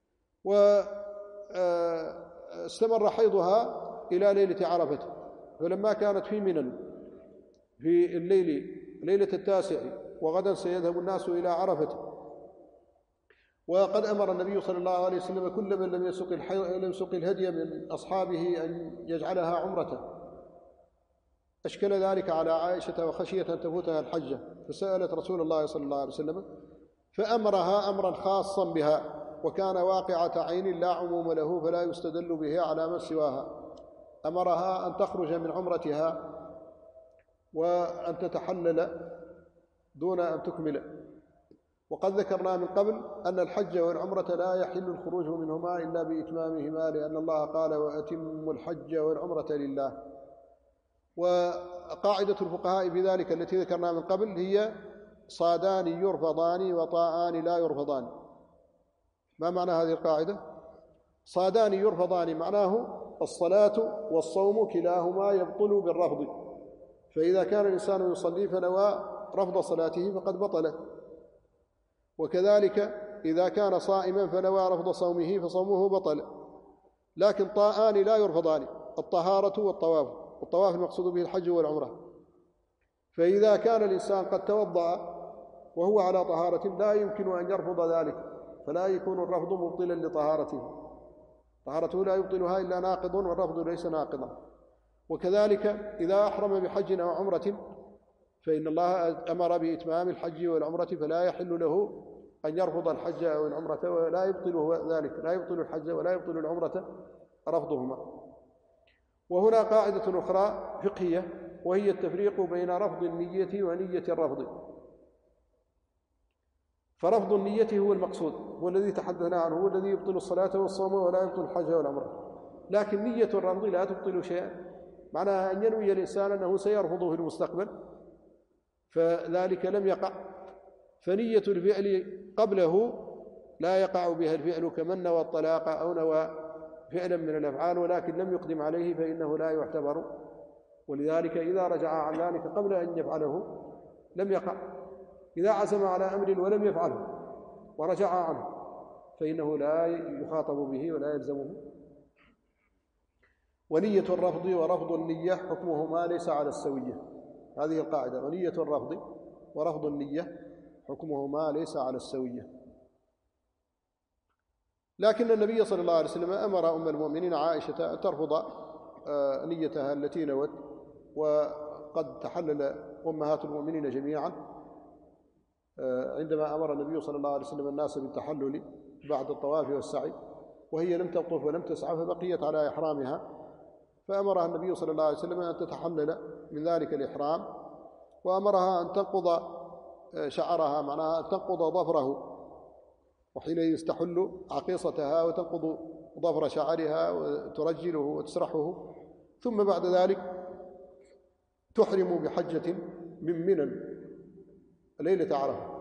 Speaker 1: واستمر حيضها إلى ليلة عرفة، فلما كانت في منى في ليلة 9 وغدا سيذهب الناس إلى عرفة، وقد أمر النبي صلى الله عليه وسلم كل من لم يسق الهدي من أصحابه أن يجعلها عمرة. أشكل ذلك على عائشة وخشية أن تفوتها الحجة، فسألت رسول الله صلى الله عليه وسلم فأمرها أمرا خاصا بها، وكان واقعة عين لا عموم له فلا يستدل به على من سواها. أمرها أن تخرج من عمرتها وأن تتحلل دون أن تكمل. وقد ذكرنا من قبل أن الحج والعمرة لا يحل الخروج منهما إلا بإتمامهما، لأن الله قال: وأتموا الحج والعمرة لله. وقاعدة الفقهاء في ذلك التي ذكرنا من قبل هي: صادان يرفضان وطاعان لا يرفضان. ما معنى هذه القاعدة؟ صادان يرفضان معناه الصلاة والصوم كلاهما يبطل بالرفض، فإذا كان الإنسان يصلي فنوى رفض صلاته فقد بطلت، وكذلك إذا كان صائما فنوى رفض صومه فصومه بطل. لكن طاعان لا يرفضان: الطهارة والطواف. والطواف المقصود به الحج والعمرة. فإذا كان الإنسان قد توضأ وهو على طهارة لا يمكن أن يرفض ذلك، فلا يكون الرفض مبطلا لطهارته، طهارته لا يبطلها إلا ناقض، والرفض ليس ناقضا. وكذلك إذا أحرم بحج أو عمرة فإن الله أمر بإتمام الحج والعمرة، فلا يحل له أن يرفض الحج أو العمرة، ولا يبطله ذلك، لا يبطل الحج ولا يبطل العمرة رفضهما. وهنا قاعدة أخرى فقهية، وهي التفريق بين رفض النية ونية الرفض. فرفض النية هو المقصود، هو الذي تحدثنا عنه، هو الذي يبطل الصلاة والصوم ولا يبطل الحج والعمرة. لكن نية الرفض لا تبطل شيئا، معناها أن ينوي الإنسان أنه سيرفضه في المستقبل فذلك لم يقع، فنية الفعل قبله لا يقع بها الفعل، كمن نوى الطلاق أو نوى فعلا من الأفعال ولكن لم يقدم عليه فإنه لا يعتبر. ولذلك إذا رجع عن ذلك قبل أن يفعله لم يقع. إذا عزم على أمر ولم يفعله ورجع عنه فإنه لا يخاطب به ولا يلزمه. ونية الرفض ورفض النية حكمهما ليس على السوية. هذه القاعدة: ونية الرفض ورفض النية حكمهما ليس على السوية. لكن النبي صلى الله عليه وسلم أمر أم المؤمنين عائشة أن ترفض نيتها التي نوت، وقد تحلل أمهات المؤمنين جميعا عندما أمر النبي صلى الله عليه وسلم الناس بالتحلل بعد الطواف والسعي، وهي لم تطف ولم تسعى فبقيت على إحرامها، فأمرها النبي صلى الله عليه وسلم أن تتحلل من ذلك الإحرام، وأمرها أن تنقض شعرها، معناها أن تنقض ظفره، وحينئذ تحل عقيصتها وتنقض ظفر شعرها وترجله وتسرحه، ثم بعد ذلك تحرم بحجة من منى ليلة عرفة.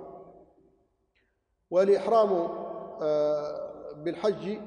Speaker 1: والإحرام بالحج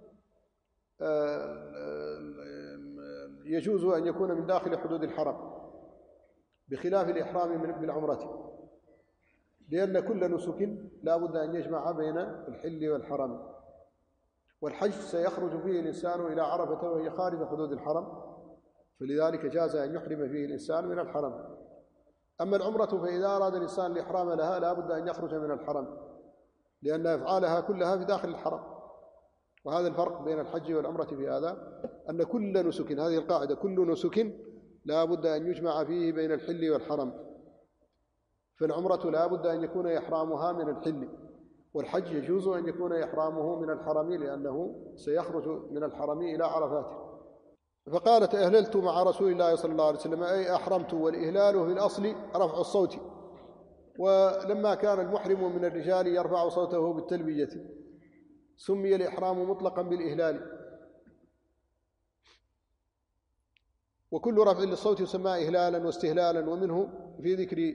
Speaker 1: يجوز أن يكون من داخل حدود الحرم بخلاف الإحرام بالعمرة، لأن كل نسك لا بد أن يجمع بين الحل والحرم، والحج سيخرج فيه الإنسان إلى عرفة وهي خارج حدود الحرم، فلذلك جاز أن يحرم فيه الإنسان من الحرم. أما العمرة فإذا أراد الإنسان الإحرام لها لا بد أن يخرج من الحرم، لأن أفعالها كلها في داخل الحرم. وهذا الفرق بين الحج والعمرة في هذا، أن كل نسك، هذه القاعدة، كل نسك لا بد أن يجمع فيه بين الحل والحرم. فالعمرة لا بد أن يكون إحرامها من الحل، والحج يجوز أن يكون إحرامه من الحرم، لأنه سيخرج من الحرم إلى عرفات. فقالت: أهللت مع رسول الله صلى الله عليه وسلم، أي أحرمت، والإهلال في الأصل رفع الصوت، ولما كان المحرم من الرجال يرفع صوته بالتلبية سمي الإحرام مطلقا بالإهلال، وكل رفع للصوت يسمى إهلالا واستهلالا. ومنه في ذكر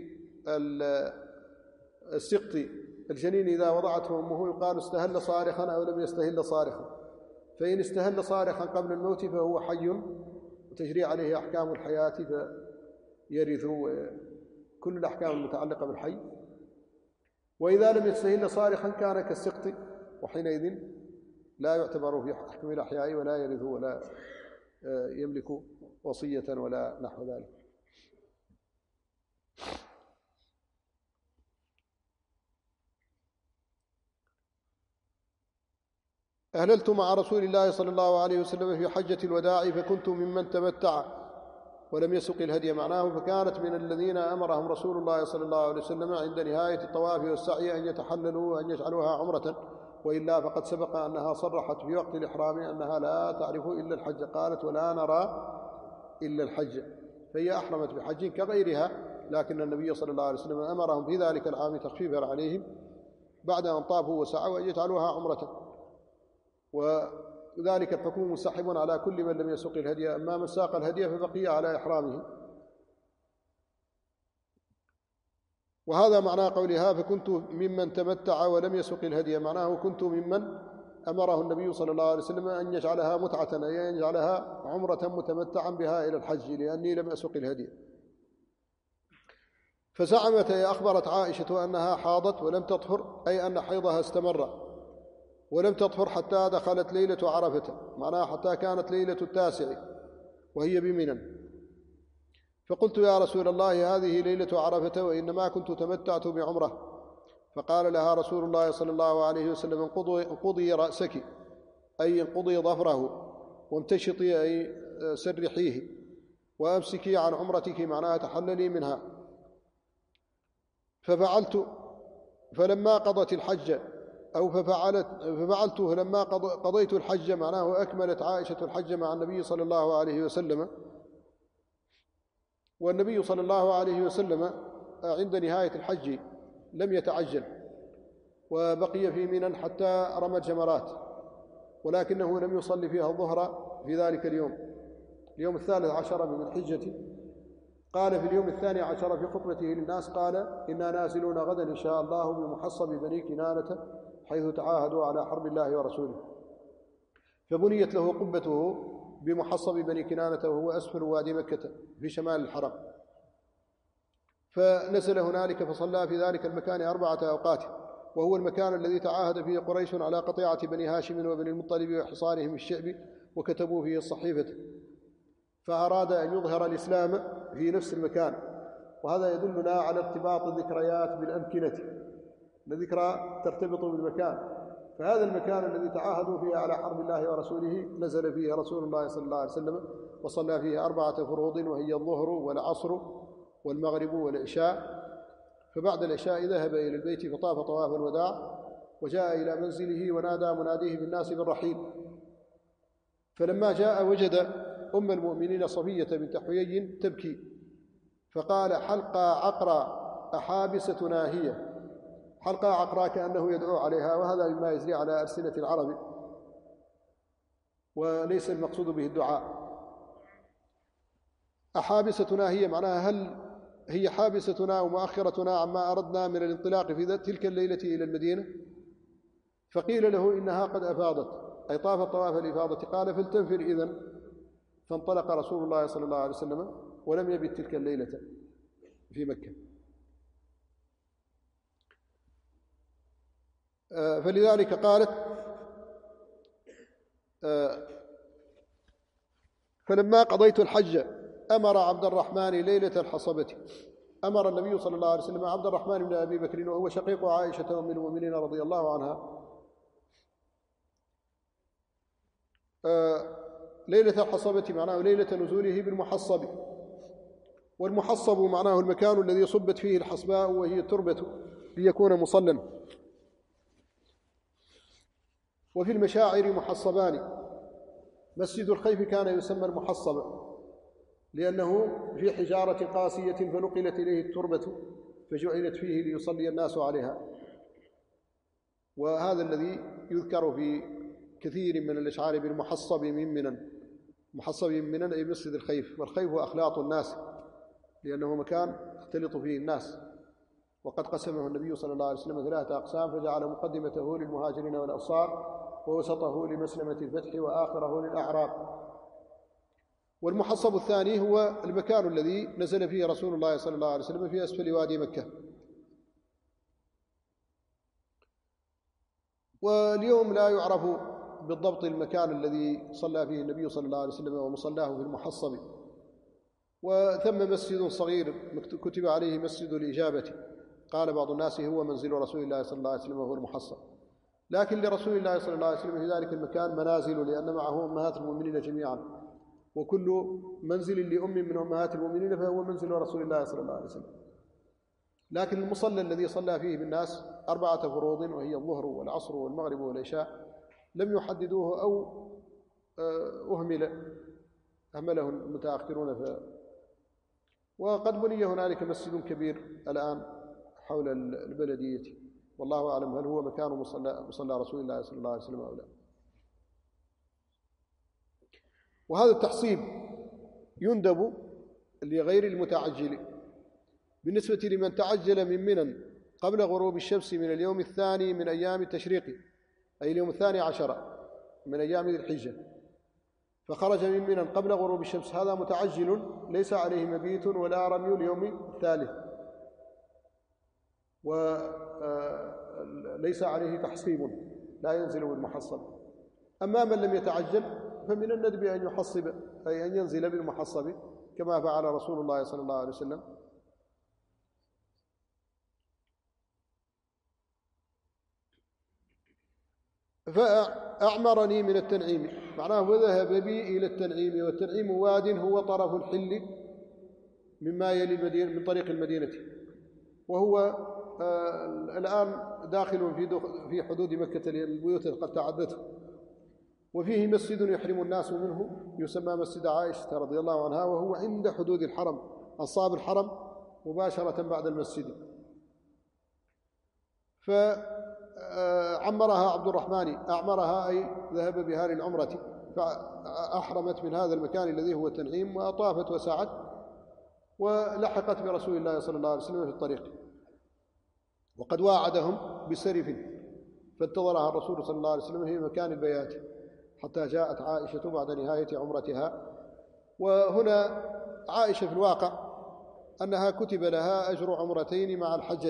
Speaker 1: السقط الجنين إذا وضعته أمه يقال استهل صارخا أو لم يستهل صارخا، فإن استهل صارخا قبل الموت فهو حي وتجري عليه أحكام الحياة فيرث كل الأحكام المتعلقة بالحي، وإذا لم يستهل صارخا كان كالسقط، وحينئذ لا يعتبر في حكم الأحياء ولا يرث ولا يملك وصية ولا نحو ذلك. أهللت مع رسول الله صلى الله عليه وسلم في حجة الوداع، فكنت ممن تمتع ولم يسق الهدي، معناه فكانت من الذين أمرهم رسول الله صلى الله عليه وسلم عند نهاية الطواف والسعي أن يتحللوا وأن يجعلوها عمرة، وإلا فقد سبق أنها صرحت في وقت الإحرام أنها لا تعرف إلا الحج، قالت: ولا نرى إلا الحج، فهي أحرمت بحج كغيرها، لكن النبي صلى الله عليه وسلم أمرهم في ذلك العام تخفيفا عليهم بعد أن طافوا وسعوا أن يجعلوها عمرة، وذلك الحكم منسحب على كل من لم يسق الهدي، أما من ساق الهدي فبقي على إحرامه. وهذا معنى قولها: فكنت ممن تمتع ولم يسق الهدي، معناه كنت ممن أمره النبي صلى الله عليه وسلم أن يجعلها متعة، أي أن يجعلها عمرة متمتعا بها إلى الحج، لأني لم أسق الهدي. فزعمت، أي أخبرت عائشة أنها حاضت ولم تطهر، أي أن حيضها استمر ولم تطهر حتى دخلت ليلة عرفة، معناها حتى كانت ليلة 9 وهي بمنى. فقلت: يا رسول الله، هذه ليلة عرفة وإنما كنت تمتعت بعمرة. فقال لها رسول الله صلى الله عليه وسلم: انقضي رأسك، أي انقضي ظفره، وامتشطي، أي سرحيه، وأمسكي عن عمرتك، معناها تحللي منها. ففعلت فلما قضت الحج، أو ففعلت فلما قضيت الحج، معناه أكملت عائشة الحج مع النبي صلى الله عليه وسلم، والنبي صلى الله عليه وسلم عند نهاية الحج لم يتعجل، وبقي في منى حتى رمى الجمرات، ولكنه لم يصلي فيها الظهر في ذلك اليوم 13 من الحجة. قال في اليوم 12 في خطبته للناس: قال: إنا نازلون غدا إن شاء الله بمحصب بني كنانة، حيث تعاهدوا على حرب الله ورسوله. فبنيت له قبته بمحصب بني كنانة، وهو أسفل وادي مكة في شمال الحرم، فنزل هنالك فصلى في ذلك المكان 4 أوقات، وهو المكان الذي تعاهد فيه قريش على قطيعة بني هاشم وبني المطلب وحصارهم الشعب، وكتبوا فيه الصحيفة، فأراد أن يظهر الإسلام في نفس المكان. وهذا يدلنا على ارتباط الذكريات بالأمكنة، الذكرى ترتبط بالمكان، فهذا المكان الذي تعاهدوا فيه على حرب الله ورسوله نزل فيه رسول الله صلى الله عليه وسلم وصلى فيه 4 فروض، وهي الظهر والعصر والمغرب والعشاء. فبعد العشاء ذهب إلى البيت فطاف طواف الوداع، وجاء إلى منزله ونادى مناديه بالناس بالرحيل. فلما جاء وجد أم المؤمنين صفية بنت حيي تبكي، فقال: حلقى عقرى أحابستنا هي. حلقى عقرى كأنه يدعو عليها، وهذا مما يجري على ألسنة العرب، وليس المقصود به الدعاء. أحابستنا هي معناها هل هي حابستنا ومؤخرتنا عما أردنا من الانطلاق في تلك الليلة إلى المدينة؟ فقيل له إنها قد أفاضت، أي طافت طواف الإفاضة. قال: فلتنفر إذن. فانطلق رسول الله صلى الله عليه وسلم ولم يبت تلك الليلة في مكة. فلذلك قالت: فلما قضيت الحج أمر عبد الرحمن ليلة الحصبة. أمر النبي صلى الله عليه وسلم عبد الرحمن بن أبي بكر، وهو شقيق عائشة أم المؤمنين رضي الله عنها، ليلة الحصبة معناه ليلة نزوله بالمحصب. والمحصب معناه المكان الذي صبت فيه الحصباء وهي التربة ليكون مصلا. وفي المشاعر محصبان. مسجد الخيف كان يسمى المحصب لأنه في حجارة قاسية فنقلت إليه التربة فجعلت فيه ليصلي الناس عليها. وهذا الذي يذكر في كثير من الأشعار بالمحصب من منن. محصب من منن أي مسجد الخيف، والخيف هو أخلاط الناس لأنه مكان يختلط فيه الناس. وقد قسمه النبي صلى الله عليه وسلم 3 أقسام، فجعل مقدمته للمهاجرين والأنصار، ووسطه لمسلمة الفتح، وآخره للأعراب. والمحصب الثاني هو المكان الذي نزل فيه رسول الله صلى الله عليه وسلم في أسفل وادي مكة. واليوم لا يعرف بالضبط المكان الذي صلى فيه النبي صلى الله عليه وسلم ومصلاه في المحصب. وثم مسجد صغير كتب عليه مسجد الإجابة، قال بعض الناس هو منزل رسول الله صلى الله عليه وسلم وهو المحصب. لكن لرسول الله صلى الله عليه وسلم في ذلك المكان منازل، لأن معه أمهات المؤمنين جميعا، وكل منزل لأم من أمهات المؤمنين فهو منزل رسول الله صلى الله عليه وسلم. لكن المصلى الذي صلى فيه بالناس 4 فروض، وهي الظهر والعصر والمغرب والعشاء، لم يحددوه أو أهمله المتأخرون. وقد بني هنالك مسجد كبير الآن حول البلدية، والله أعلم هل هو مكان مصلى رسول الله صلى الله عليه وسلم أو لا. وهذا التحصيب يندب لغير المتعجل. بالنسبة لمن تعجل من منى قبل غروب الشمس من اليوم الثاني من أيام التشريق، أي اليوم 12 من أيام ذي الحجة، فخرج من منى قبل غروب الشمس، هذا متعجل ليس عليه مبيت ولا رمي اليوم الثالث، وليس عليه تحصيب، لا ينزل بالمحصب. أما من لم يتعجل فمن الندب أن يحصب، أي أن ينزل بالمحصب كما فعل رسول الله صلى الله عليه وسلم. فأعمرني من التنعيم، معناه وذهب بي إلى التنعيم. والتنعيم واد هو طرف الحل مما يلي المدينة من طريق المدينة، وهو الآن داخل في حدود مكة، البيوت قد تعدته. وفيه مسجد يحرم الناس منه يسمى مسجد عائشة رضي الله عنها، وهو عند حدود الحرم، أنصاب الحرم مباشرة بعد المسجد. فعمرها عبد الرحمن، أعمرها أي ذهب بها للعمرة، فأحرمت من هذا المكان الذي هو التنعيم، وطافت وسعت، ولحقت برسول الله صلى الله عليه وسلم في الطريق. وقد واعدهم بسرف، فانتظرها الرسول صلى الله عليه وسلم في مكان البيات حتى جاءت عائشة بعد نهاية عمرتها. وهنا عائشة في الواقع أنها كتب لها أجر عمرتين مع الحجة،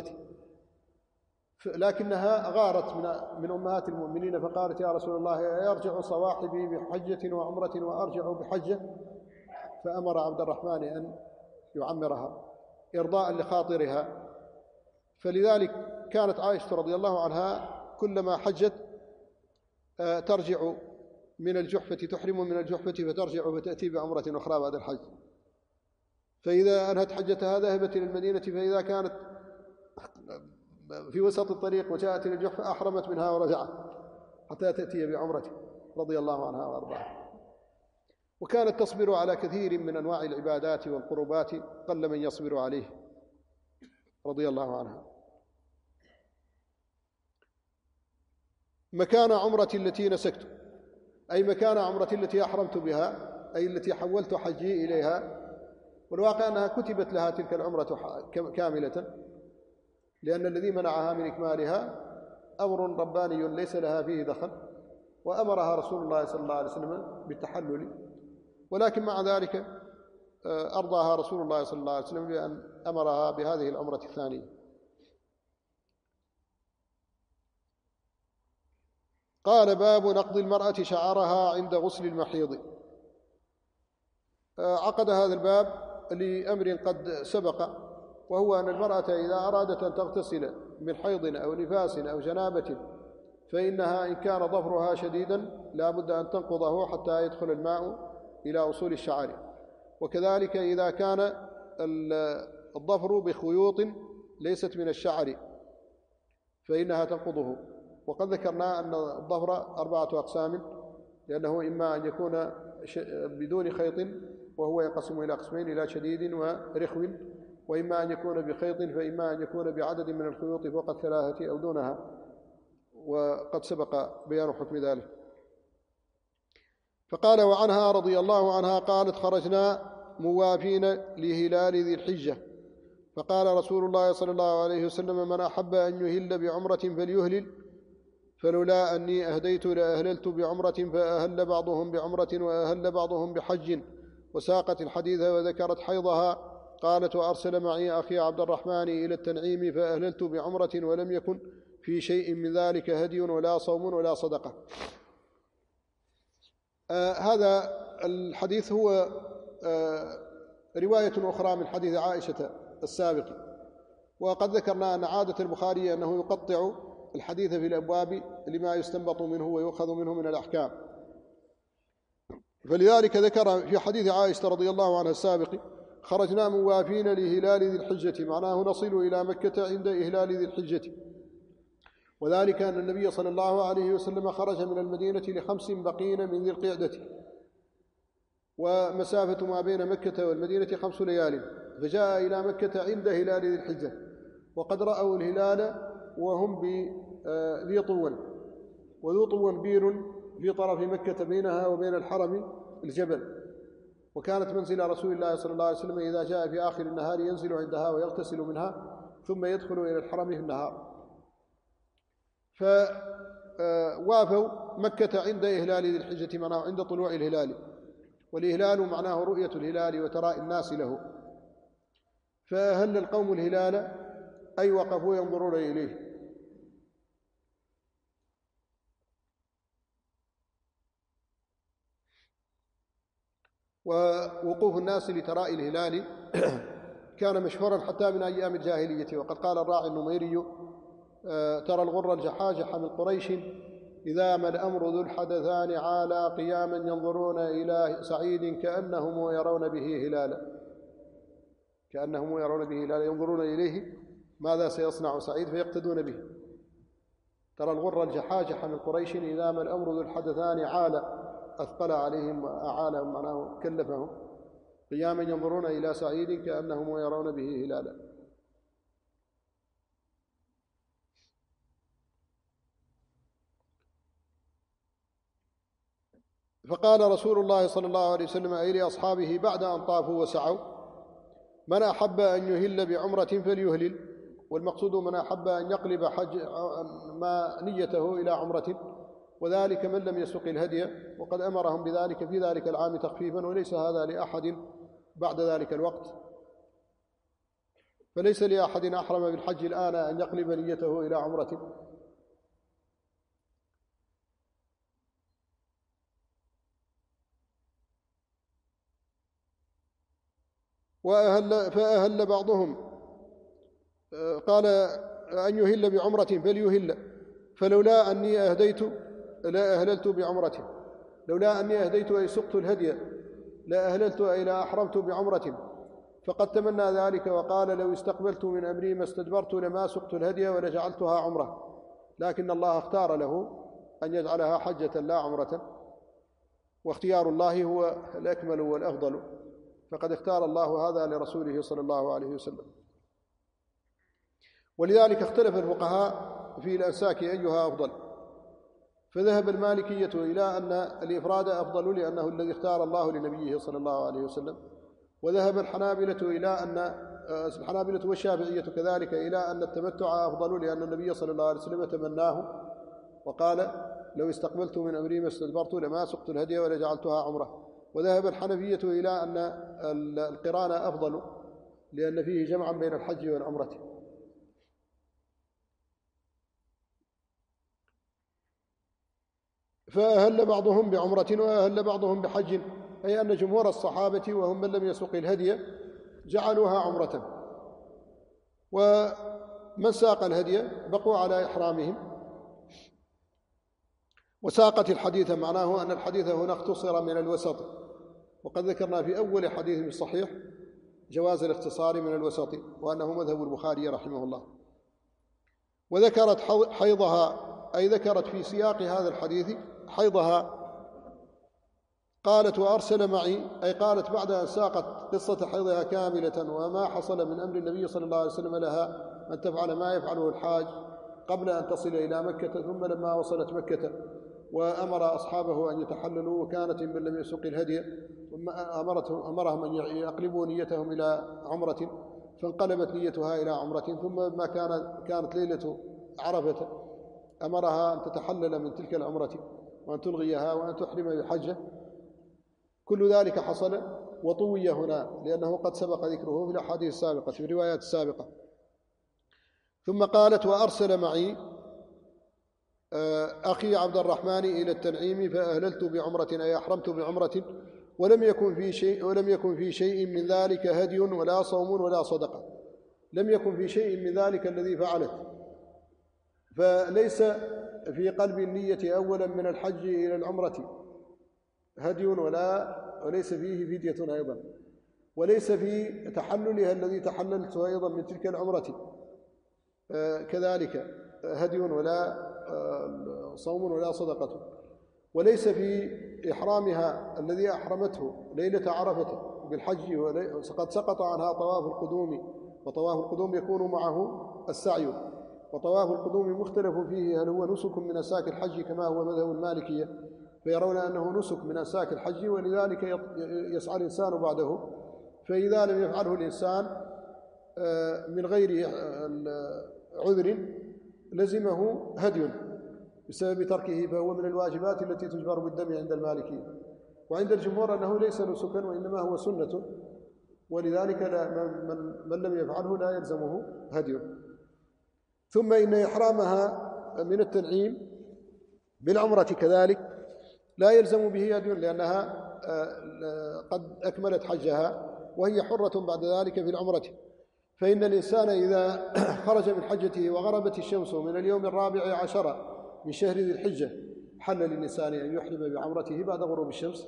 Speaker 1: لكنها غارت من أمهات المؤمنين فقالت: يا رسول الله، يرجع صواحبي بحجة وعمرة وأرجع بحجة؟ فأمر عبد الرحمن أن يعمرها إرضاء لخاطرها. فلذلك كانت عائشة رضي الله عنها كلما حجت ترجع من الجحفة، تحرم من الجحفة فترجع فتأتي بعمرة أخرى بعد الحج. فإذا أنهت حجتها ذهبت إلى المدينة، فإذا كانت في وسط الطريق وجاءت إلى الجحفة أحرمت منها ورجعت حتى تأتي بعمرته رضي الله عنها وأرضاها. وكانت تصبر على كثير من أنواع العبادات والقربات قل من يصبر عليه رضي الله عنها. مكان عمرة التي نسكت، أي مكان عمرة التي أحرمت بها، أي التي حولت حجي إليها. والواقع أنها كتبت لها تلك العمرة كاملة، لأن الذي منعها من إكمالها أمر رباني ليس لها فيه دخل، وأمرها رسول الله صلى الله عليه وسلم بالتحلل. ولكن مع ذلك أرضاها رسول الله صلى الله عليه وسلم بأن أمرها بهذه العمرة الثانية. قال: باب نقض المرأة شعرها عند غسل المحيض. عقد هذا الباب لأمر قد سبق، وهو أن المرأة إذا أرادت أن تغتسل من حيض أو نفاس أو جنابة، فإنها إن كان ظفرها شديدا لا بد أن تنقضه حتى يدخل الماء إلى أصول الشعر. وكذلك إذا كان الظفر بخيوط ليست من الشعر فإنها تنقضه. وقد ذكرنا أن الظفر 4 أقسام، لأنه إما أن يكون بدون خيط وهو ينقسم إلى قسمين، إلى شديد ورخو، وإما أن يكون بخيط، فإما أن يكون بعدد من الخيوط فوق 3 أو دونها، وقد سبق بيان حكم ذلك. فقال: وعنها رضي الله عنها قالت: خرجنا موافين لهلال ذي الحجة، فقال رسول الله صلى الله عليه وسلم: من أحب أن يهل بعمرة فليهلل، فلولا أني أهديت لأهللت بعمرة، فأهل بعضهم بعمرة وأهل بعضهم بحج. وساقت الحديث وذكرت حيضها. قالت: وأرسل معي أخي عبد الرحمن إلى التنعيم فأهللت بعمرة، ولم يكن في شيء من ذلك هدي ولا صوم ولا صدقة. هذا الحديث هو رواية أخرى من حديث عائشة السابق. وقد ذكرنا أن عادة البخاري أنه يقطع الحديث في الأبواب لما يستنبط منه ويؤخذ منه من الأحكام، فلذلك ذكر في حديث عائشة رضي الله عنها السابق: خرجنا موافين لهلال ذي الحجة، معناه نصل إلى مكة عند إهلال ذي الحجة. وذلك أن النبي صلى الله عليه وسلم خرج من المدينة ل5 بقين من ذي القعدة، ومسافة ما بين مكة والمدينة 5 ليال، فجاء إلى مكة عند هلال ذي الحجة، وقد رأوا الهلال وهم بذي طول، وذو طول بير في طرف مكة بينها وبين الحرم الجبل. وكانت منزل رسول الله صلى الله عليه وسلم إذا جاء في آخر النهار ينزل عندها ويغتسل منها، ثم يدخل إلى الحرم في النهار. فوافوا مكة عند إهلال ذي الحجة، معناه عند طلوع الهلال، والإهلال معناه رؤية الهلال وتراء الناس له. فأهل القوم الهلال أي وقفوا ينظرون إليه. ووقوف الناس لتراء الهلال كان مشهورا حتى من أيام الجاهلية. وقد قال الراعي النميري: ترى الغر الجحاجح من قريش إذا ما الأمر ذو الحدثان عالى، قياما ينظرون إلى سعيد كأنهم يرون به هلالا. كأنهم يرون به هلالا، ينظرون إليه ماذا سيصنع سعيد فيقتدون به. ترى الغر الجحاجح من قريش إذا ما الأمر ذو الحدثان عالى، أثقل عليهم وأعالهم، معناه كلفهم، قياما ينظرون إلى سعيد كأنهم يرون به هلالا. فقال رسول الله صلى الله عليه وسلم أي لأصحابه بعد أن طافوا وسعوا: من أحب أن يهل بعمرة فليهلل. والمقصود من أحب أن يقلب ما نيته إلى عمرة، وذلك من لم يسق الهدي. وقد أمرهم بذلك في ذلك العام تخفيفا، وليس هذا لأحد بعد ذلك الوقت. فليس لأحد أحرم بالحج الآن أن يقلب نيته إلى عمرة. فأهل بعضهم، قال: أن يهل بعمرة فليهل، فلولا أني أهديت لا أهللت بعمرة، لولا أني أهديت أي سقت الهدي لا أهللت أي لا أحرمت بعمرة. فقد تمنى ذلك وقال لو استقبلت من أمري ما استدبرت لما سقت الهدي ولجعلتها عمرة، لكن الله اختار له أن يجعلها حجة لا عمرة، واختيار الله هو الأكمل والأفضل، فقد اختار الله هذا لرسوله صلى الله عليه وسلم. ولذلك اختلف الفقهاء في الأنساك أيها أفضل، فذهب المالكية إلى أن الإفراد أفضل لأنه الذي اختار الله لنبيه صلى الله عليه وسلم، وذهب الحنابلة إلى أن الحنابلة والشافعية كذلك إلى أن التمتع أفضل لأن النبي صلى الله عليه وسلم تمناه وقال لو استقبلت من أمري ما استدبرت لما سقت الهدي ولجعلتها عمرة. وذهب الحنفية إلى أن القران أفضل لأن فيه جمعا بين الحج والعمرة. فأهل بعضهم بعمرة وأهل بعضهم بحج، أي أن جمهور الصحابة وهم من لم يسق الهدي جعلوها عمرة، ومن ساق الهدي بقوا على إحرامهم. وساقت الحديث معناه أن الحديث هنا اختصر من الوسط، وقد ذكرنا في أول حديث الصحيح جواز الاختصار من الوسط وأنه مذهب البخاري رحمه الله. وذكرت حيضها، أي ذكرت في سياق هذا الحديث حيضها، قالت وأرسل معي، أي قالت بعد أن ساقت قصة حيضها كاملة وما حصل من أمر النبي صلى الله عليه وسلم لها أن تفعل ما يفعله الحاج قبل أن تصل إلى مكة، ثم لما وصلت مكة وأمر أصحابه أن يتحللوا وكانت من لم يسق الهدي، ثم أمرهم أن يقلبوا نيتهم إلى عمرة، فانقلبت نيتها إلى عمرة. ثم ما كانت ليلة عرفة أمرها أن تتحلل من تلك العمرة وأن تلغيها وأن تحرم بحجة. كل ذلك حصل وطوي هنا لأنه قد سبق ذكره في الأحاديث السابقة في الروايات السابقة. ثم قالت وأرسل معي أخي عبد الرحمن إلى التنعيم فأهللت بعمرة، أي أحرمت بعمرة، ولم يكن في شيء من ذلك هدي ولا صوم ولا صدقة. لم يكن في شيء من ذلك الذي فعلت، فليس في قلب النية أولا من الحج إلى العمرة هدي وليس فيه فدية أيضا، وليس في تحللها الذي تحللته أيضا من تلك العمرة كذلك هدي ولا صوم ولا صدقة، وليس في إحرامها الذي أحرمته ليلة عرفة بالحج قد سقط عنها طواف القدوم، وطواف القدوم يكون معه السعي، وطواف القدوم مختلف فيه هل هو نسك من أنساك الحج كما هو مذهب المالكية، فيرون أنه نسك من أنساك الحج ولذلك يسعى الإنسان بعده. فإذا لم يفعله الإنسان من غير عذر لزمه هدي بسبب تركه، فهو من الواجبات التي تجبر بالدم عند المالكية. وعند الجمهور أنه ليس نسكا وإنما هو سنة، ولذلك من لم يفعله لا يلزمه هدي. ثم إن إحرامها من التنعيم بالعمرة كذلك لا يلزم به هدي لأنها قد أكملت حجها وهي حرة بعد ذلك في العمرة. فإن الإنسان إذا خرج من حجته وغربت الشمس من اليوم 14 من شهر ذي الحجة حل للإنسان أن يحرم بعمرته بعد غروب الشمس،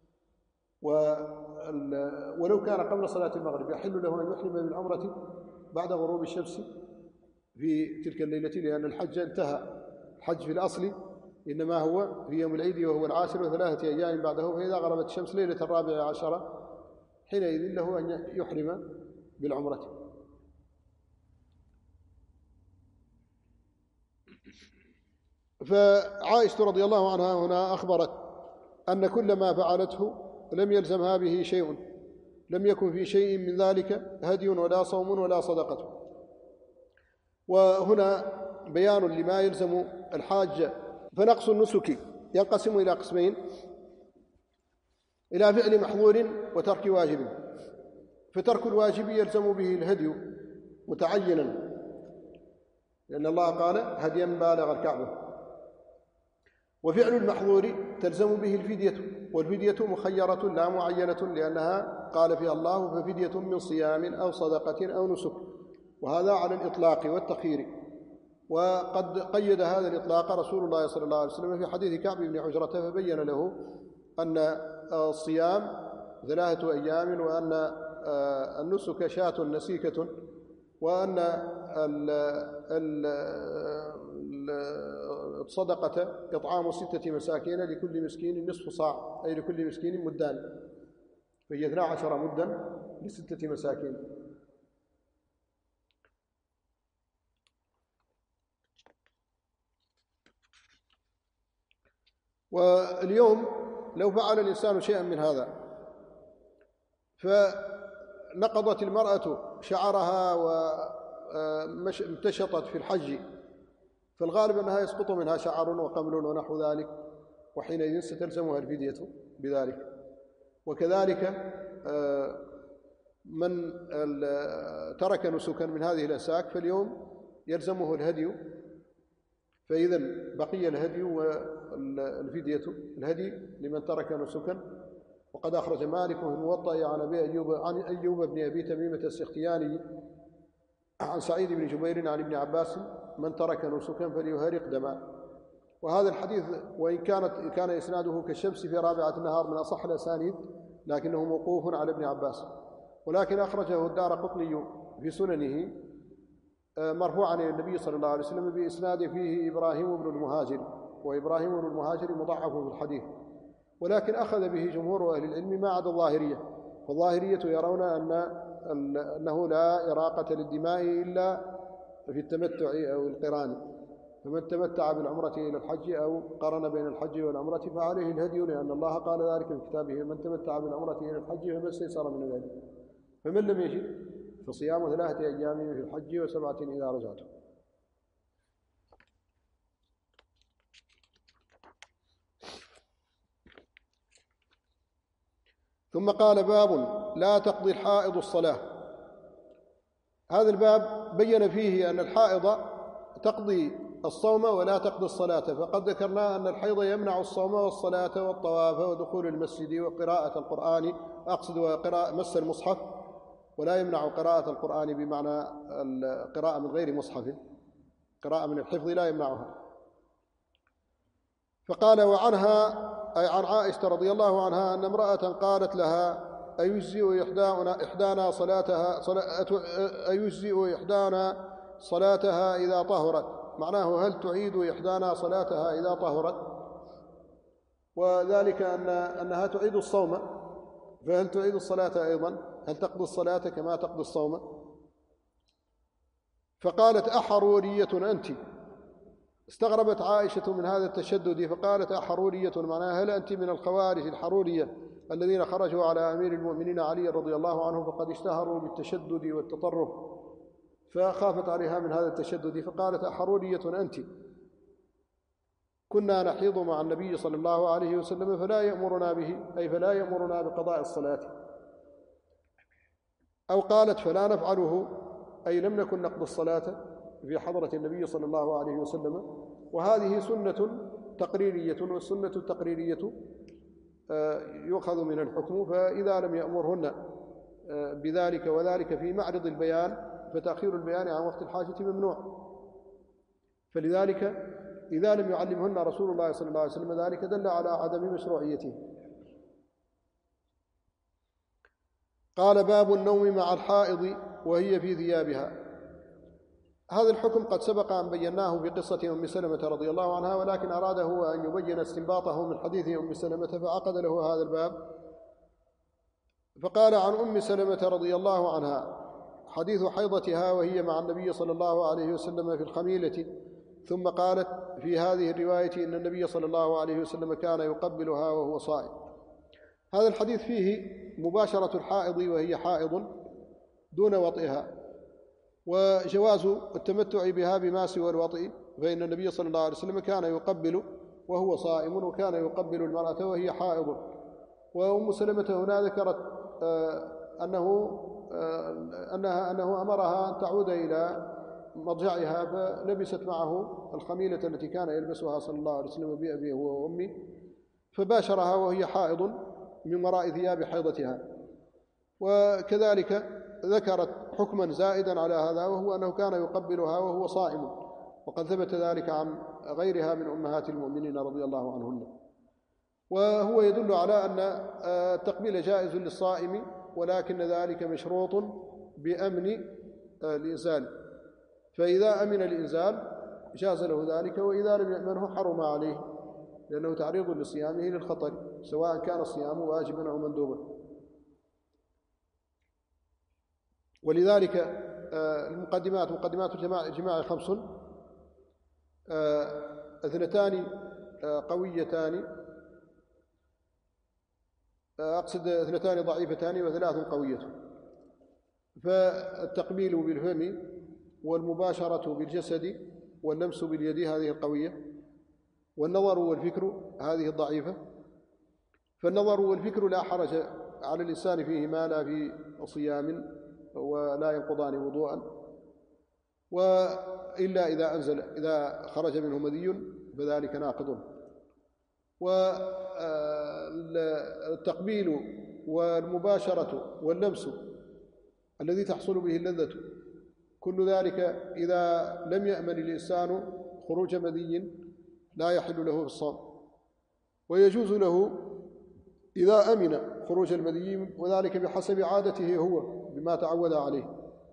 Speaker 1: ولو كان قبل صلاة المغرب يحل له أن يحرم بالعمرة بعد غروب الشمس في تلك الليلة، لأن الحج انتهى. الحج في الأصل إنما هو في يوم العيد وهو 10 وثلاثة أيام بعده، فإذا غربت الشمس ليلة 14 حينئذ له أن يحرم بالعمرة. فعائشة رضي الله عنها هنا أخبرت أن كل ما فعلته لم يلزمها به شيء، لم يكن في شيء من ذلك هدي ولا صوم ولا صدقة. وهنا بيان لما يلزم الحاج. فنقص النسك ينقسم إلى قسمين: إلى فعل محظور وترك واجب. فترك الواجب يلزم به الهدي متعينا، لأن الله قال هديا بالغ الكعبة. وفعل المحظور تلزم به الفدية، والفدية مخيرة لا معينة، لأنها قال فيها الله ففدية من صيام أو صدقة أو نسك، وهذا على الإطلاق والتخيير. وقد قيد هذا الإطلاق رسول الله صلى الله عليه وسلم في حديث كعب بن عجرة، فبين له أن الصيام 3 أيام، وأن النسك شاة نسيكة، وأن الصدقة إطعام 6 مساكين لكل مسكين نصف صاع، أي لكل مسكين مدان، فهي 12 مدا ل6 مساكين. واليوم لو فعل الإنسان شيئا من هذا فنقضت المرأة شعرها وامتشطت في الحج، فالغالب أنها يسقط منها شعر وقمل ونحو ذلك، وحينئذ ستلزمها الفدية بذلك. وكذلك من ترك نسكا من هذه الأنساك فاليوم يلزمه الهدي، فإذا بقي الهدي والفدية. الهدي لمن ترك نسكا. وقد أخرج مالك في الموطأ عن أيوب بن أبي تميمة السختياني عن سعيد بن جبير عن ابن عباس: من ترك نسكا فليهرق دما. وهذا الحديث وإن كان إسناده كالشمس في رابعة النهار من أصح الأسانيد، لكنه موقوف على ابن عباس. ولكن أخرجه الدارقطني في سننه مرفوعا إلى النبي صلى الله عليه وسلم بإسناد فيه إبراهيم بن المهاجر، وإبراهيم بن المهاجر مضعف في الحديث، ولكن أخذ به جمهور أهل العلم ما عدا الظاهرية. فالظاهرية يرون أنه لا إراقة للدماء إلا في التمتع أو القران، فمن تمتع بالعمرة إلى الحج أو قرن بين الحج والعمرة فعليه الهدي، لأن الله قال ذلك في كتابه: من تمتع بالعمرة إلى الحج فما استيسر من الهدي. فمن لم يجد فصيام 3 أيام في الحج و7 إذا رجعتم. ثم قال: باب لا تقضي الحائض الصلاة. هذا الباب بين فيه أن الحائض تقضي الصوم ولا تقضي الصلاة. فقد ذكرنا أن الحيض يمنع الصوم والصلاة والطواف ودخول المسجد وقراءة القرآن، أقصد وقراءة مس المصحف، ولا يمنع قراءة القرآن بمعنى القراءة من غير مصحف، قراءة من الحفظ لا يمنعها. فقال: وعنها أي عن عائشة رضي الله عنها أن امرأة قالت لها: أيجزئ إحدانا صلاتها إذا طهرت؟ معناه هل تعيد إحدانا صلاتها إذا طهرت؟ وذلك أنها تعيد الصوم، فهل تعيد الصلاة أيضا؟ هل تقضي الصلاة كما تقضي الصوم؟ فقالت: أحرورية أنت؟ استغربت عائشة من هذا التشدد، فقالت: أحرورية معناها هل أنت من الخوارج الحرورية الذين خرجوا على أمير المؤمنين علي رضي الله عنه، فقد اشتهروا بالتشدد والتطرف، فخافت عليها من هذا التشدد، فقالت: أحرورية أنت؟ كنا نحيض مع النبي صلى الله عليه وسلم فلا يأمرنا به، أي فلا يأمرنا بقضاء الصلاة. أو قالت: فلا نفعله، أي لم نكن نقضي الصلاة في حضرة النبي صلى الله عليه وسلم. وهذه سنة تقريرية، والسنة التقريرية يؤخذ من الحكم، فإذا لم يأمرهن بذلك وذلك في معرض البيان فتأخير البيان عن وقت الحاجة ممنوع. فلذلك إذا لم يعلمهن رسول الله صلى الله عليه وسلم ذلك دل على عدم مشروعيته. قال: باب النوم مع الحائض وهي في ثيابها. هذا الحكم قد سبق أن بيناه في قصة أم سلمة رضي الله عنها، ولكن أراد هو أن يبين استنباطه من حديث أم سلمة فعقد له هذا الباب. فقال: عن أم سلمة رضي الله عنها: حديث حيضتها وهي مع النبي صلى الله عليه وسلم في الخميلة. ثم قالت في هذه الرواية إن النبي صلى الله عليه وسلم كان يقبلها وهو صائم. هذا الحديث فيه مباشرة الحائض وهي حائض دون وطئها، وجواز التمتع بها بما سوى الوطئ، فإن النبي صلى الله عليه وسلم كان يقبل وهو صائم، وكان يقبل المرأة وهي حائض. وأم سلمة هنا ذكرت أنه أمرها أن تعود إلى مضجعها، فلبست معه الخميلة التي كان يلبسها صلى الله عليه وسلم بأبيه هو وأمي، فباشرها وهي حائض من وراء ثياب حيضتها. وكذلك ذكرت حكما زائدا على هذا، وهو أنه كان يقبلها وهو صائم، وقد ثبت ذلك عن غيرها من أمهات المؤمنين رضي الله عنهن. وهو يدل على أن التقبيل جائز للصائم، ولكن ذلك مشروط بأمن الإنزال، فإذا أمن الإنزال جاز له ذلك، وإذا لم يأمنه حرم عليه، لأنه تعريض لصيامه للخطر، سواء كان الصيام واجبا أو مندوبا. ولذلك مقدمات الجماع 5: 2 قويتان، أقصد 2 ضعيفتان و3 قوية. فالتقبيل بالفم والمباشرة بالجسد واللمس باليد هذه القوية، والنظر والفكر هذه الضعيفة. فالنظر والفكر لا حرج على الإنسان فيهما، لا في صيام ولا ينقضان وضوءا، وإلا إذا خرج منه مذي فذلك ناقض. والتقبيل والمباشرة واللمس الذي تحصل به اللذة، كل ذلك إذا لم يأمن الإنسان خروج مذي لا يحل له في الصوم، ويجوز له إذا أمن خروج المذي، وذلك بحسب عادته هو بما تعود عليه.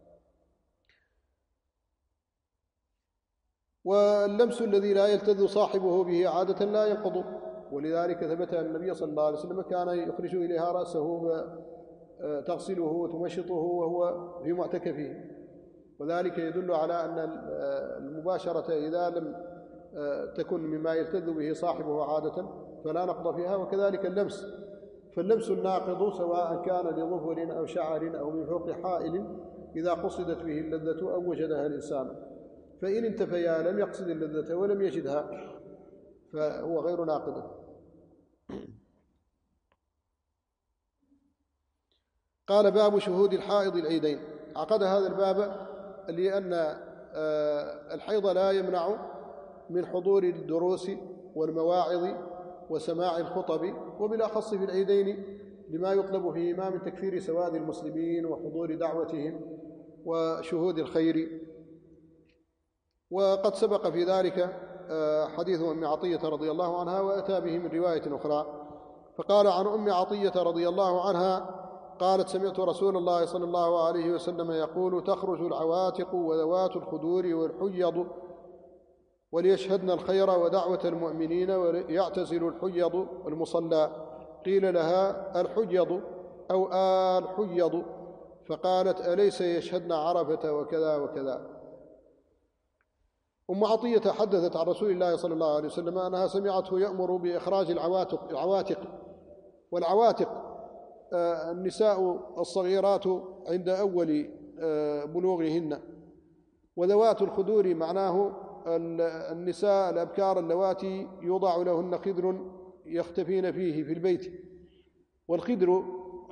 Speaker 1: واللمس الذي لا يلتذ صاحبه به عادة لا ينقض، ولذلك ثبت أن النبي صلى الله عليه وسلم كان يخرج إليها رأسه فتغسله وتمشطه وهو في معتكفه، وذلك يدل على أن المباشرة إذا لم تكن مما يلتذ به صاحبه عادة فلا نقض فيها. وكذلك اللمس، فاللمس الناقض سواء كان لظفر أو شعر أو من فوق حائل إذا قصدت به اللذة أو وجدها الإنسان، فإن انتفيا لم يقصد اللذة ولم يجدها فهو غير ناقض. قال: باب شهود الحائض العيدين. عقد هذا الباب لأن الحيض لا يمنع من حضور الدروس والمواعظ وسماع الخطب، وبالأخص في العيدين لما يطلب فيهما من تكثير سواد المسلمين وحضور دعوتهم وشهود الخير. وقد سبق في ذلك حديث أم عطية رضي الله عنها، وأتى به من رواية أخرى. فقال عن أم عطية رضي الله عنها قالت: سمعت رسول الله صلى الله عليه وسلم يقول: تخرج العواتق وذوات الخدور والحيض وليشهدن الخير ودعوة المؤمنين ويعتزل الحيض المصلى. قيل لها: الحيض أو الحيض؟ فقالت: أليس يشهدن عرفة وكذا وكذا. أم عطية حدثت عن رسول الله صلى الله عليه وسلم أنها سمعته يأمر بإخراج العواتق. والعواتق النساء الصغيرات عند أول بلوغهن، وذوات الخدور معناه النساء الأبكار اللواتي يوضع لهن خدر يختفين فيه في البيت. والخدر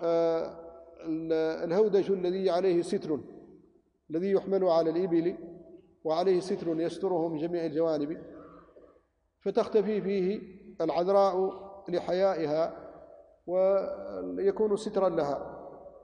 Speaker 1: الهودج الذي عليه ستر، الذي يحمل على الإبل وعليه ستر يستره من جميع الجوانب، فتختفي فيه العذراء لحيائها ويكون سترا لها.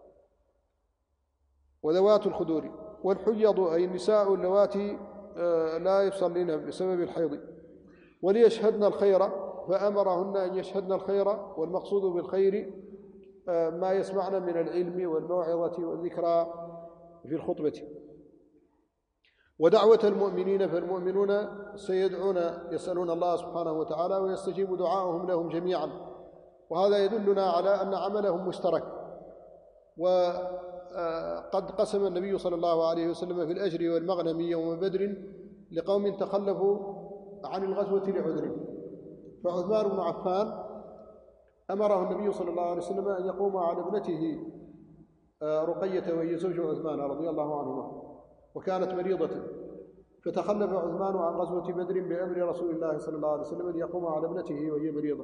Speaker 1: وذوات الخدور. والحيض أي النساء اللواتي لا يصلين بسبب الحيض. وليشهدن الخير، فأمرهن أن يشهدن الخير، والمقصود بالخير ما يسمعن من العلم والموعظة والذكرى في الخطبة. ودعوة المؤمنين، فالمؤمنون سيدعون يسألون الله سبحانه وتعالى ويستجيب دعاءهم لهم جميعا، وهذا يدلنا على أن عملهم مشترك. وقد قسم النبي صلى الله عليه وسلم في الأجر والمغنم يوم بدر لقوم تخلفوا عن الغزوة لعذر. فعثمان بن عفان أمره النبي صلى الله عليه وسلم أن يقوم على ابنته رقية، وهي زوج عثمان رضي الله عنهما، وكانت مريضة، فتخلف عثمان عن غزوة بدر بأمر رسول الله صلى الله عليه وسلم أن يقوم على ابنته وهي مريضة،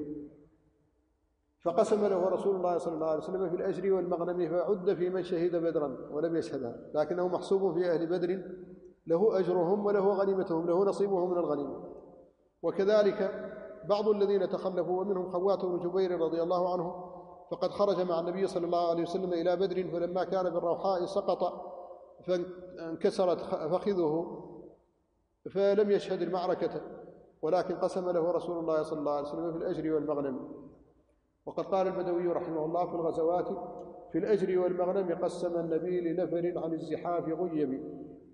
Speaker 1: فقسم له رسول الله صلى الله عليه وسلم في الأجر والمغنم، فعد في من شهد بدرا ولم يشهدها، لكنه محسوب في أهل بدر، له أجرهم وله غنيمتهم، له نصيبهم من الغنيمة. وكذلك بعض الذين تخلفوا، ومنهم خوات بن جبير رضي الله عنه، فقد خرج مع النبي صلى الله عليه وسلم إلى بدر، فلما كان بالروحاء سقط فانكسرت فخذه فلم يشهد المعركة، ولكن قسم له رسول الله صلى الله عليه وسلم في الأجر والمغنم. وقد قال البدوي رحمه الله في الغزوات: في الأجر والمغنم قسم النبي لنفر عن الزحاف غيب.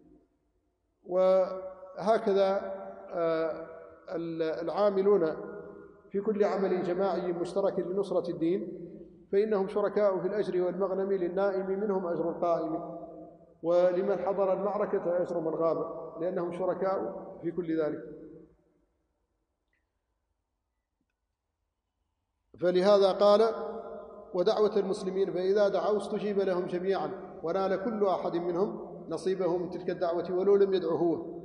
Speaker 1: وهكذا العاملون في كل عمل جماعي مشترك لنصرة الدين فإنهم شركاء في الأجر والمغنم، للنائم منهم أجر القائم، ولمن حضر المعركة أجر من غاب، لأنهم شركاء في كل ذلك. فلهذا قال: ودعوة المسلمين فإذا دعوا استجيب لهم جميعا، ونال كل أحد منهم نصيبه من تلك الدعوة ولو لم يدعه هو.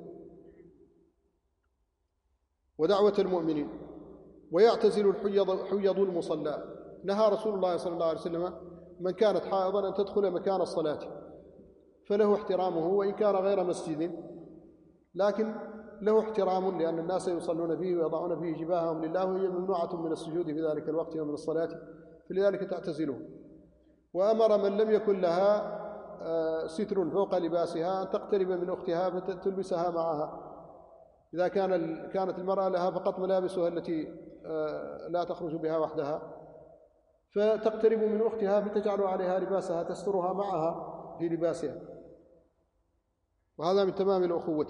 Speaker 1: ودعوة المؤمنين ويعتزل الحيض المصلى. نهى رسول الله صلى الله عليه وسلم من كانت حائضا أن تدخل مكان الصلاة، فله احترامه وإن كان غير مسجد، لكن له احترام لأن الناس يصلون فيه ويضعون فيه جباههم لله، وهي ممنوعة من السجود في ذلك الوقت ومن الصلاة، فلذلك تعتزله. وأمر من لم يكن لها ستر فوق لباسها أن تقترب من أختها فتلبسها معها. إذا كانت المرأة لها فقط ملابسها التي لا تخرج بها وحدها، فتقترب من أختها فتجعل عليها لباسها تسترها معها في لباسها، وهذا من تمام الأخوة.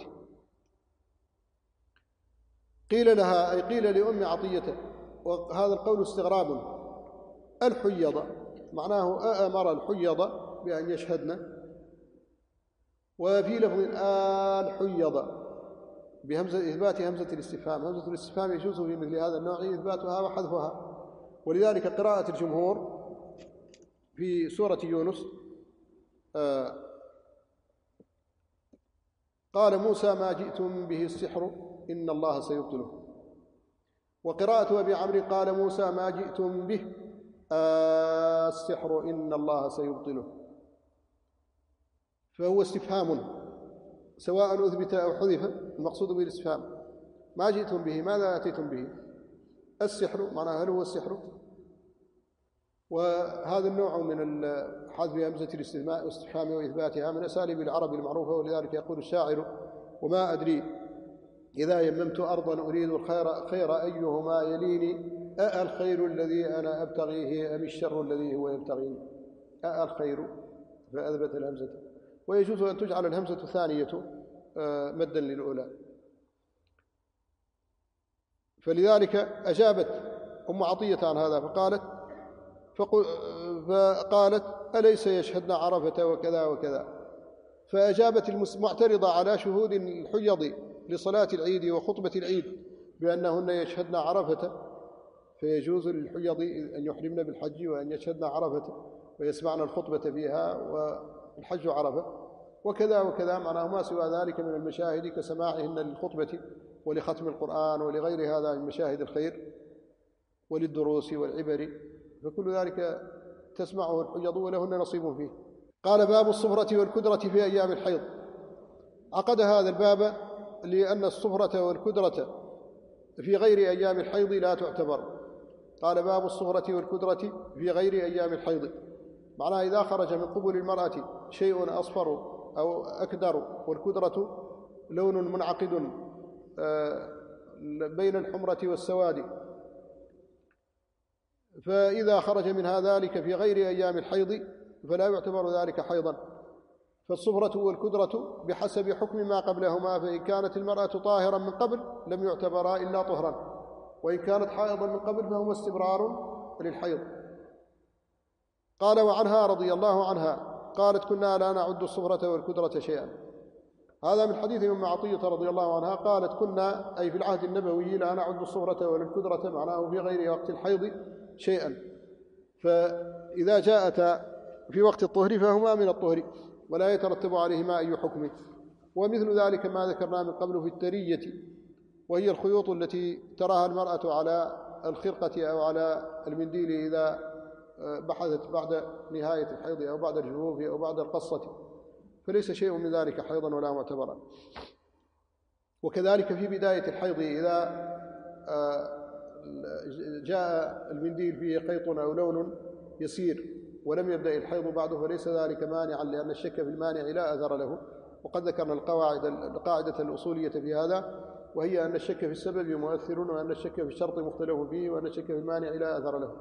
Speaker 1: قيل لها، أي قيل لأم عطية، وهذا القول استغراب، الحيض معناه أأمر الحيض بأن يشهدن، وفي لفظ الحيض بهمزة إثبات همزة الاستفهام. همزة الاستفهام يجوز في مثل هذا النوع إثباتها وحذفها، ولذلك قراءة الجمهور في سورة يونس قال موسى: ما جئتم به السحر إن الله سيبطله. وقراءة أبي عمرو قال موسى: ما جئتم به السحر إن الله سيبطله. فهو استفهام سواء أثبت أو حذف، المقصود به الاستفهام. ما جئتم به، ماذا أتيتم به؟ السحر معناه هل هو السحر؟ وهذا النوع من حذف همزة الاستفهام وإثباتها من أساليب العرب المعروفة، ولذلك يقول الشاعر: وما أدري إذا يممت أرضا أريد الخير أيهما يليني، الخير الذي أنا أبتغيه أم الشر الذي هو يبتغيني. الخير فأثبت الهمزة. ويجوز أن تجعل الهمزة الثانية مدا للأولى. فلذلك أجابت أم عطية عن هذا فقالت: أليس يشهدن عرفة وكذا وكذا. فأجابت المعترضة على شهود الحيض لصلاة العيد وخطبة العيد بأنهن يشهدن عرفة، فيجوز للحيض أن يحرمن بالحج وأن يشهدن عرفة ويسمعن الخطبة فيها، والحج عرفة. وكذا وكذا معناه ما سوى ذلك من المشاهد كسماعهن للخطبة ولختم القرآن ولغير هذا من مشاهد الخير وللدروس والعبر، فكل ذلك تسمعه الحيض ولهن نصيب فيه. قال: باب الصفرة والكدرة في أيام الحيض. عقد هذا الباب لأن الصفرة والكدرة في غير أيام الحيض لا تعتبر. قال: باب الصفرة والكدرة في غير أيام الحيض، معناه إذا خرج من قبل المرأة شيء أصفر أو أكدر، والكدرة لون منعقد بين الحمرة والسواد، فإذا خرج منها ذلك في غير أيام الحيض فلا يعتبر ذلك حيضا. فالصفرة والكدرة بحسب حكم ما قبلهما، فإن كانت المرأة طاهرا من قبل لم يعتبرا إلا طهرا، وإن كانت حائضا من قبل فهو استمرار للحيض. قال: وعنها رضي الله عنها قالت: كنا لا نعد الصفرة والكدرة شيئا. هذا من حديث أم عطية رضي الله عنها قالت: كنا، أي في العهد النبوي، لا نعد الصفرة والكدرة، معناه في غير وقت الحيض شيئا، فإذا جاءتا في وقت الطهر فهما من الطهر ولا يترتب عليهما أي حكم. ومثل ذلك ما ذكرنا من قبل في الترية، وهي الخيوط التي تراها المرأة على الخرقة أو على المنديل إذا بحثت بعد نهاية الحيض أو بعد الجفوف أو بعد القصة، فليس شيء من ذلك حيضا ولا معتبرا. وكذلك في بداية الحيض إذا جاء المنديل فيه خيط أو لون يسير ولم يبدأ الحيض بعده فليس ذلك مانعا، لأن الشك في المانع لا أثر له، وقد ذكرنا القاعدة الأصولية في هذا، وهي أن الشك في السبب مؤثر، وأن الشك في الشرط مختلف فيه، وأن الشك في المانع لا أثر له.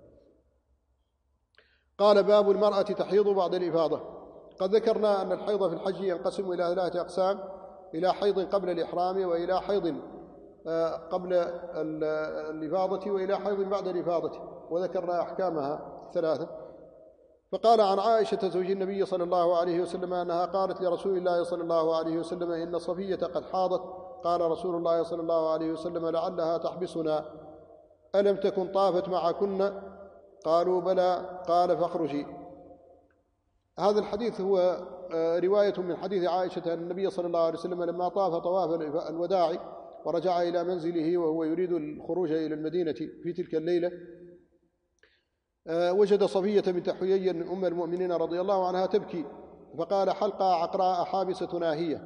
Speaker 1: قال: باب المرأة تحيض بعد الإفاضة. قد ذكرنا أن الحيض في الحج ينقسم إلى 3 أقسام: إلى حيض قبل الإحرام، وإلى حيض قبل الإفاضة، وإلى حيض بعد الإفاضة، وذكرنا أحكامها 3. فقال عن عائشة زوج النبي صلى الله عليه وسلم أنها قالت لرسول الله صلى الله عليه وسلم: إن صفية قد حاضت. قال رسول الله صلى الله عليه وسلم: لعلها تحبسنا، ألم تكن طافت معكن؟ قالوا: بلى. قال: فاخرجي. هذا الحديث هو رواية من حديث عائشة أن النبي صلى الله عليه وسلم لما طاف طواف الوداع ورجع إلى منزله وهو يريد الخروج إلى المدينة في تلك الليلة، وجد صفية بنت حيي أم المؤمنين رضي الله عنها تبكي، فقال: حلقة عقراء حابستنا هي.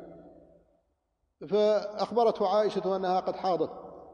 Speaker 1: فأخبرته عائشة أنها قد حاضت،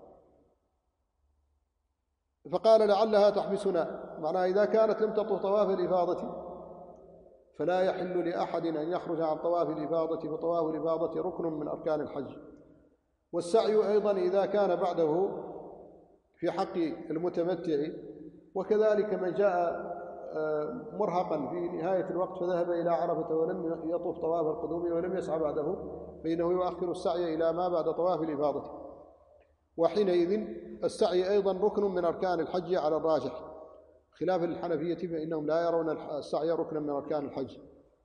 Speaker 1: فقال: لعلها تحبسنا، معناها إذا كانت لم تطف طواف الإفاضة فلا يحل لأحد أن يخرج عن طواف الإفاضة، فطواف الإفاضة ركن من أركان الحج. والسعي أيضا إذا كان بعده في حق المتمتع، وكذلك من جاء مرهقا في نهاية الوقت فذهب إلى عرفة ولم يطوف طواف القدوم ولم يسعى بعده، فإنه يؤخر السعي إلى ما بعد طواف الإفاضة، وحينئذ السعي أيضا ركن من أركان الحج على الراجح، خلافا للحنفية فإنهم لا يرون السعي ركنا من أركان الحج.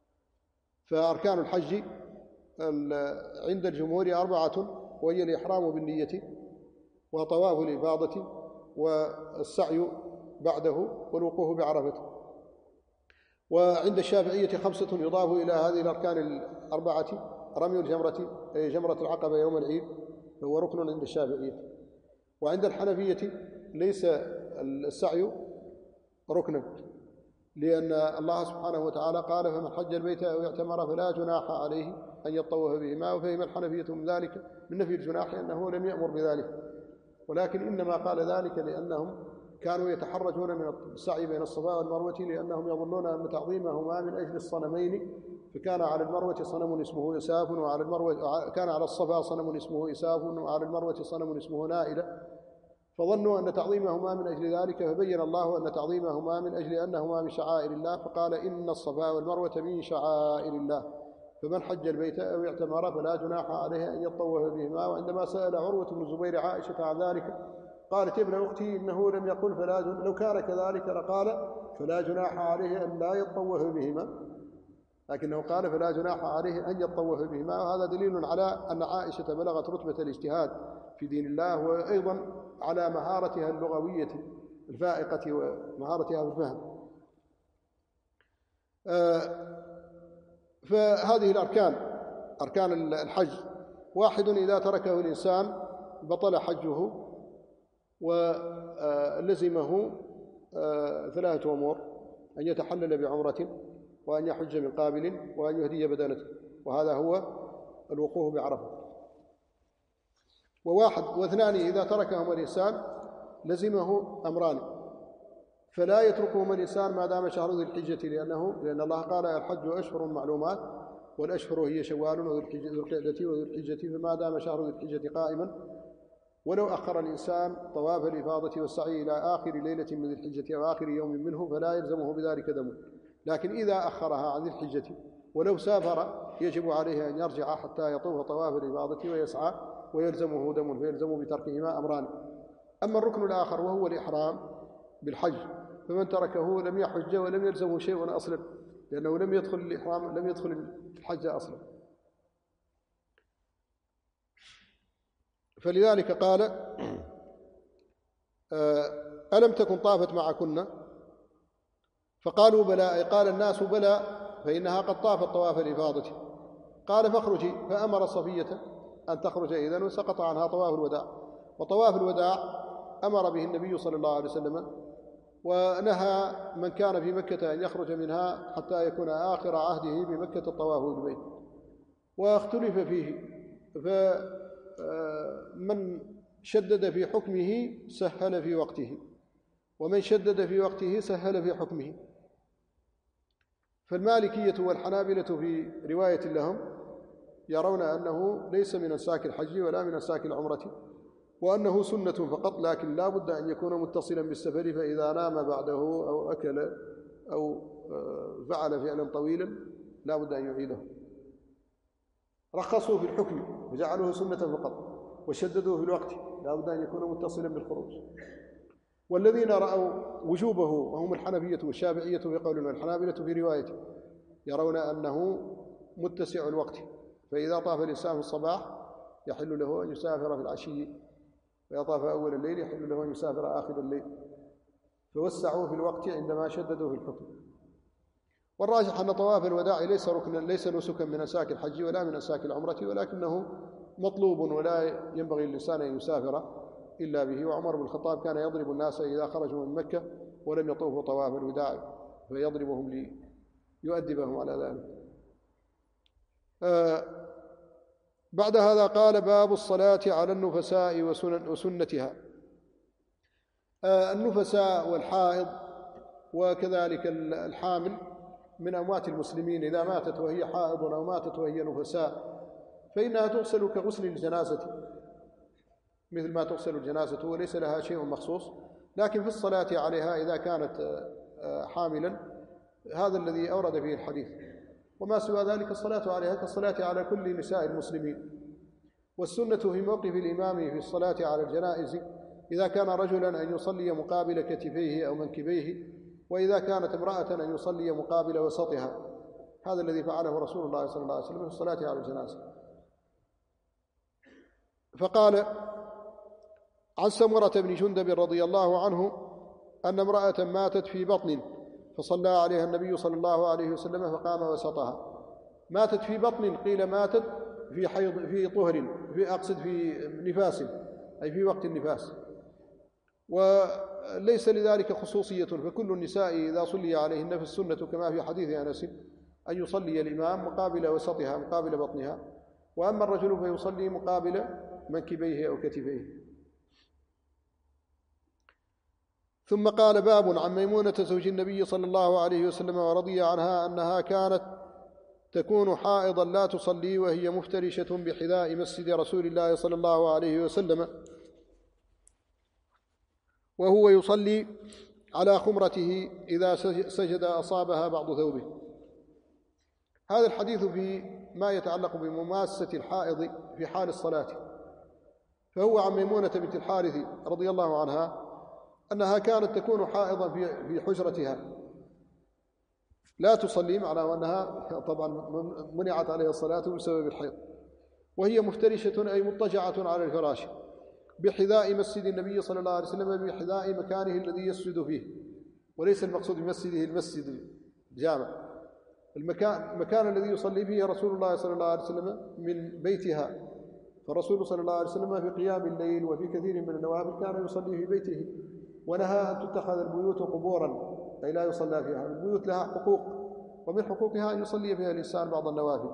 Speaker 1: فأركان الحج عند الجمهور 4، وهي الإحرام بالنية، وطواف الإفاضة، والسعي بعده، والوقوف بعرفة. وعند الشافعية 5 يضاف إلى هذه الأركان 4: رمي الجمرة، أي جمرة العقبة يوم العيد، فهو ركن عند الشافعية. وعند الحنفية ليس السعي ركنا، لأن الله سبحانه وتعالى قال: فمن حج البيت أو اعتمر فلا جناح عليه أن يطوف بهما. وفهم الحنفية من ذلك من نفي الجناح أنه لم يأمر بذلك، ولكن إنما قال ذلك لأنهم كانوا يتحرجون من السعي بين الصفا والمروة، لأنهم يظنون أن تعظيمهما من أجل الصنمين، فكان على المروة صنم اسمه إساف، وعلى المروة كان على الصفا صنم اسمه إساف، وعلى المروة صنم اسمه نائلة، فظنوا أن تعظيمهما من أجل ذلك، فبين الله أن تعظيمهما من أجل أنهما من شعائر الله، فقال: إن الصفا والمروة من شعائر الله، فمن حج البيت أو اعتمر فلا جناح عليه أن يطوف بهما. وعندما سأل عروة بن الزبير عائشة عن ذلك قالت: يا ابن أختي، إنه لم يقل لو كان كذلك لقال فلا جناح عليه أن لا يطوف بهما، لكنه قال فلا جناح عليه أن يطوف بهما. وهذا دليل على أن عائشة بلغت رتبة الاجتهاد في دين الله، وأيضا على مهارتها اللغوية الفائقة ومهارتها في الفهم. فهذه الأركان، أركان الحج: 1 إذا تركه الإنسان بطل حجه، ولزمه 3 أمور: أن يتحلل بعمرة، وأن يحج من قابل، وأن يهدي بدنته، وهذا هو الوقوف بعرفة. 2 إذا تركهما الإنسان لزمه أمران، فلا يتركهما الإنسان ما دام شهر ذي الحجة، لأن الله قال: الحج أشهر معلومات، والأشهر هي شوال وذو القعدة وذو الحجة، فما دام شهر ذي الحجة قائما. ولو أخر الإنسان طواف الإفاضة والسعي إلى آخر ليلة من ذي الحجة أو آخر يوم منه فلا يلزمه بذلك دم، لكن إذا أخرها عن ذي الحجة ولو سافر يجب عليه أن يرجع حتى يطوف طواف الإفاضة ويسعى، ويلزمه دم، فيلزمه بتركهما أمران. أما الركن الآخر وهو الإحرام بالحج، فمن تركه لم يحج ولم يلزمه شيء أصلا، لأنه لم يدخل الإحرام، لم يدخل الحج أصلا. فلذلك قال: ألم تكن طافت معكن؟ فقالوا: بلى. أي قال الناس: بلى، فإنها قد طافت طواف الإفاضة. قال: فاخرجي. فأمر صفية أن تخرج إذن، وسقط عنها طواف الوداع. وطواف الوداع أمر به النبي صلى الله عليه وسلم، ونهى من كان في مكة أن يخرج منها حتى يكون آخر عهده بمكة الطواف بالبيت. واختلف فيه، فمن شدد في حكمه سهل في وقته، ومن شدد في وقته سهل في حكمه. فالمالكية والحنابلة في رواية لهم يرون أنه ليس من أنساك الحج ولا من أنساك العمرة، وأنه سنة فقط، لكن لا بد أن يكون متصلا بالسفر، فإذا نام بعده أو أكل أو فعل فعلا طويلا لا بد أن يعيده. رخصوا في الحكم وجعلوه سنة فقط، وشددوا في الوقت، لا بد أن يكون متصلا بالخروج. والذين رأوا وجوبه وهم الحنفية والشافعية في قول، والحنابلة في رواية، يرون أنه متسع الوقت، فإذا طاف الإنسان في الصباح يحل له أن يسافر في العشي، وإذا طاف أول الليل يحل له أن يسافر آخر الليل، فوسعوا في الوقت عندما شددوا في الحكم. والراجح أن طواف الوداع ليس ركنا، ليس نسكا من أنساك الحج ولا من أنساك العمرة، ولكنه مطلوب ولا ينبغي للإنسان أن يسافر إلا به. وعمر بن الخطاب كان يضرب الناس إذا خرجوا من مكة ولم يطوفوا طواف الوداع، فيضربهم ليؤدبهم على ذلك. بعد هذا قال: باب الصلاة على النفساء وسنتها. النفساء والحائض وكذلك الحامل من أموات المسلمين إذا ماتت وهي حائض أو ماتت وهي نفساء فإنها تغسل كغسل الجنازة، مثل ما تغسل الجنازة، وليس لها شيء مخصوص. لكن في الصلاة عليها إذا كانت حاملا هذا الذي أورد فيه الحديث، وما سوى ذلك الصلاة عليها كالصلاة على كل نساء المسلمين. والسنة في موقف الإمام في الصلاة على الجنائز إذا كان رجلا أن يصلي مقابل كتفيه أو منكبيه، وإذا كانت امرأة أن يصلي مقابل وسطها. هذا الذي فعله رسول الله صلى الله عليه وسلم في الصلاة على الجنازة. فقال عن سمرة بن جندب رضي الله عنه أن امرأة ماتت في بطن فصلى عليها النبي صلى الله عليه وسلم فقام وسطها. ماتت في بطن، قيل ماتت في حيض، في طهر، أقصد في نفاس، أي في وقت النفاس، وليس لذلك خصوصية، فكل النساء إذا صلي عليهن في السنة كما في حديث أنس أن يصلي الإمام مقابل وسطها مقابل بطنها، وأما الرجل فيصلي مقابل منكبيه أو كتفيه. ثم قال: باب عن ميمونة زوج النبي صلى الله عليه وسلم ورضي عنها أنها كانت تكون حائضا لا تصلي وهي مفترشة بحذاء مسجد رسول الله صلى الله عليه وسلم وهو يصلي على خمرته إذا سجد أصابها بعض ثوبه. هذا الحديث في ما يتعلق بمماسة الحائض في حال الصلاة. فهو عن ميمونة بنت الحارث رضي الله عنها أنها كانت تكون حائضا في حجرتها لا تصلي، معناه أنها طبعا منعت عليها الصلاة بسبب الحيض، وهي مفترشة أي مضطجعة على الفراش بحذاء مسجد النبي صلى الله عليه وسلم، بحذاء مكانه الذي يسجد فيه، وليس المقصود بمسجده المسجد الجامع، المكان الذي يصلي فيه رسول الله صلى الله عليه وسلم من بيتها. فالرسول صلى الله عليه وسلم في قيام الليل وفي كثير من النوافل كان يصلي في بيته، ونهى أن تتخذ البيوت قبورا أي لا يصلى فيها. البيوت لها حقوق، ومن حقوقها أن يصلي فيها الإنسان بعض النوافل.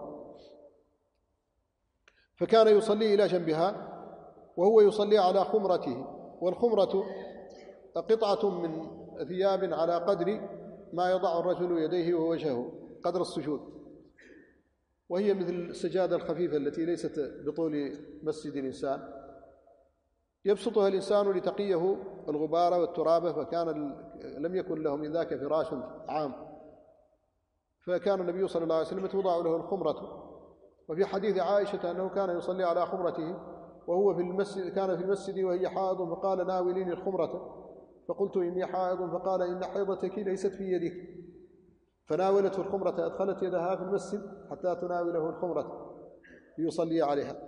Speaker 1: فكان يصلي إلى جنبها وهو يصلي على خمرته، والخمرة قطعة من ثياب على قدر ما يضع الرجل يديه ووجهه، قدر السجود، وهي مثل السجادة الخفيفة التي ليست بطول مسجد الإنسان، يبسطها الإنسان لتقيه الغبار والتراب، فكان لم يكن له من ذاك فراش عام، فكان النبي صلى الله عليه وسلم توضع له الخمرة. وفي حديث عائشة أنه كان يصلي على خمرته وهو في المسجد، كان في المسجد وهي حائض، فقال: ناوليني الخمرة، فقلت: إني حائض، فقال: إن حيضتك ليست في يدك، فناولته الخمرة، أدخلت يدها في المسجد حتى تناوله الخمرة ليصلي عليها.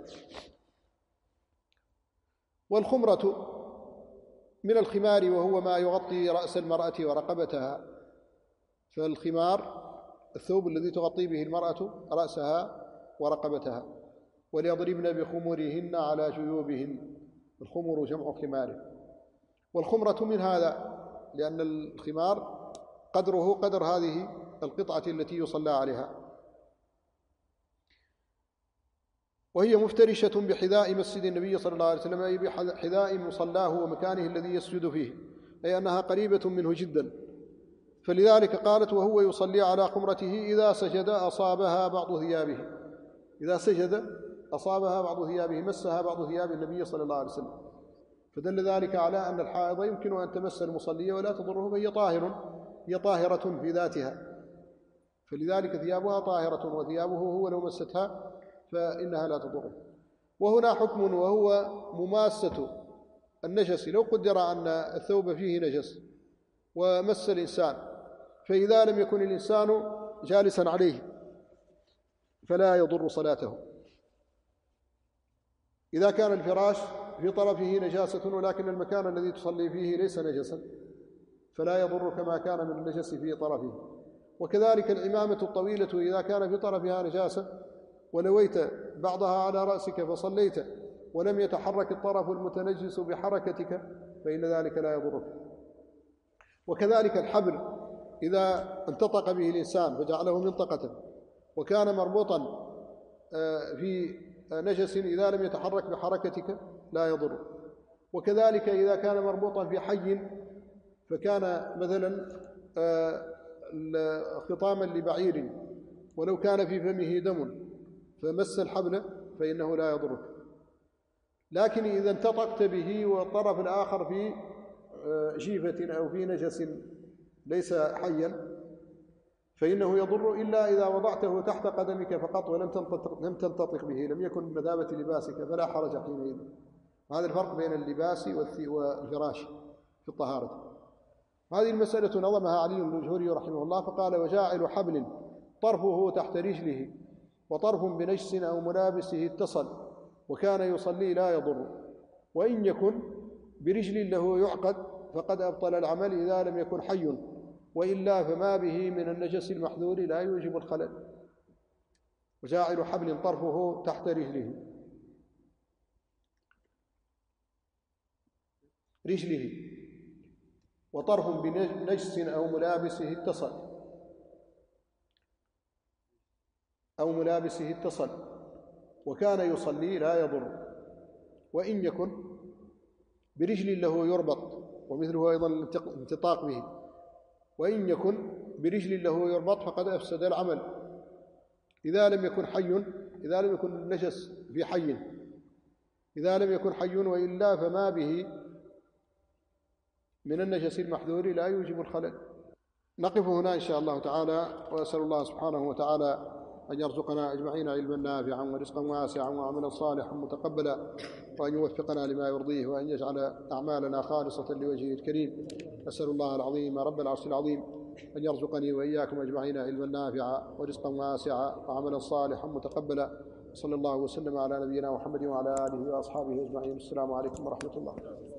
Speaker 1: والخمرة من الخمار، وهو ما يغطي رأس المرأة ورقبتها. فالخمار الثوب الذي تغطي به المرأة رأسها ورقبتها. وليضربن بخمورهن على جيوبهن، الخمر جمع خمار. والخمرة من هذا، لأن الخمار قدره قدر هذه القطعة التي يصلى عليها. وهي مفترشة بحذاء مسجد النبي صلى الله عليه وسلم، أي بحذاء مصلاه ومكانه الذي يسجد فيه، أي أنها قريبة منه جدا. فلذلك قالت: وهو يصلي على خمرته إذا سجد أصابها بعض ثيابه، إذا سجد أصابها بعض ثيابه، مسها بعض ثياب النبي صلى الله عليه وسلم، فدل ذلك على أن الحائض يمكن أن تمس المصلي ولا تضره، فهي هي طاهرة في ذاتها، فلذلك ثيابها طاهرة، وثيابه هو لو مستها فإنها لا تضره. وهنا حكم وهو مماسة النجس. لو قدر أن الثوب فيه نجس ومس الإنسان، فإذا لم يكن الإنسان جالسا عليه فلا يضر صلاته. إذا كان الفراش في طرفه نجاسة ولكن المكان الذي تصلي فيه ليس نجسا فلا يضر كما كان من النجس في طرفه. وكذلك العمامة الطويلة إذا كان في طرفها نجاسة ونويت بعضها على رأسك فصليت ولم يتحرك الطرف المتنجس بحركتك فإن ذلك لا يضرك. وكذلك الحبل إذا انتطق به الإنسان فجعله منطقة وكان مربوطا في نجس إذا لم يتحرك بحركتك لا يضر. وكذلك إذا كان مربوطا في حي فكان مثلا خطاما لبعير ولو كان في فمه دم فمس الحبل فإنه لا يضرك. لكن إذا انتطقت به والطرف الآخر في جيفة أو في نجس ليس حيا فإنه يضر، إلا إذا وضعته تحت قدمك فقط ولم تنتطق به، لم يكن بمثابة لباسك فلا حرج حينئذ. هذا الفرق بين اللباس والفراش في الطهارة. هذه المسألة نظمها علي الجهوري رحمه الله فقال: وجاعل حبل طرفه تحت رجله وطرف بنجس أو ملابسه اتصل وكان يصلي لا يضر، وإن يكن برجل له يعقد فقد أبطل العمل إذا لم يكن حي، وإلا فما به من النجس المحذور لا يوجب الخلل. وجاعل حبل طرفه تحت رجله وطرف بنجس أو ملابسه اتصل وكان يصلي لا يضر، وإن يكن برجل له يربط، ومثله أيضا الانتطاق به، وإن يكن برجل له يربط فقد أفسد العمل إذا لم يكن النجس في حي، إذا لم يكن حي، وإلا فما به من النجس المحذور لا يوجب الخلل. نقف هنا إن شاء الله تعالى، وأسأل الله سبحانه وتعالى أن يرزقنا أجمعين علما نافعا ورزقا واسعا وعملا صالحا متقبلا، وأن يوفقنا لما يرضيه، وأن يجعل أعمالنا خالصة لوجهه الكريم. أسأل الله العظيم رب العرش العظيم أن يرزقني وإياكم أجمعين علما نافعا ورزقا واسعا وعملا صالحا متقبلا. صلى الله وسلم على نبينا محمد وعلى آله وأصحابه أجمعين. السلام عليكم ورحمة الله.